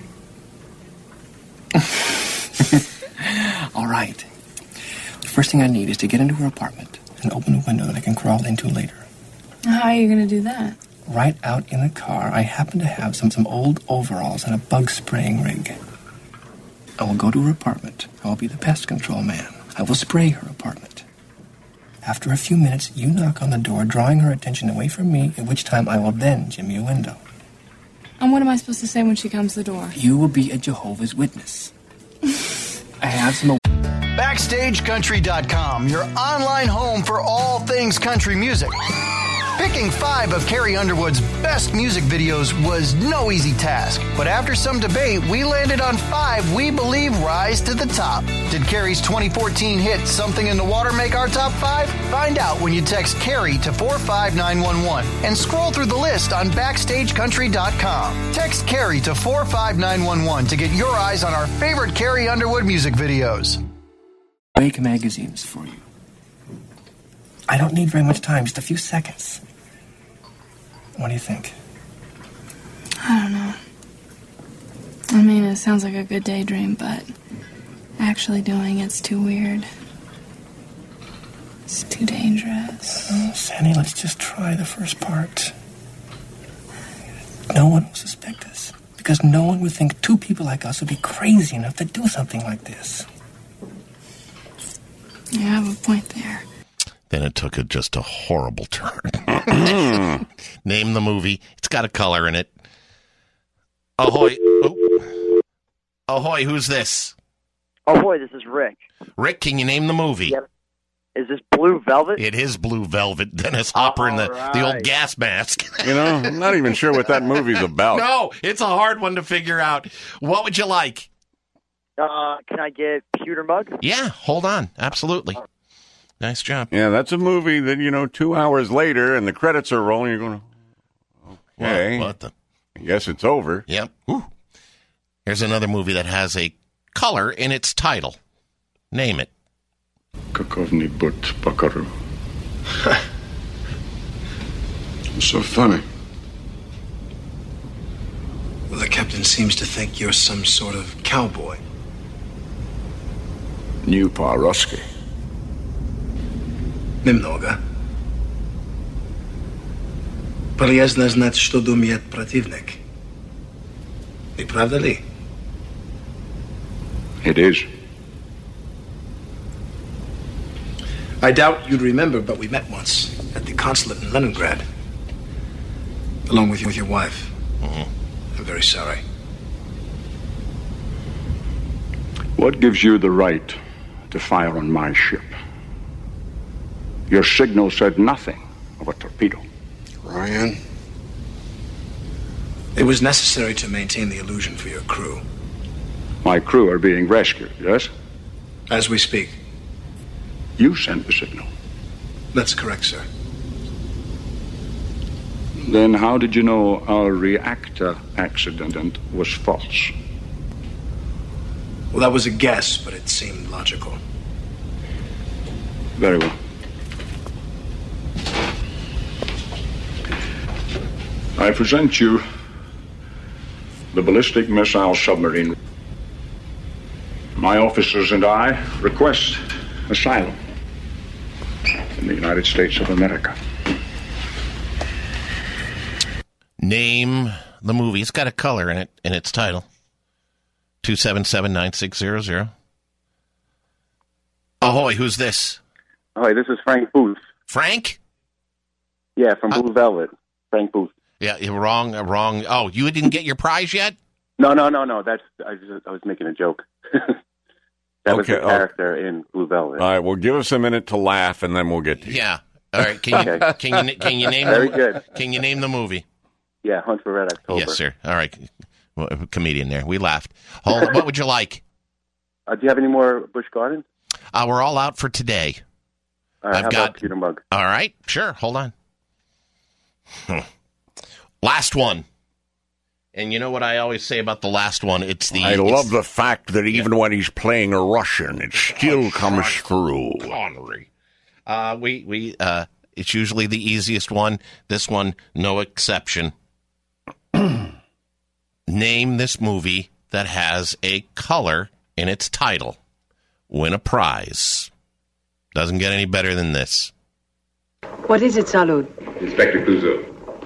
All right. The first thing I need is to get into her apartment and open a window that I can crawl into later.
How are you going to do that?
Right out in the car, I happen to have some, some old overalls and a bug spraying rig. I will go to her apartment. I will be the pest control man. I will spray her apartment. After a few minutes, you knock on the door, drawing her attention away from me, at which time I will then jimmy a window.
And what am I supposed to say when she comes to the door?
You will be a Jehovah's Witness. I have some...
Backstage Country dot com, your online home for all things country music. Picking five of Carrie Underwood's best music videos was no easy task, but after some debate, we landed on five we believe rise to the top. Did Carrie's twenty fourteen hit Something in the Water make our top five? Find out when you text Carrie to four five nine one one and scroll through the list on Backstage Country dot com. Text Carrie to four five nine one one to get your eyes on our favorite Carrie Underwood music videos.
Wake magazines for you. I don't need very much time, just a few seconds. What do you think?
I don't know. I mean, it sounds like a good daydream, but actually doing it's too weird. It's too dangerous.
Oh, Sandy, let's just try the first part. No one will suspect us, because no one would think two people like us would be crazy enough to do something like this.
You have a point there.
Then it took a, just a horrible turn. Name the movie. It's got a color in it. Ahoy. Oh. Ahoy, who's this?
Ahoy, this is Rick.
Rick, can you name the movie?
Yep. Is this Blue Velvet?
It is Blue Velvet. Dennis Hopper in the,
right.
the old gas mask.
You know, I'm not even sure what that movie's about.
No, it's a hard one to figure out. What would you like?
Uh, can I get Pewter Mug?
Yeah, hold on. Absolutely. Nice job.
Yeah, that's a movie that, you know, two hours later and the credits are rolling, you're going, okay.
What, what the?
I guess it's over.
Yep. Ooh. Here's another movie that has a color in its title. Name it.
Kakovny but Bakaru. So funny.
Well, the captain seems to think you're some sort of cowboy.
New Paroski.
Немного. Полезно знать, что думает противник. Не правда ли?
It is.
I doubt you'd remember, but we met once at the consulate in Leningrad, along with you, with your wife.
Mm-hmm.
I'm very sorry.
What gives you the right to fire on my ship? Your signal said nothing of a torpedo.
Ryan? It was necessary to maintain the illusion for your crew.
My crew are being rescued, yes?
As we speak.
You sent the signal.
That's correct, sir.
Then how did you know our reactor accident was false?
Well, that was a guess, but it seemed logical.
Very well. I present you the ballistic missile submarine. My officers and I request asylum in the United States of America.
Name the movie. It's got a color in it, in its title. two seven seven, nine six zero zero. Ahoy, who's this?
Ahoy, this is Frank Booth.
Frank?
Yeah, from Blue uh, Velvet. Frank Booth.
Yeah, you're wrong, wrong. Oh, you didn't get your prize yet?
No, no, no, no. That's I, just, I was making a joke. That was
okay,
the character oh. in Blue Velvet.
All right, well, give us a minute to laugh, and then we'll get to you.
Yeah. All right. Can you
okay.
can you can you name
Very
the,
good.
Can you name the movie?
Yeah, Hunt for Red October.
Yes, sir. All right. Well, a comedian there. We laughed. Hold on. What would you like?
Uh, do you have any more Busch Gardens?
Uh, we're all out for today.
All right,
I've
how
got
about Pewter Mug.
All right. Sure. Hold on. Hmm. Last one. And you know what I always say about the last one? It's the.
I
it's,
love the fact that even yeah. when he's playing a Russian, it still oh, comes through.
Connery. Uh, we we uh, it's usually the easiest one. This one, no exception. Name this movie that has a color in its title. Win a prize. Doesn't get any better than this.
What is it, Salud?
Inspector Clouseau.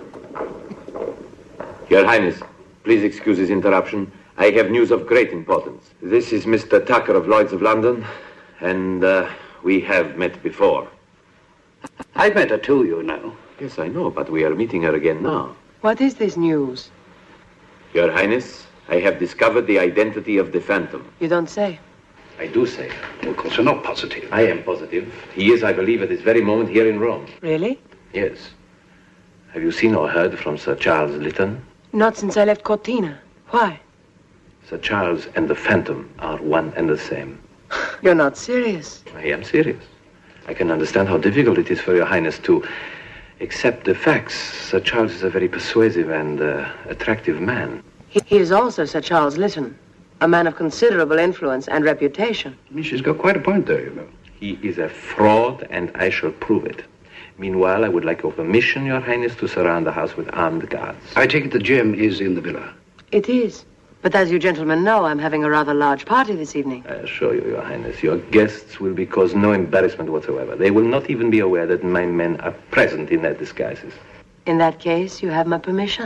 Your Highness, please excuse this interruption. I have news of great importance. This is Mister Tucker of Lloyd's of London, and uh, we have met before.
I've met her too, you know.
Yes, I know, but we are meeting her again now.
What is this news?
Your Highness, I have discovered the identity of the Phantom.
You don't say.
I do say.
Of course, you're not positive.
I am positive. He is, I believe, at this very moment here in Rome.
Really?
Yes. Have you seen or heard from Sir Charles Lytton?
Not since I left Cortina. Why?
Sir Charles and the Phantom are one and the same.
You're not serious.
I am serious. I can understand how difficult it is for your Highness to accept the facts. Sir Charles is a very persuasive and uh, attractive man.
He, he is also Sir Charles Lytton, a man of considerable influence and reputation.
I mean, she's got quite a point there, you know.
He is a fraud, and I shall prove it. Meanwhile, I would like your permission, Your Highness, to surround the house with armed guards.
I take it the gem is in the villa.
It is. But as you gentlemen know, I'm having a rather large party this evening.
I assure you, Your Highness, your guests will be caused no embarrassment whatsoever. They will not even be aware that my men are present in their disguises.
In that case, you have my permission.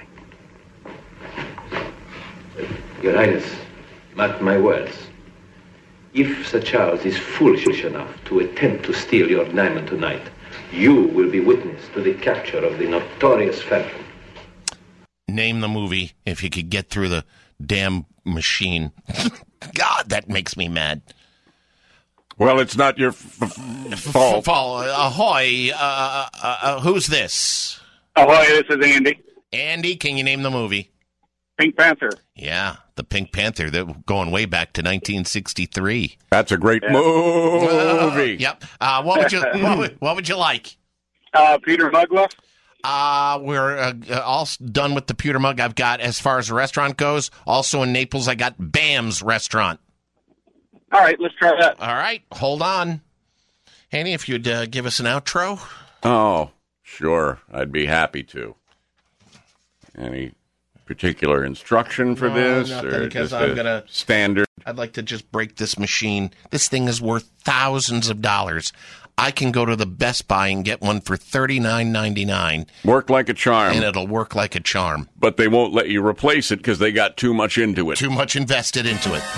Your Highness, mark my words. If Sir Charles is foolish enough to attempt to steal your diamond tonight, you will be witness to the capture of the notorious Phantom.
Name the movie if you could get through the damn machine. God, that makes me mad.
Well, it's not your f- f- fault.
Fall. Ahoy. Uh, uh, uh, who's this?
Ahoy, this is Andy.
Andy, can you name the movie?
Pink Panther.
Yeah, the Pink Panther. They're going way back to nineteen sixty-three.
That's a great yeah. movie.
Uh, yep. Uh, what would you what would, what would you like?
Uh, Peter Mugla.
Uh, we're uh, all done with the pewter mug. I've got, as far as the restaurant goes, also in Naples, I got Bam's Restaurant.
All right, let's try that.
All right, hold on. Hanny, if you'd uh, give us an outro.
Oh, sure. I'd be happy to. Any particular instruction for
no,
this?
Nothing,
or
because
just
I'm gonna
standard?
I'd like to just break this machine. This thing is worth thousands of dollars. I can go to the Best Buy and get one for thirty-nine ninety-nine.
Work like a charm.
And it'll work like a charm.
But they won't let you replace it because they got too much into it.
Too much invested into it.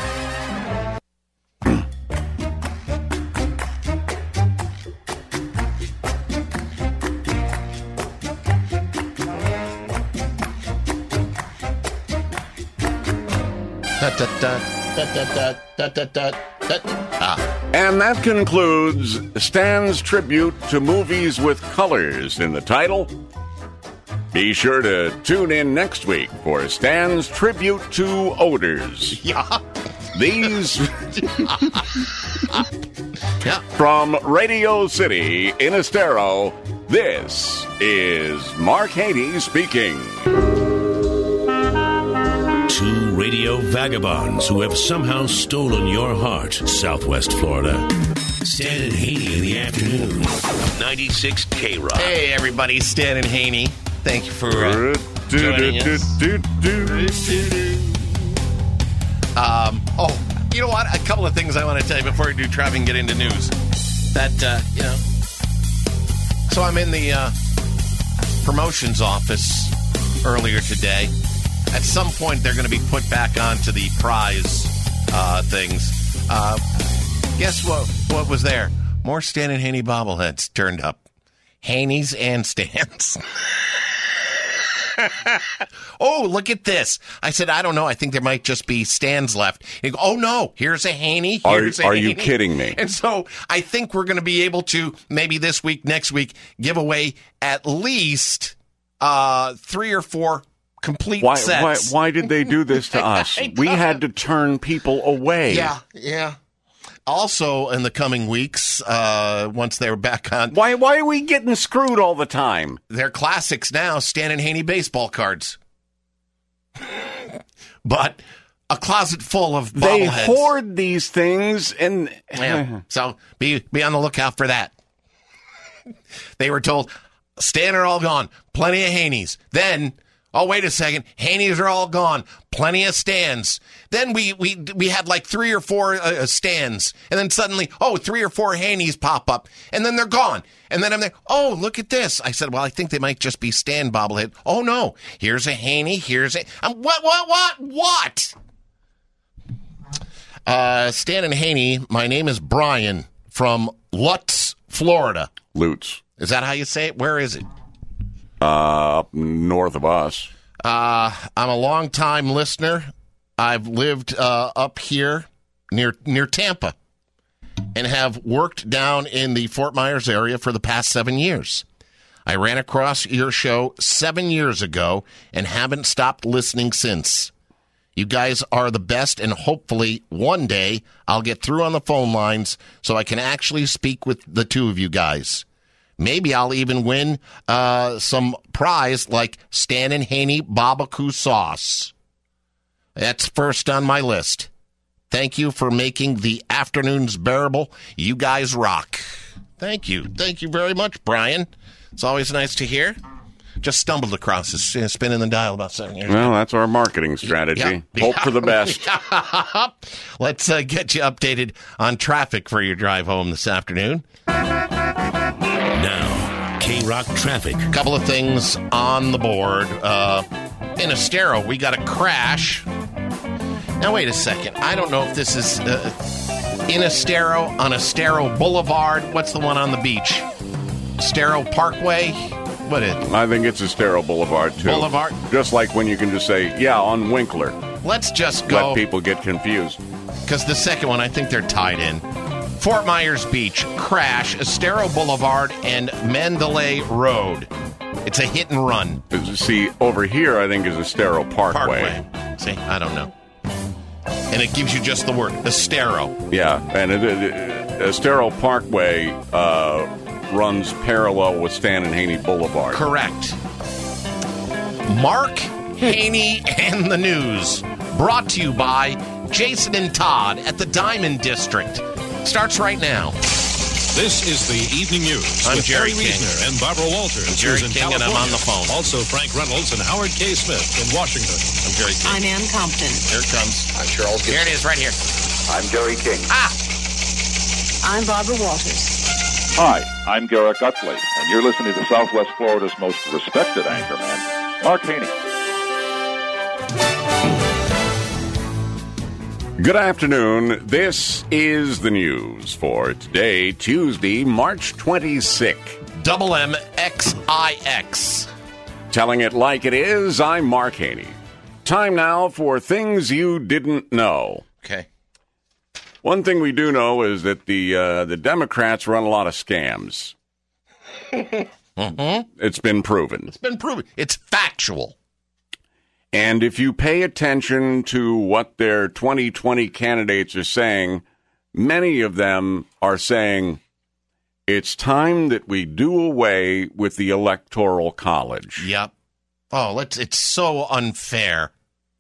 Da, da, da, da, da, da, da, da, da. Ah.
And that concludes Stan's tribute to movies with colors in the title. Be sure to tune in next week for Stan's tribute to odors.
Yeah.
These
yeah.
From Radio City in Estero, this is Mark Haney speaking.
Two radio vagabonds who have somehow stolen your heart, Southwest Florida. Stan and Haney in the afternoon. ninety-six K-Rock.
Hey, everybody. Stan and Haney. Thank you for uh, joining us. Um, oh, you know what? A couple of things I want to tell you before we do traffic and get into news. That, uh, you know. So I'm in the uh, promotions office earlier today. At some point, they're going to be put back onto the prize uh, things. Uh, guess what? What was there? More Stan and Haney bobbleheads turned up. Haney's and Stan's. Oh, look at this. I said, I don't know. I think there might just be Stans left. He go, oh, no. Here's a Haney. Here's
Are,
a
are
Haney.
you kidding me?
And so I think we're going to be able to, maybe this week, next week, give away at least uh, three or four complete
Why,
sets.
why, why did they do this to us? We had to turn people away.
Yeah, yeah. Also, in the coming weeks, uh, once they're back on...
Why Why are we getting screwed all the time?
They're classics now, Stan and Haney baseball cards. But a closet full of bobbleheads.
They hoard these things, and...
Yeah. So be be on the lookout for that. They were told, Stan are all gone, plenty of Haneys. Then... Oh, wait a second. Haney's are all gone. Plenty of Stans. Then we we we had like three or four uh, Stans. And then suddenly, oh, three or four Haneys pop up. And then they're gone. And then I'm there, oh, look at this. I said, well, I think they might just be Stan bobblehead. Oh, no. Here's a Haney. Here's a... Um, what, what, what, what? Uh, Stan and Haney, my name is Brian from Lutz, Florida.
Lutz.
Is that how you say it? Where is it?
Uh, up north of us.
Uh, I'm a long-time listener. I've lived uh, up here near near Tampa and have worked down in the Fort Myers area for the past seven years. I ran across your show seven years ago and haven't stopped listening since. You guys are the best, and hopefully one day I'll get through on the phone lines so I can actually speak with the two of you guys. Maybe I'll even win uh, some prize like Stan and Haney barbecue sauce. That's first on my list. Thank you for making the afternoons bearable. You guys rock. Thank you. Thank you very much, Brian. It's always nice to hear. Just stumbled across this, uh, spinning the dial about seven years
Well,
ago.
that's our marketing strategy.
Yeah.
Hope for the best.
Let's uh, get you updated on traffic for your drive home this afternoon.
Now, K-Rock traffic.
A couple of things on the board. Uh, in Estero, we got a crash. Now, wait a second. I don't know if this is uh, in Estero, on Estero Boulevard. What's the one on the beach? Estero Parkway? What is it?
I think it's Estero Boulevard, too.
Boulevard?
Just like when you can just say, yeah, on Winkler.
Let's just go.
Let people get confused.
Because the second one, I think they're tied in. Fort Myers Beach, crash, Estero Boulevard, and Mandalay Road. It's a hit and run.
See, over here, I think is Estero Parkway.
Parkway. See, I don't know. And it gives you just the word, Estero.
Yeah, and it, it, Estero Parkway uh, runs parallel with Stan and Haney Boulevard.
Correct. Mark Haney and the News. Brought to you by Jason and Todd at the Diamond District. Starts right now.
This is the Evening News
I'm
with
Jerry
Harry
King.
Reisner and Barbara Walters.
I'm Jerry
who's in
King, and I'm on the phone.
Also, Frank Reynolds and Howard K. Smith in Washington.
I'm Jerry King.
I'm Ann Compton.
Here it comes.
I'm Charles
Here it is, right here.
I'm Jerry King.
Ah!
I'm Barbara Walters.
Hi, I'm Garrett Gutley, and you're listening to Southwest Florida's most respected anchorman, Mark Haney.
Good afternoon. This is the news for today, Tuesday, March twenty-sixth.
Double M X I X.
Telling it like it is, I'm Mark Haney. Time now for things you didn't know.
Okay.
One thing we do know is that the uh, the Democrats run a lot of scams.
Mm-hmm.
It's been proven.
It's been proven. It's factual.
And if you pay attention to what their twenty twenty candidates are saying, many of them are saying it's time that we do away with the Electoral College.
Yep. Oh, let's. It's so unfair.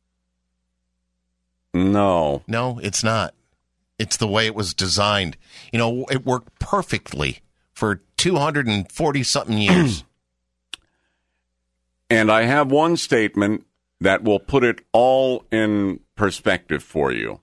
No.
No, it's not. It's the way it was designed. You know, it worked perfectly for two hundred forty-something years.
And I have one statement that will put it all in perspective for you.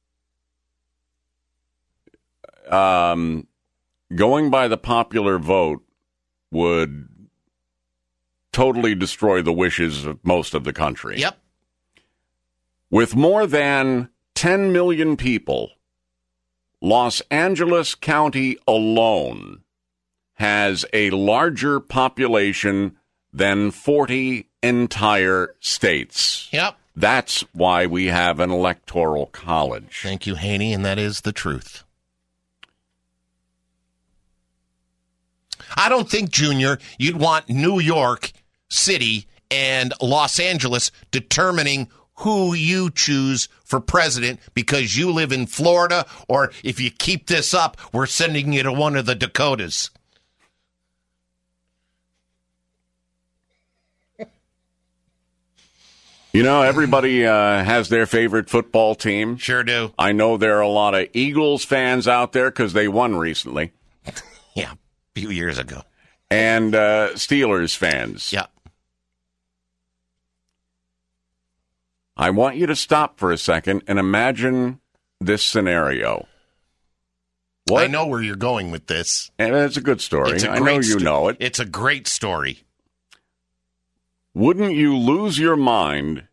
Um, going by the popular vote would totally destroy the wishes of most of the country.
Yep.
With more than ten million people, Los Angeles County alone has a larger population than forty entire states.
Yep.
That's why we have an electoral college.
Thank you, Haney, and that is the truth. I don't think, Junior, you'd want New York City and Los Angeles determining who you choose for president because you live in Florida, or if you keep this up, we're sending you to one of the Dakotas.
You know, everybody uh, has their favorite football team.
Sure do.
I know there are a lot of Eagles fans out there because they won recently.
Yeah, a few years ago.
And uh, Steelers fans.
Yeah.
I want you to stop for a second and imagine this scenario. What?
I know where you're going with this.
And it's a good story.
It's a
I know
great
you
sto-
know it.
It's a great story.
Wouldn't you lose your mind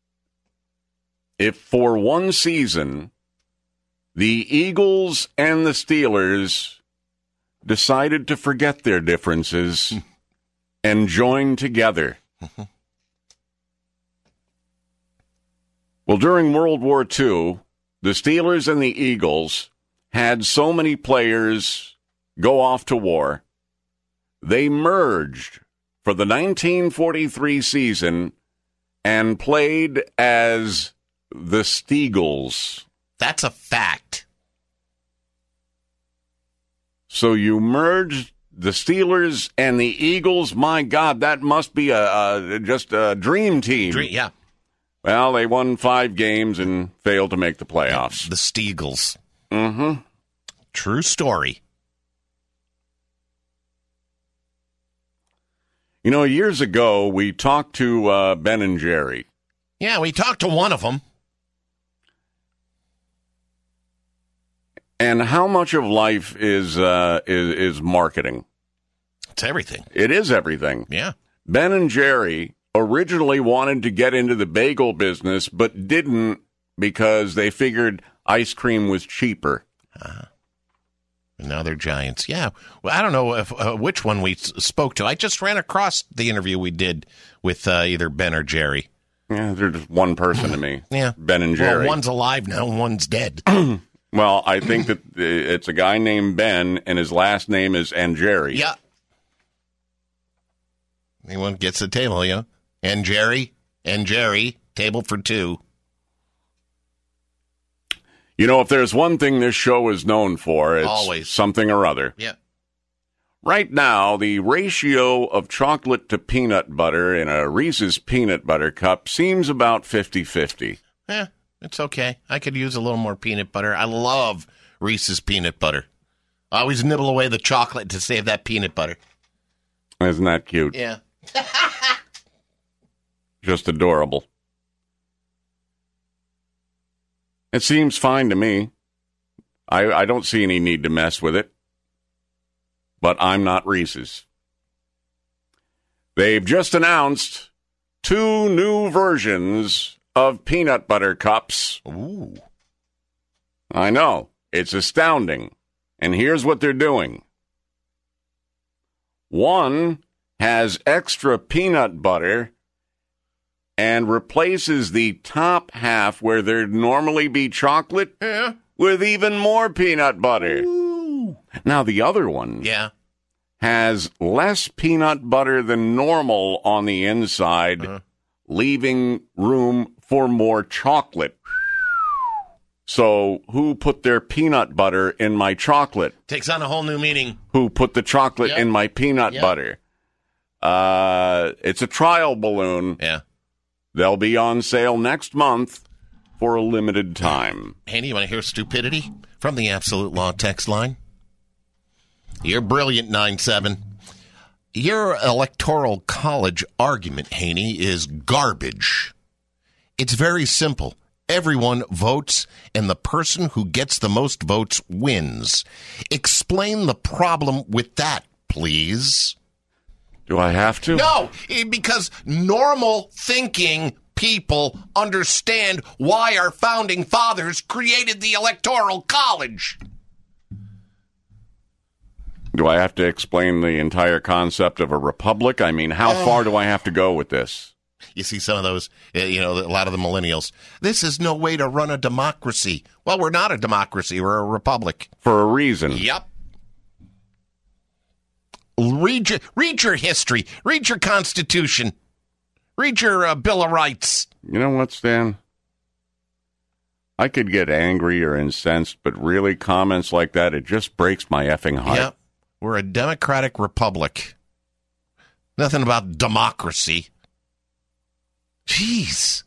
if for one season the Eagles and the Steelers decided to forget their differences and join together? Well, during World War Two, the Steelers and the Eagles had so many players go off to war, they merged for the nineteen forty-three season and played as the Steagles.
That's a fact.
So you merged the Steelers and the Eagles. My God, that must be a, a just a dream team.
Dream, yeah.
Well, they won five games and failed to make the playoffs.
The Steagles.
Mm-hmm.
True story.
You know, years ago, we talked to uh, Ben and Jerry.
Yeah, we talked to one of them.
And how much of life is uh, is, is marketing?
It's everything.
It is everything.
Yeah.
Ben and Jerry originally wanted to get into the bagel business, but didn't because they figured ice cream was cheaper.
Uh, and now they're giants. Yeah. Well, I don't know if uh, which one we s- spoke to. I just ran across the interview we did with uh, either Ben or Jerry.
Yeah, they're just one person to me.
Yeah.
Ben and Jerry.
Well, one's alive now and one's dead.
Well, I think that it's a guy named Ben, and his last name is and Jerry.
Yeah. Anyone gets the table, you know? And Jerry, and Jerry, table for two.
You know, if there's one thing this show is known for, it's
Always.
something or other.
Yeah.
Right now, the ratio of chocolate to peanut butter in a Reese's peanut butter cup seems about fifty-fifty.
Yeah, it's okay. I could use a little more peanut butter. I love Reese's peanut butter. I always nibble away the chocolate to save that peanut butter.
Isn't that cute?
Yeah.
Just adorable. It seems fine to me. I, I don't see any need to mess with it. But I'm not Reese's. They've just announced two new versions of peanut butter cups.
Ooh.
I know. It's astounding. And here's what they're doing. One has extra peanut butter and replaces the top half where there'd normally be chocolate
yeah.
with even more peanut butter.
Ooh.
Now, the other one
yeah.
has less peanut butter than normal on the inside, uh-huh. leaving room for more chocolate. So, who put their peanut butter in my chocolate?
Takes on a whole new meaning.
Who put the chocolate
yep.
in my peanut
yep.
butter? Uh, it's a trial balloon.
Yeah.
They'll be on sale next month for a limited time.
Handy, you want to hear stupidity from the Absolute Law text line? You're brilliant, nine seven. Your electoral college argument, Haney, is garbage. It's very simple. Everyone votes, and the person who gets the most votes wins. Explain the problem with that, please.
Do I have to?
No, because normal thinking people understand why our founding fathers created the Electoral College.
Do I have to explain the entire concept of a republic? I mean, how
Oh.
far do I have to go with this?
You see some of those, uh, you know, a lot of the millennials. This is no way to run a democracy. Well, we're not a democracy. We're a republic.
For a reason.
Yep. Read your, read your history. Read your Constitution. Read your uh, Bill of Rights.
You know what, Stan? I could get angry or incensed, but really comments like that, it just breaks my effing heart.
Yep. We're a democratic republic. Nothing about democracy. Jeez.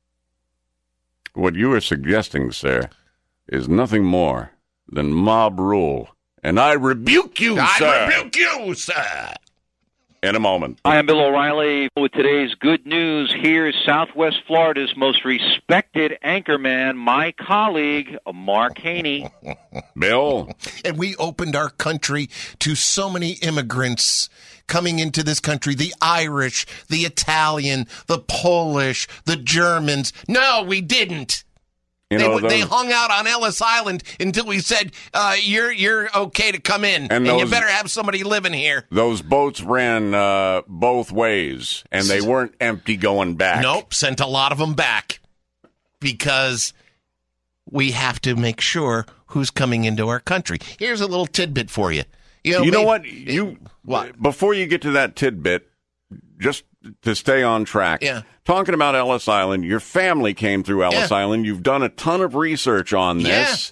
What you are suggesting, sir, is nothing more than mob rule. And I rebuke you,
I
sir.
rebuke you, sir.
In a moment.
Hi, I'm Bill O'Reilly with today's good news. Here's Southwest Florida's most respected anchorman, my colleague, Mark Haney.
Bill.
And we opened our country to so many immigrants coming into this country, the Irish, the Italian, the Polish, the Germans. No, we didn't.
You
they,
know,
they
those-
hung out on Ellis Island until we said, uh, you're you're okay to come in, and,
And
you
those-
better have somebody living here.
Those boats ran uh, both ways, and they weren't empty going back.
Nope, sent a lot of them back because we have to make sure who's coming into our country. Here's a little tidbit for you. You know,
You know
maybe-
what? You what? Before you get to that tidbit, just to stay on track.
Yeah.
Talking about Ellis Island, your family came through Ellis
Yeah.
Island. You've done a ton of research on this.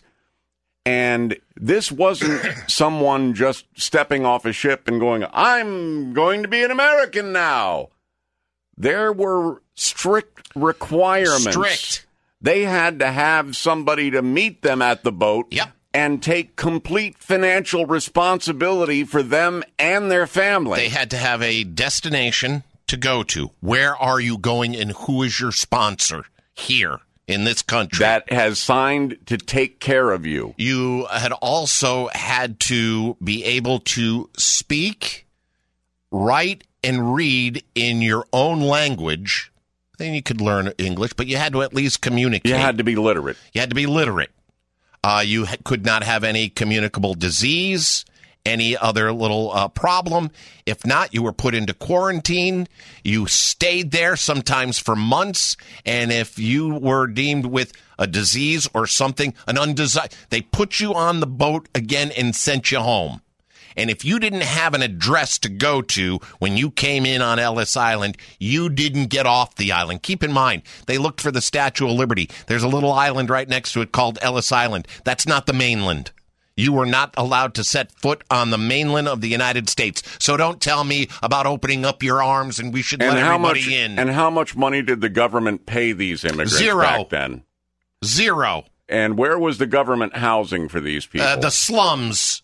And this wasn't someone just stepping off a ship and going, I'm going to be an American now. There were strict requirements.
Strict.
They had to have somebody to meet them at the boat.
Yep.
And take complete financial responsibility for them and their family.
They had to have a destination to go to. Where are you going, and who is your sponsor here in this country?
That has signed to take care of you.
You had also had to be able to speak, write, and read in your own language. Then you could learn English, but you had to at least communicate.
You had to be literate.
You had to be literate. Uh, you ha- could not have any communicable disease, any other little uh, problem. If not, you were put into quarantine. You stayed there sometimes for months. And if you were deemed with a disease or something, an undesired, they put you on the boat again and sent you home. And if you didn't have an address to go to when you came in on Ellis Island, you didn't get off the island. Keep in mind, they looked for the Statue of Liberty. There's a little island right next to it called Ellis Island. That's not the mainland. You were not allowed to set foot on the mainland of the United States. So don't tell me about opening up your arms and we should
And
let
how
everybody
much?
in.
And how much money did the government pay these immigrants
Zero.
back then?
Zero.
And where was the government housing for these people?
Uh, the slums.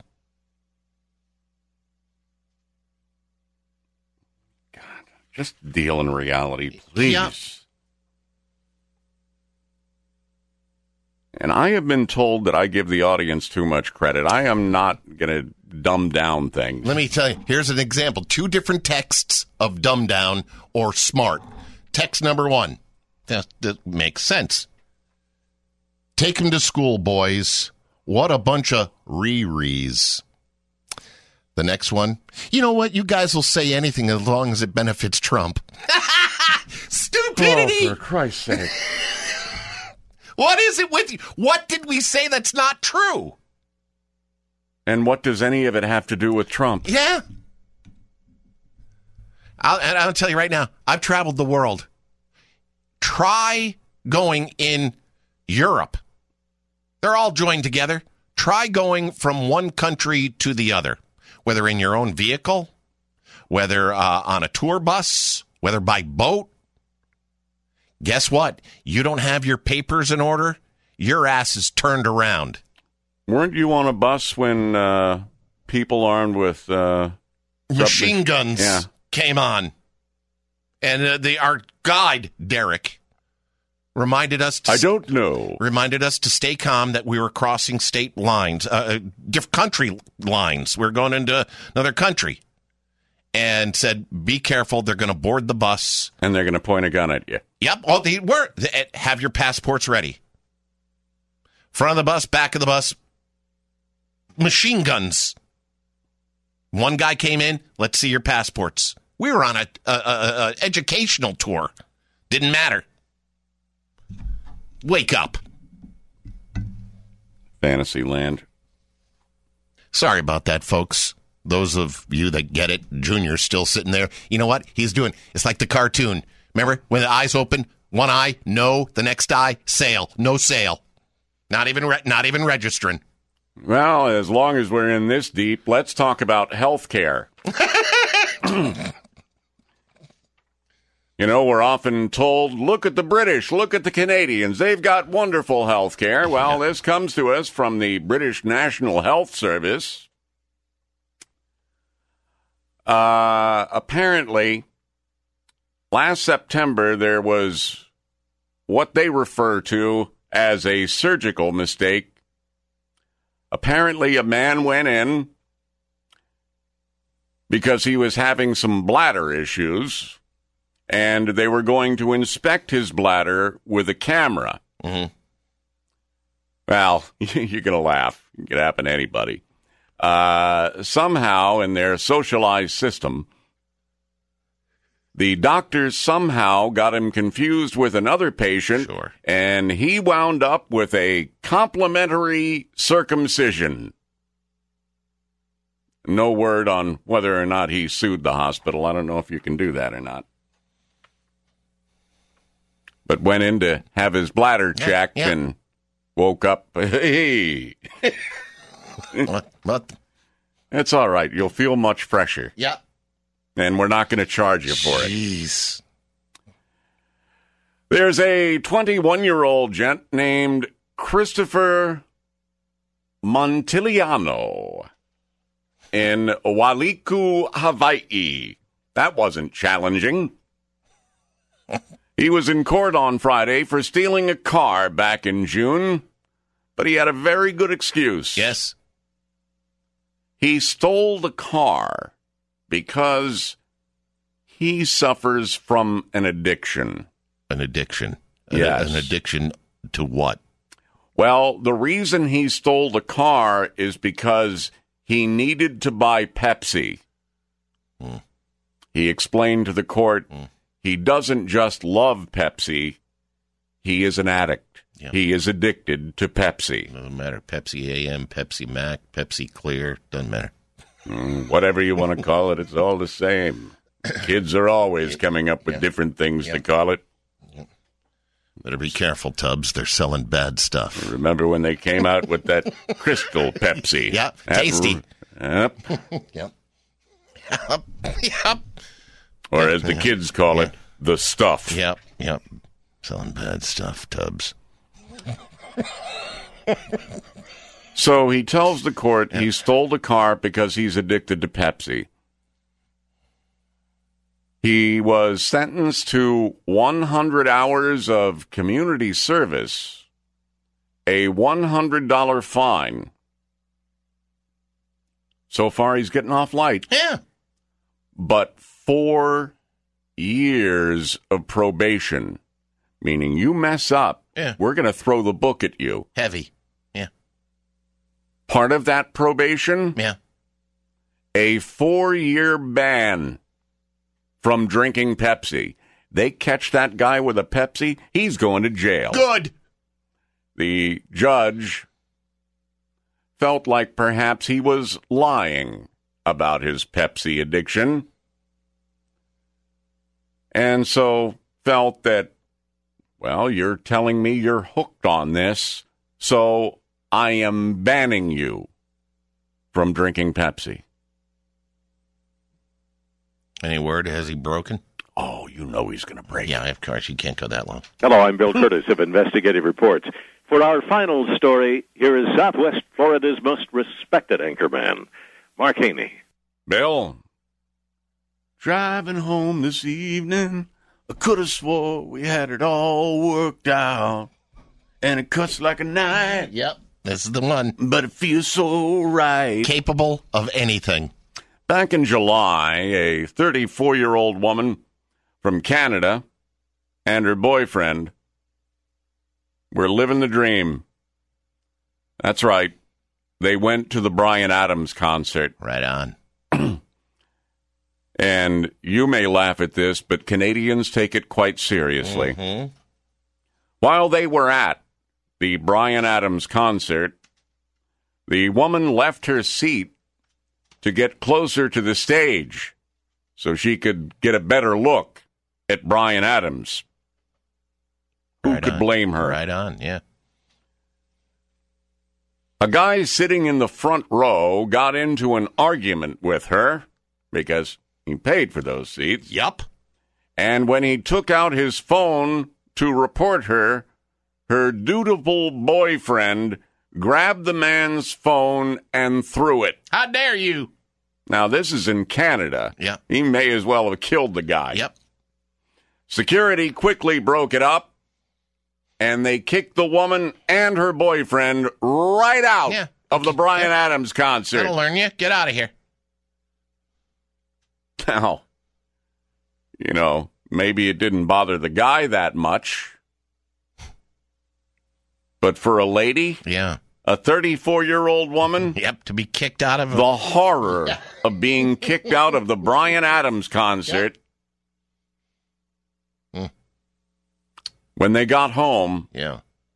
Just deal in reality, please.
Yeah.
And I have been told that I give the audience too much credit. I am not going to dumb down things.
Let me tell you, here's an example. Two different texts of dumb down or smart. Text number one. That, that makes sense. Take them to school, boys. What a bunch of re-rees. The next one. You know what? You guys will say anything as long as it benefits Trump. Stupidity.
Oh, for Christ's sake.
What is it with you? What did we say that's not true?
And what does any of it have to do with Trump?
Yeah. I'll, and I'll tell you right now, I've traveled the world. Try going in Europe. They're all joined together. Try going from one country to the other, whether in your own vehicle, whether uh, on a tour bus, whether by boat. Guess what? You don't have your papers in order, your ass is turned around.
Weren't you on a bus when uh, people armed with uh,
machine guns
Yeah.
came on. And uh, the our guide, Derek, reminded us to
I don't know.
reminded us to stay calm, that we were crossing state lines, uh, different country lines. We we're going into another country. And said, be careful, they're going to board the bus.
And they're going to point a gun at you.
Yep, oh, they were. They, have your passports ready. Front of the bus, back of the bus, machine guns. One guy came in, let's see your passports. We were on a, a, a, a educational tour. Didn't matter. Wake up.
Fantasyland.
Sorry about that, folks. Those of you that get it, Junior's still sitting there. You know what he's doing? It's like the cartoon. Remember when the eyes open, one eye, no, the next eye, sail, no sail. Not even, re- not even registering.
Well, as long as we're in this deep, let's talk about health care. You know, we're often told, look at the British, look at the Canadians. They've got wonderful health care. Well, this comes to us from the British National Health Service. Uh, apparently, last September, there was what they refer to as a surgical mistake. Apparently, a man went in because he was having some bladder issues, and they were going to inspect his bladder with a camera.
Mm-hmm.
Well, you're going to laugh. It could happen to anybody. Uh, somehow, in their socialized system, the doctors somehow got him confused with another patient,
Sure.
and he wound up with a complimentary circumcision. No word on whether or not he sued the hospital. I don't know if you can do that or not. But went in to have his bladder
Yeah,
checked
yeah.
and woke up, hey.
What? What?
It's all right. You'll feel much fresher.
Yeah.
And we're not going to charge you for it.
Jeez.
There's a twenty-one-year-old gent named Christopher Montiliano in Wailuku, Hawaii. That wasn't challenging. He was in court on Friday for stealing a car back in June, but he had a very good excuse.
Yes.
He stole the car because he suffers from an addiction.
An addiction. An,
Yes.
An addiction to what?
Well, the reason he stole the car is because he needed to buy Pepsi.
Mm.
He explained to the court
Mm.
he doesn't just love Pepsi, he is an addict.
Yeah.
He is addicted to Pepsi.
Doesn't matter. Pepsi A M, Pepsi Mac, Pepsi Clear. Doesn't matter.
Mm, whatever you want to call it, it's all the same. Kids are always coming up with
Yeah.
different things
Yeah.
to call it.
Better be careful, Tubbs. They're selling bad stuff.
Remember when they came out with that Crystal Pepsi?
Yeah,
That
tasty.
r- Yep.
Yep. Yep. Yep.
Or as the kids call it, the stuff.
Yep. Yep. Selling bad stuff, Tubbs.
So he tells the court he stole the car because he's addicted to Pepsi. He was sentenced to one hundred hours of community service, a one hundred dollars fine. So far, he's getting off light.
Yeah.
But four years of probation, meaning you mess up,
Yeah.
we're going to throw the book at you.
Heavy. Yeah.
Part of that probation,
Yeah.
a four-year ban from drinking Pepsi. They catch that guy with a Pepsi, he's going to jail.
Good.
The judge felt like perhaps he was lying about his Pepsi addiction, and so felt that, well, you're telling me you're hooked on this, so I am banning you from drinking Pepsi.
Any word? Has he broken?
Oh, you know he's going to break.
Yeah, of course. You can't go that long.
Hello, I'm Bill Curtis of Investigative Reports. For our final story, here is Southwest Florida's most respected anchorman, Mark Haney.
Bill, Driving home this evening, I could have swore we had it all worked out. And it cuts like a knife.
Yep, this is the one.
But it feels so right.
Capable of anything.
Back in July, a thirty-four-year-old woman from Canada and her boyfriend were living the dream. That's right. They went to the Bryan Adams concert.
Right on.
And you may laugh at this, but Canadians take it quite seriously.
Mm-hmm.
While they were at the Bryan Adams concert, the woman left her seat to get closer to the stage so she could get a better look at Bryan Adams. Who
Right
could
on.
blame her?
Right on, yeah.
A guy sitting in the front row got into an argument with her because he paid for those seats.
Yup.
And when he took out his phone to report her, her dutiful boyfriend grabbed the man's phone and threw it.
How dare you?
Now, this is in Canada.
Yeah.
He may as well have killed the guy.
Yep.
Security quickly broke it up, and they kicked the woman and her boyfriend right out
Yeah.
of the Bryan
Yeah.
Adams concert.
That'll learn you. Get out of here.
Now, you know, maybe it didn't bother the guy that much. But for a lady,
Yeah.
a thirty-four-year-old woman,
Yep, to be kicked out of
the horror of being kicked out of the Bryan Adams concert.
Hmm.
When they got home,
Yeah.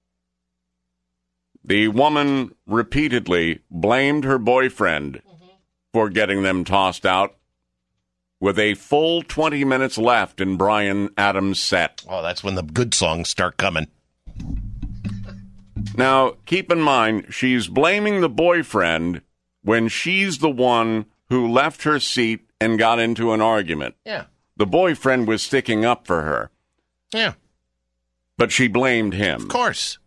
the woman repeatedly blamed her boyfriend for getting them tossed out with a full twenty minutes left in Bryan Adams' set.
Oh, that's when the good songs start coming.
Now, keep in mind, she's blaming the boyfriend when she's the one who left her seat and got into an argument.
Yeah.
The boyfriend was sticking up for her,
Yeah,
but she blamed him.
of course.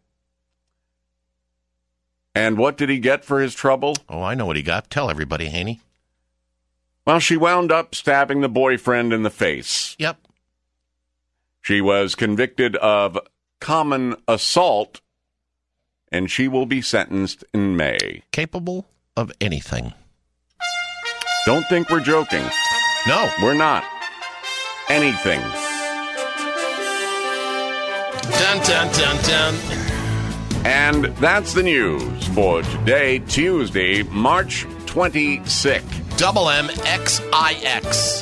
And what did he get for his trouble?
Oh, I know what he got. Tell everybody, Haney.
Well, she wound up stabbing the boyfriend in the face.
Yep.
She was convicted of common assault, and she will be sentenced in May.
Capable of anything.
Don't think we're joking.
No.
We're not. Anything.
Dun, dun, dun, dun.
And that's the news for today, Tuesday, March twenty-sixth.
Double M X I X.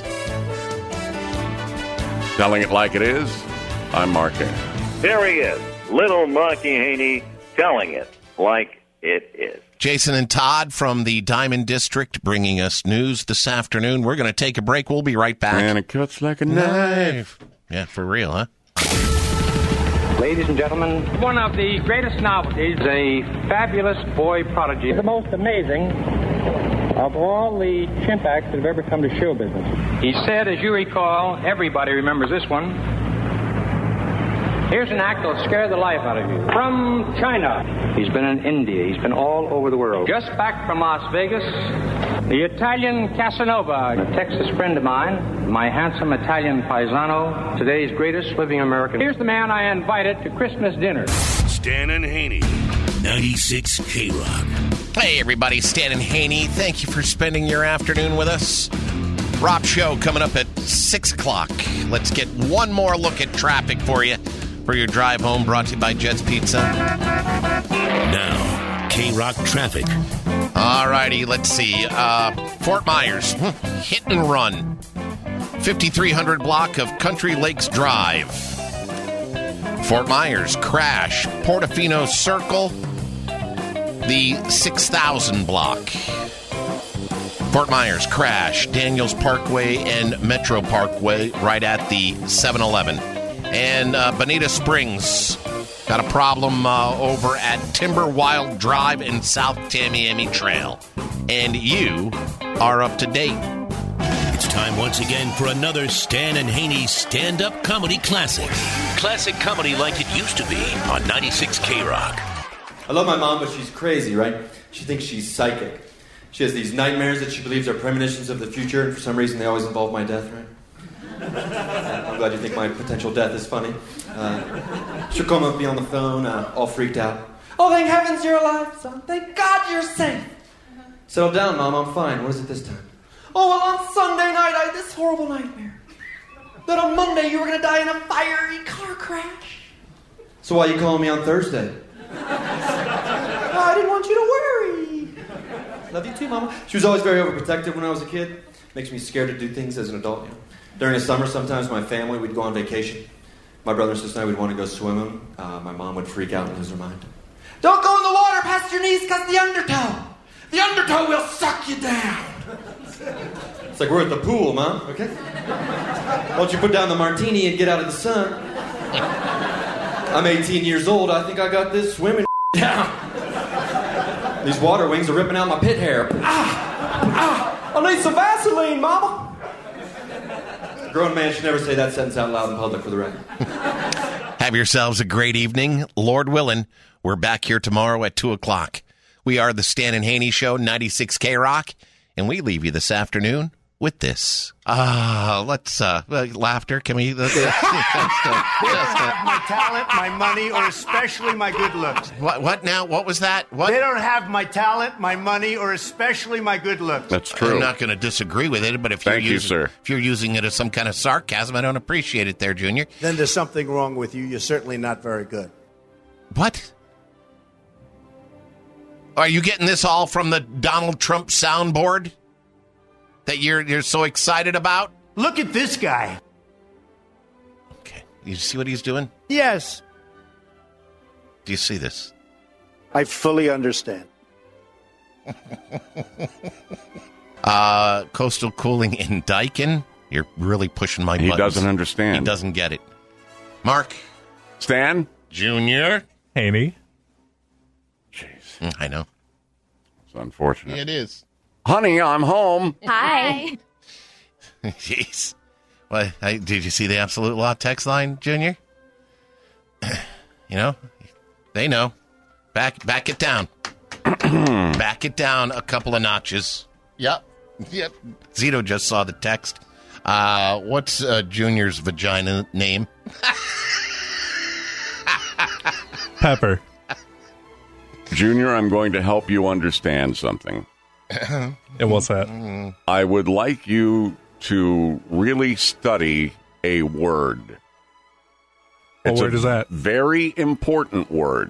Telling it like it is, I'm Mark Haney.
There he is, little Marky Haney, telling it like it is.
Jason and Todd from the Diamond District bringing us news this afternoon. We're going to take a break. We'll be right back.
And it cuts like a knife.
Yeah, for real, huh?
Ladies and gentlemen, one of the greatest novelties, a fabulous boy prodigy. The most amazing of all the chimp acts that have ever come to show business. He said, as you recall, everybody remembers this one. Here's an act that'll scare the life out of you. From China. He's been in India. He's been all over the world. Just back from Las Vegas, the Italian Casanova, a Texas friend of mine, my handsome Italian paisano, today's greatest living American. Here's the man I invited to Christmas dinner.
Stan and Haney, ninety-six K Rock.
Hey, everybody, Stan and Haney. Thank you for spending your afternoon with us. Rob Show coming up at six o'clock. Let's get one more look at traffic for you for your drive home, brought to you by Jed's Pizza.
Now, K Rock traffic.
All righty, let's see. Uh, Fort Myers, hit and run. fifty-three hundred block of Country Lakes Drive. Fort Myers, crash. Portofino Circle, the six thousand block. Fort Myers, crash. Daniels Parkway and Metro Parkway, right at the seven eleven. And uh, Bonita Springs, got a problem uh, over at Timber Wild Drive and South Tamiami Trail. And you are up to date.
It's time once again for another Stan and Haney stand-up comedy classic. Classic comedy like it used to be on ninety-six K Rock.
I love my mom, but she's crazy, right? She thinks she's psychic.
She has these nightmares that she believes are premonitions of the future, and for some reason they always involve my death, right? I'm glad you think my potential death is funny. Uh, she'll come up to me on the phone, uh, all freaked out. Oh, thank heavens you're alive, son. Thank God you're safe. Settle down, Mom. I'm fine. What is it this time? Oh, well, on Sunday night I had this horrible nightmare. That on Monday you were going to die in a fiery car crash. So why are you calling me on Thursday? I didn't want you to worry. Love you too, Mama. She was always very overprotective when I was a kid. Makes me scared to do things as an adult, you know. During the summer, sometimes my family would go on vacation. My brother and sister and I would want to go swimming. Uh, my mom would freak out and lose her mind. Don't go in the water past your knees because the undertow. The undertow will suck you down. It's like we're at the pool, Mom, okay? Why don't you put down the martini and get out of the sun? I'm eighteen years old. I think I got this swimming down. These water wings are ripping out my pit hair. Ah! Ah! I need some Vaseline, Mama. A grown man should never say that sentence out loud in public, for the record.
Have yourselves a great evening. Lord willing, we're back here tomorrow at two o'clock. We are the Stan and Haney Show, ninety-six K Rock, and we leave you this afternoon with this. Ah, uh, let's, uh, laughter, can we? Let's, let's, let's, let's,
they don't have my talent, my money, or especially my good looks.
What, what now? What was that? What?
They don't have my talent, my money, or especially my good looks.
That's true.
I'm not going to disagree with it, but if you're,
Thank you,
using,
sir.
if you're using it as some kind of sarcasm, I don't appreciate it there, Junior.
Then there's something wrong with you. You're certainly not very good.
What? Are you getting this all from the Donald Trump soundboard that you're you're so excited about?
Look at this guy.
Okay. You see what he's doing?
Yes.
Do you see this?
I fully understand.
uh, coastal cooling in Daikin. You're really pushing my
He
buttons.
doesn't understand.
He doesn't get it. Mark.
Stan.
Junior.
Haney.
Mm, I know.
It's unfortunate.
It is.
Honey, I'm home.
Hi.
Jeez. Well, I, did you see the Absolute Law text line, Junior? You know, they know. Back, back it down. Back it down a couple of notches. Yep. Yep. Zito just saw the text. Uh, what's uh, Junior's vagina name?
Pepper.
Junior, I'm going to help you understand something.
And what's that?
I would like you to really study a word.
What
It's
word
a
is that?
Very important word.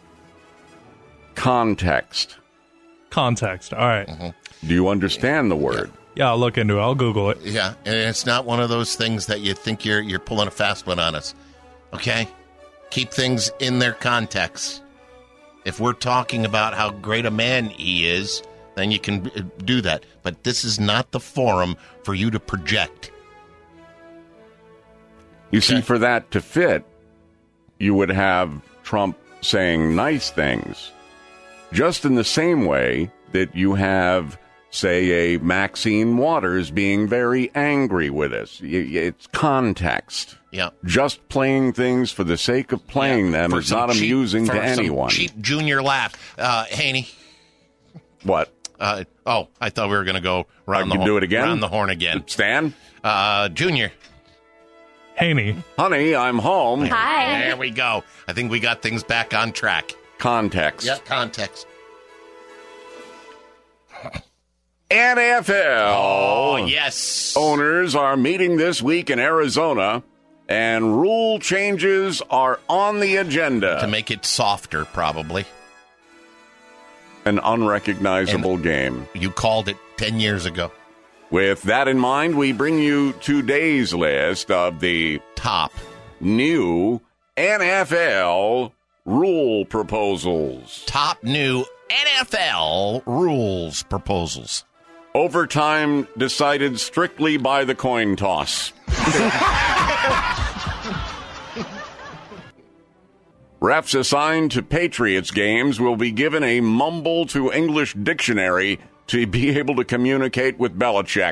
Context.
Context. All right.
Do you understand the word?
Yeah, I'll look into it. I'll Google it.
Yeah, and it's not one of those things that you think you're you're pulling a fast one on us. Okay? Keep things in their context. If we're talking about how great a man he is, then you can do that. But this is not the forum for you to project.
You see, for that to fit, you would have Trump saying nice things. Just in the same way that you have, say, a Maxine Waters being very angry with us. It's context.
Yeah.
Just playing things for the sake of playing
Yeah,
them
for
is
some
not
cheap-
amusing
for
to
some
anyone.
Cheap Junior laugh. Uh, Haney.
What?
Uh, oh, I thought we were going to go
I
round the
can
horn.
do it again?
Round the horn again.
Stan?
Uh, Junior.
Haney.
Honey, I'm home.
Hi.
There we go. I think we got things back on track.
Context.
Yeah, context.
N F L.
Oh, yes.
Owners are meeting this week in Arizona, and rule changes are on the agenda.
To make it softer, probably.
An unrecognizable
And
game.
You called it ten years ago.
With that in mind, we bring you today's list of the
top
new N F L rule proposals.
Top new N F L rules proposals.
Overtime decided strictly by the coin toss. Refs assigned to Patriots games will be given a mumble to English dictionary to be able to communicate with Belichick.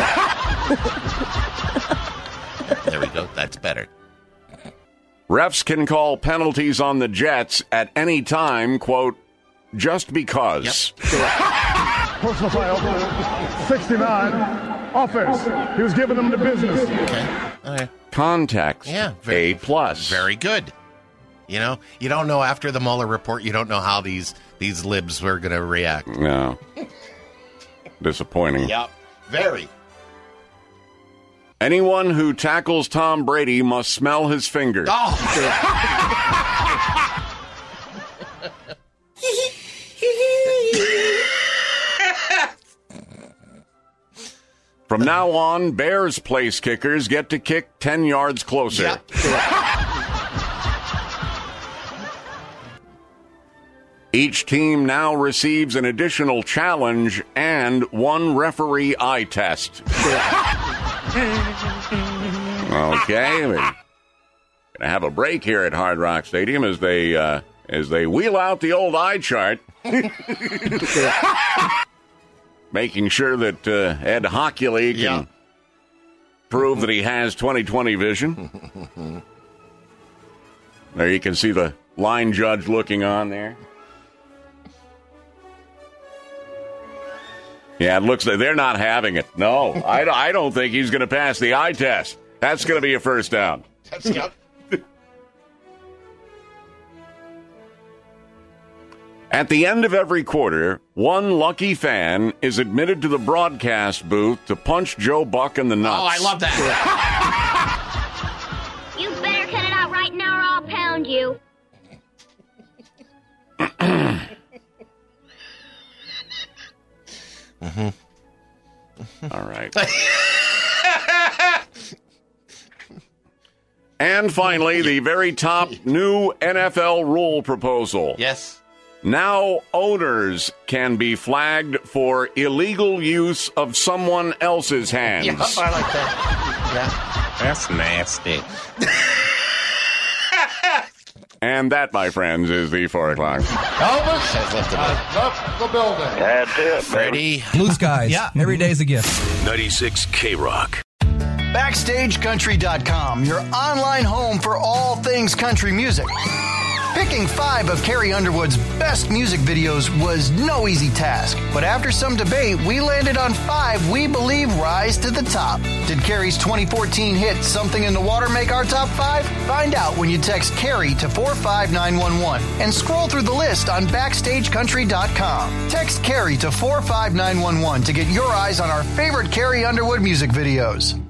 There we go. That's better.
Refs can call penalties on the Jets at any time, quote, just because.
Yep.
personal file, sixty-nine, offense. He was giving them the business.
Okay. Okay.
Context.
Yeah. Very,
A plus.
Very good. You know, you don't know after the Mueller report, you don't know how these these libs were going to react.
No. Disappointing.
Yep. Very.
Anyone who tackles Tom Brady must smell his fingers.
Oh.
From now on, Bears place kickers get to kick ten yards closer.
Yep.
Each team now receives an additional challenge and one referee eye test. Okay, we're gonna have a break here at Hard Rock Stadium as they uh, as they wheel out the old eye chart, making sure that uh, Ed Hockley can
yeah.
prove that he has twenty twenty vision. There you can see the line judge looking on there. Yeah, it looks like they're not having it. No, I, I don't think he's going to pass the eye test. That's going to be a first down.
That's, yep.
At the end of every quarter, one lucky fan is admitted to the broadcast booth to punch Joe Buck in the nuts.
Oh, I love that.
You better cut it out right now or I'll pound you.
Mm-hmm. All right. And finally, the very top new N F L rule proposal.
Yes.
Now owners can be flagged for illegal use of someone else's hands.
Yeah, I like that. Yeah.
That's nasty.
And that, my friends, is the four o'clock.
Elvis has left the, uh, left the building.
That's it,
Freddie.
Blue skies. Yeah. Every day's a gift.
ninety-six K-Rock.
Backstage Country dot com, your online home for all things country music. Picking five of Carrie Underwood's best music videos was no easy task, but after some debate, we landed on five we believe rise to the top. Did Carrie's twenty fourteen hit Something in the Water make our top five? Find out when you text Carrie to four five nine one one and scroll through the list on Backstage Country dot com. Text Carrie to four five nine one one to get your eyes on our favorite Carrie Underwood music videos.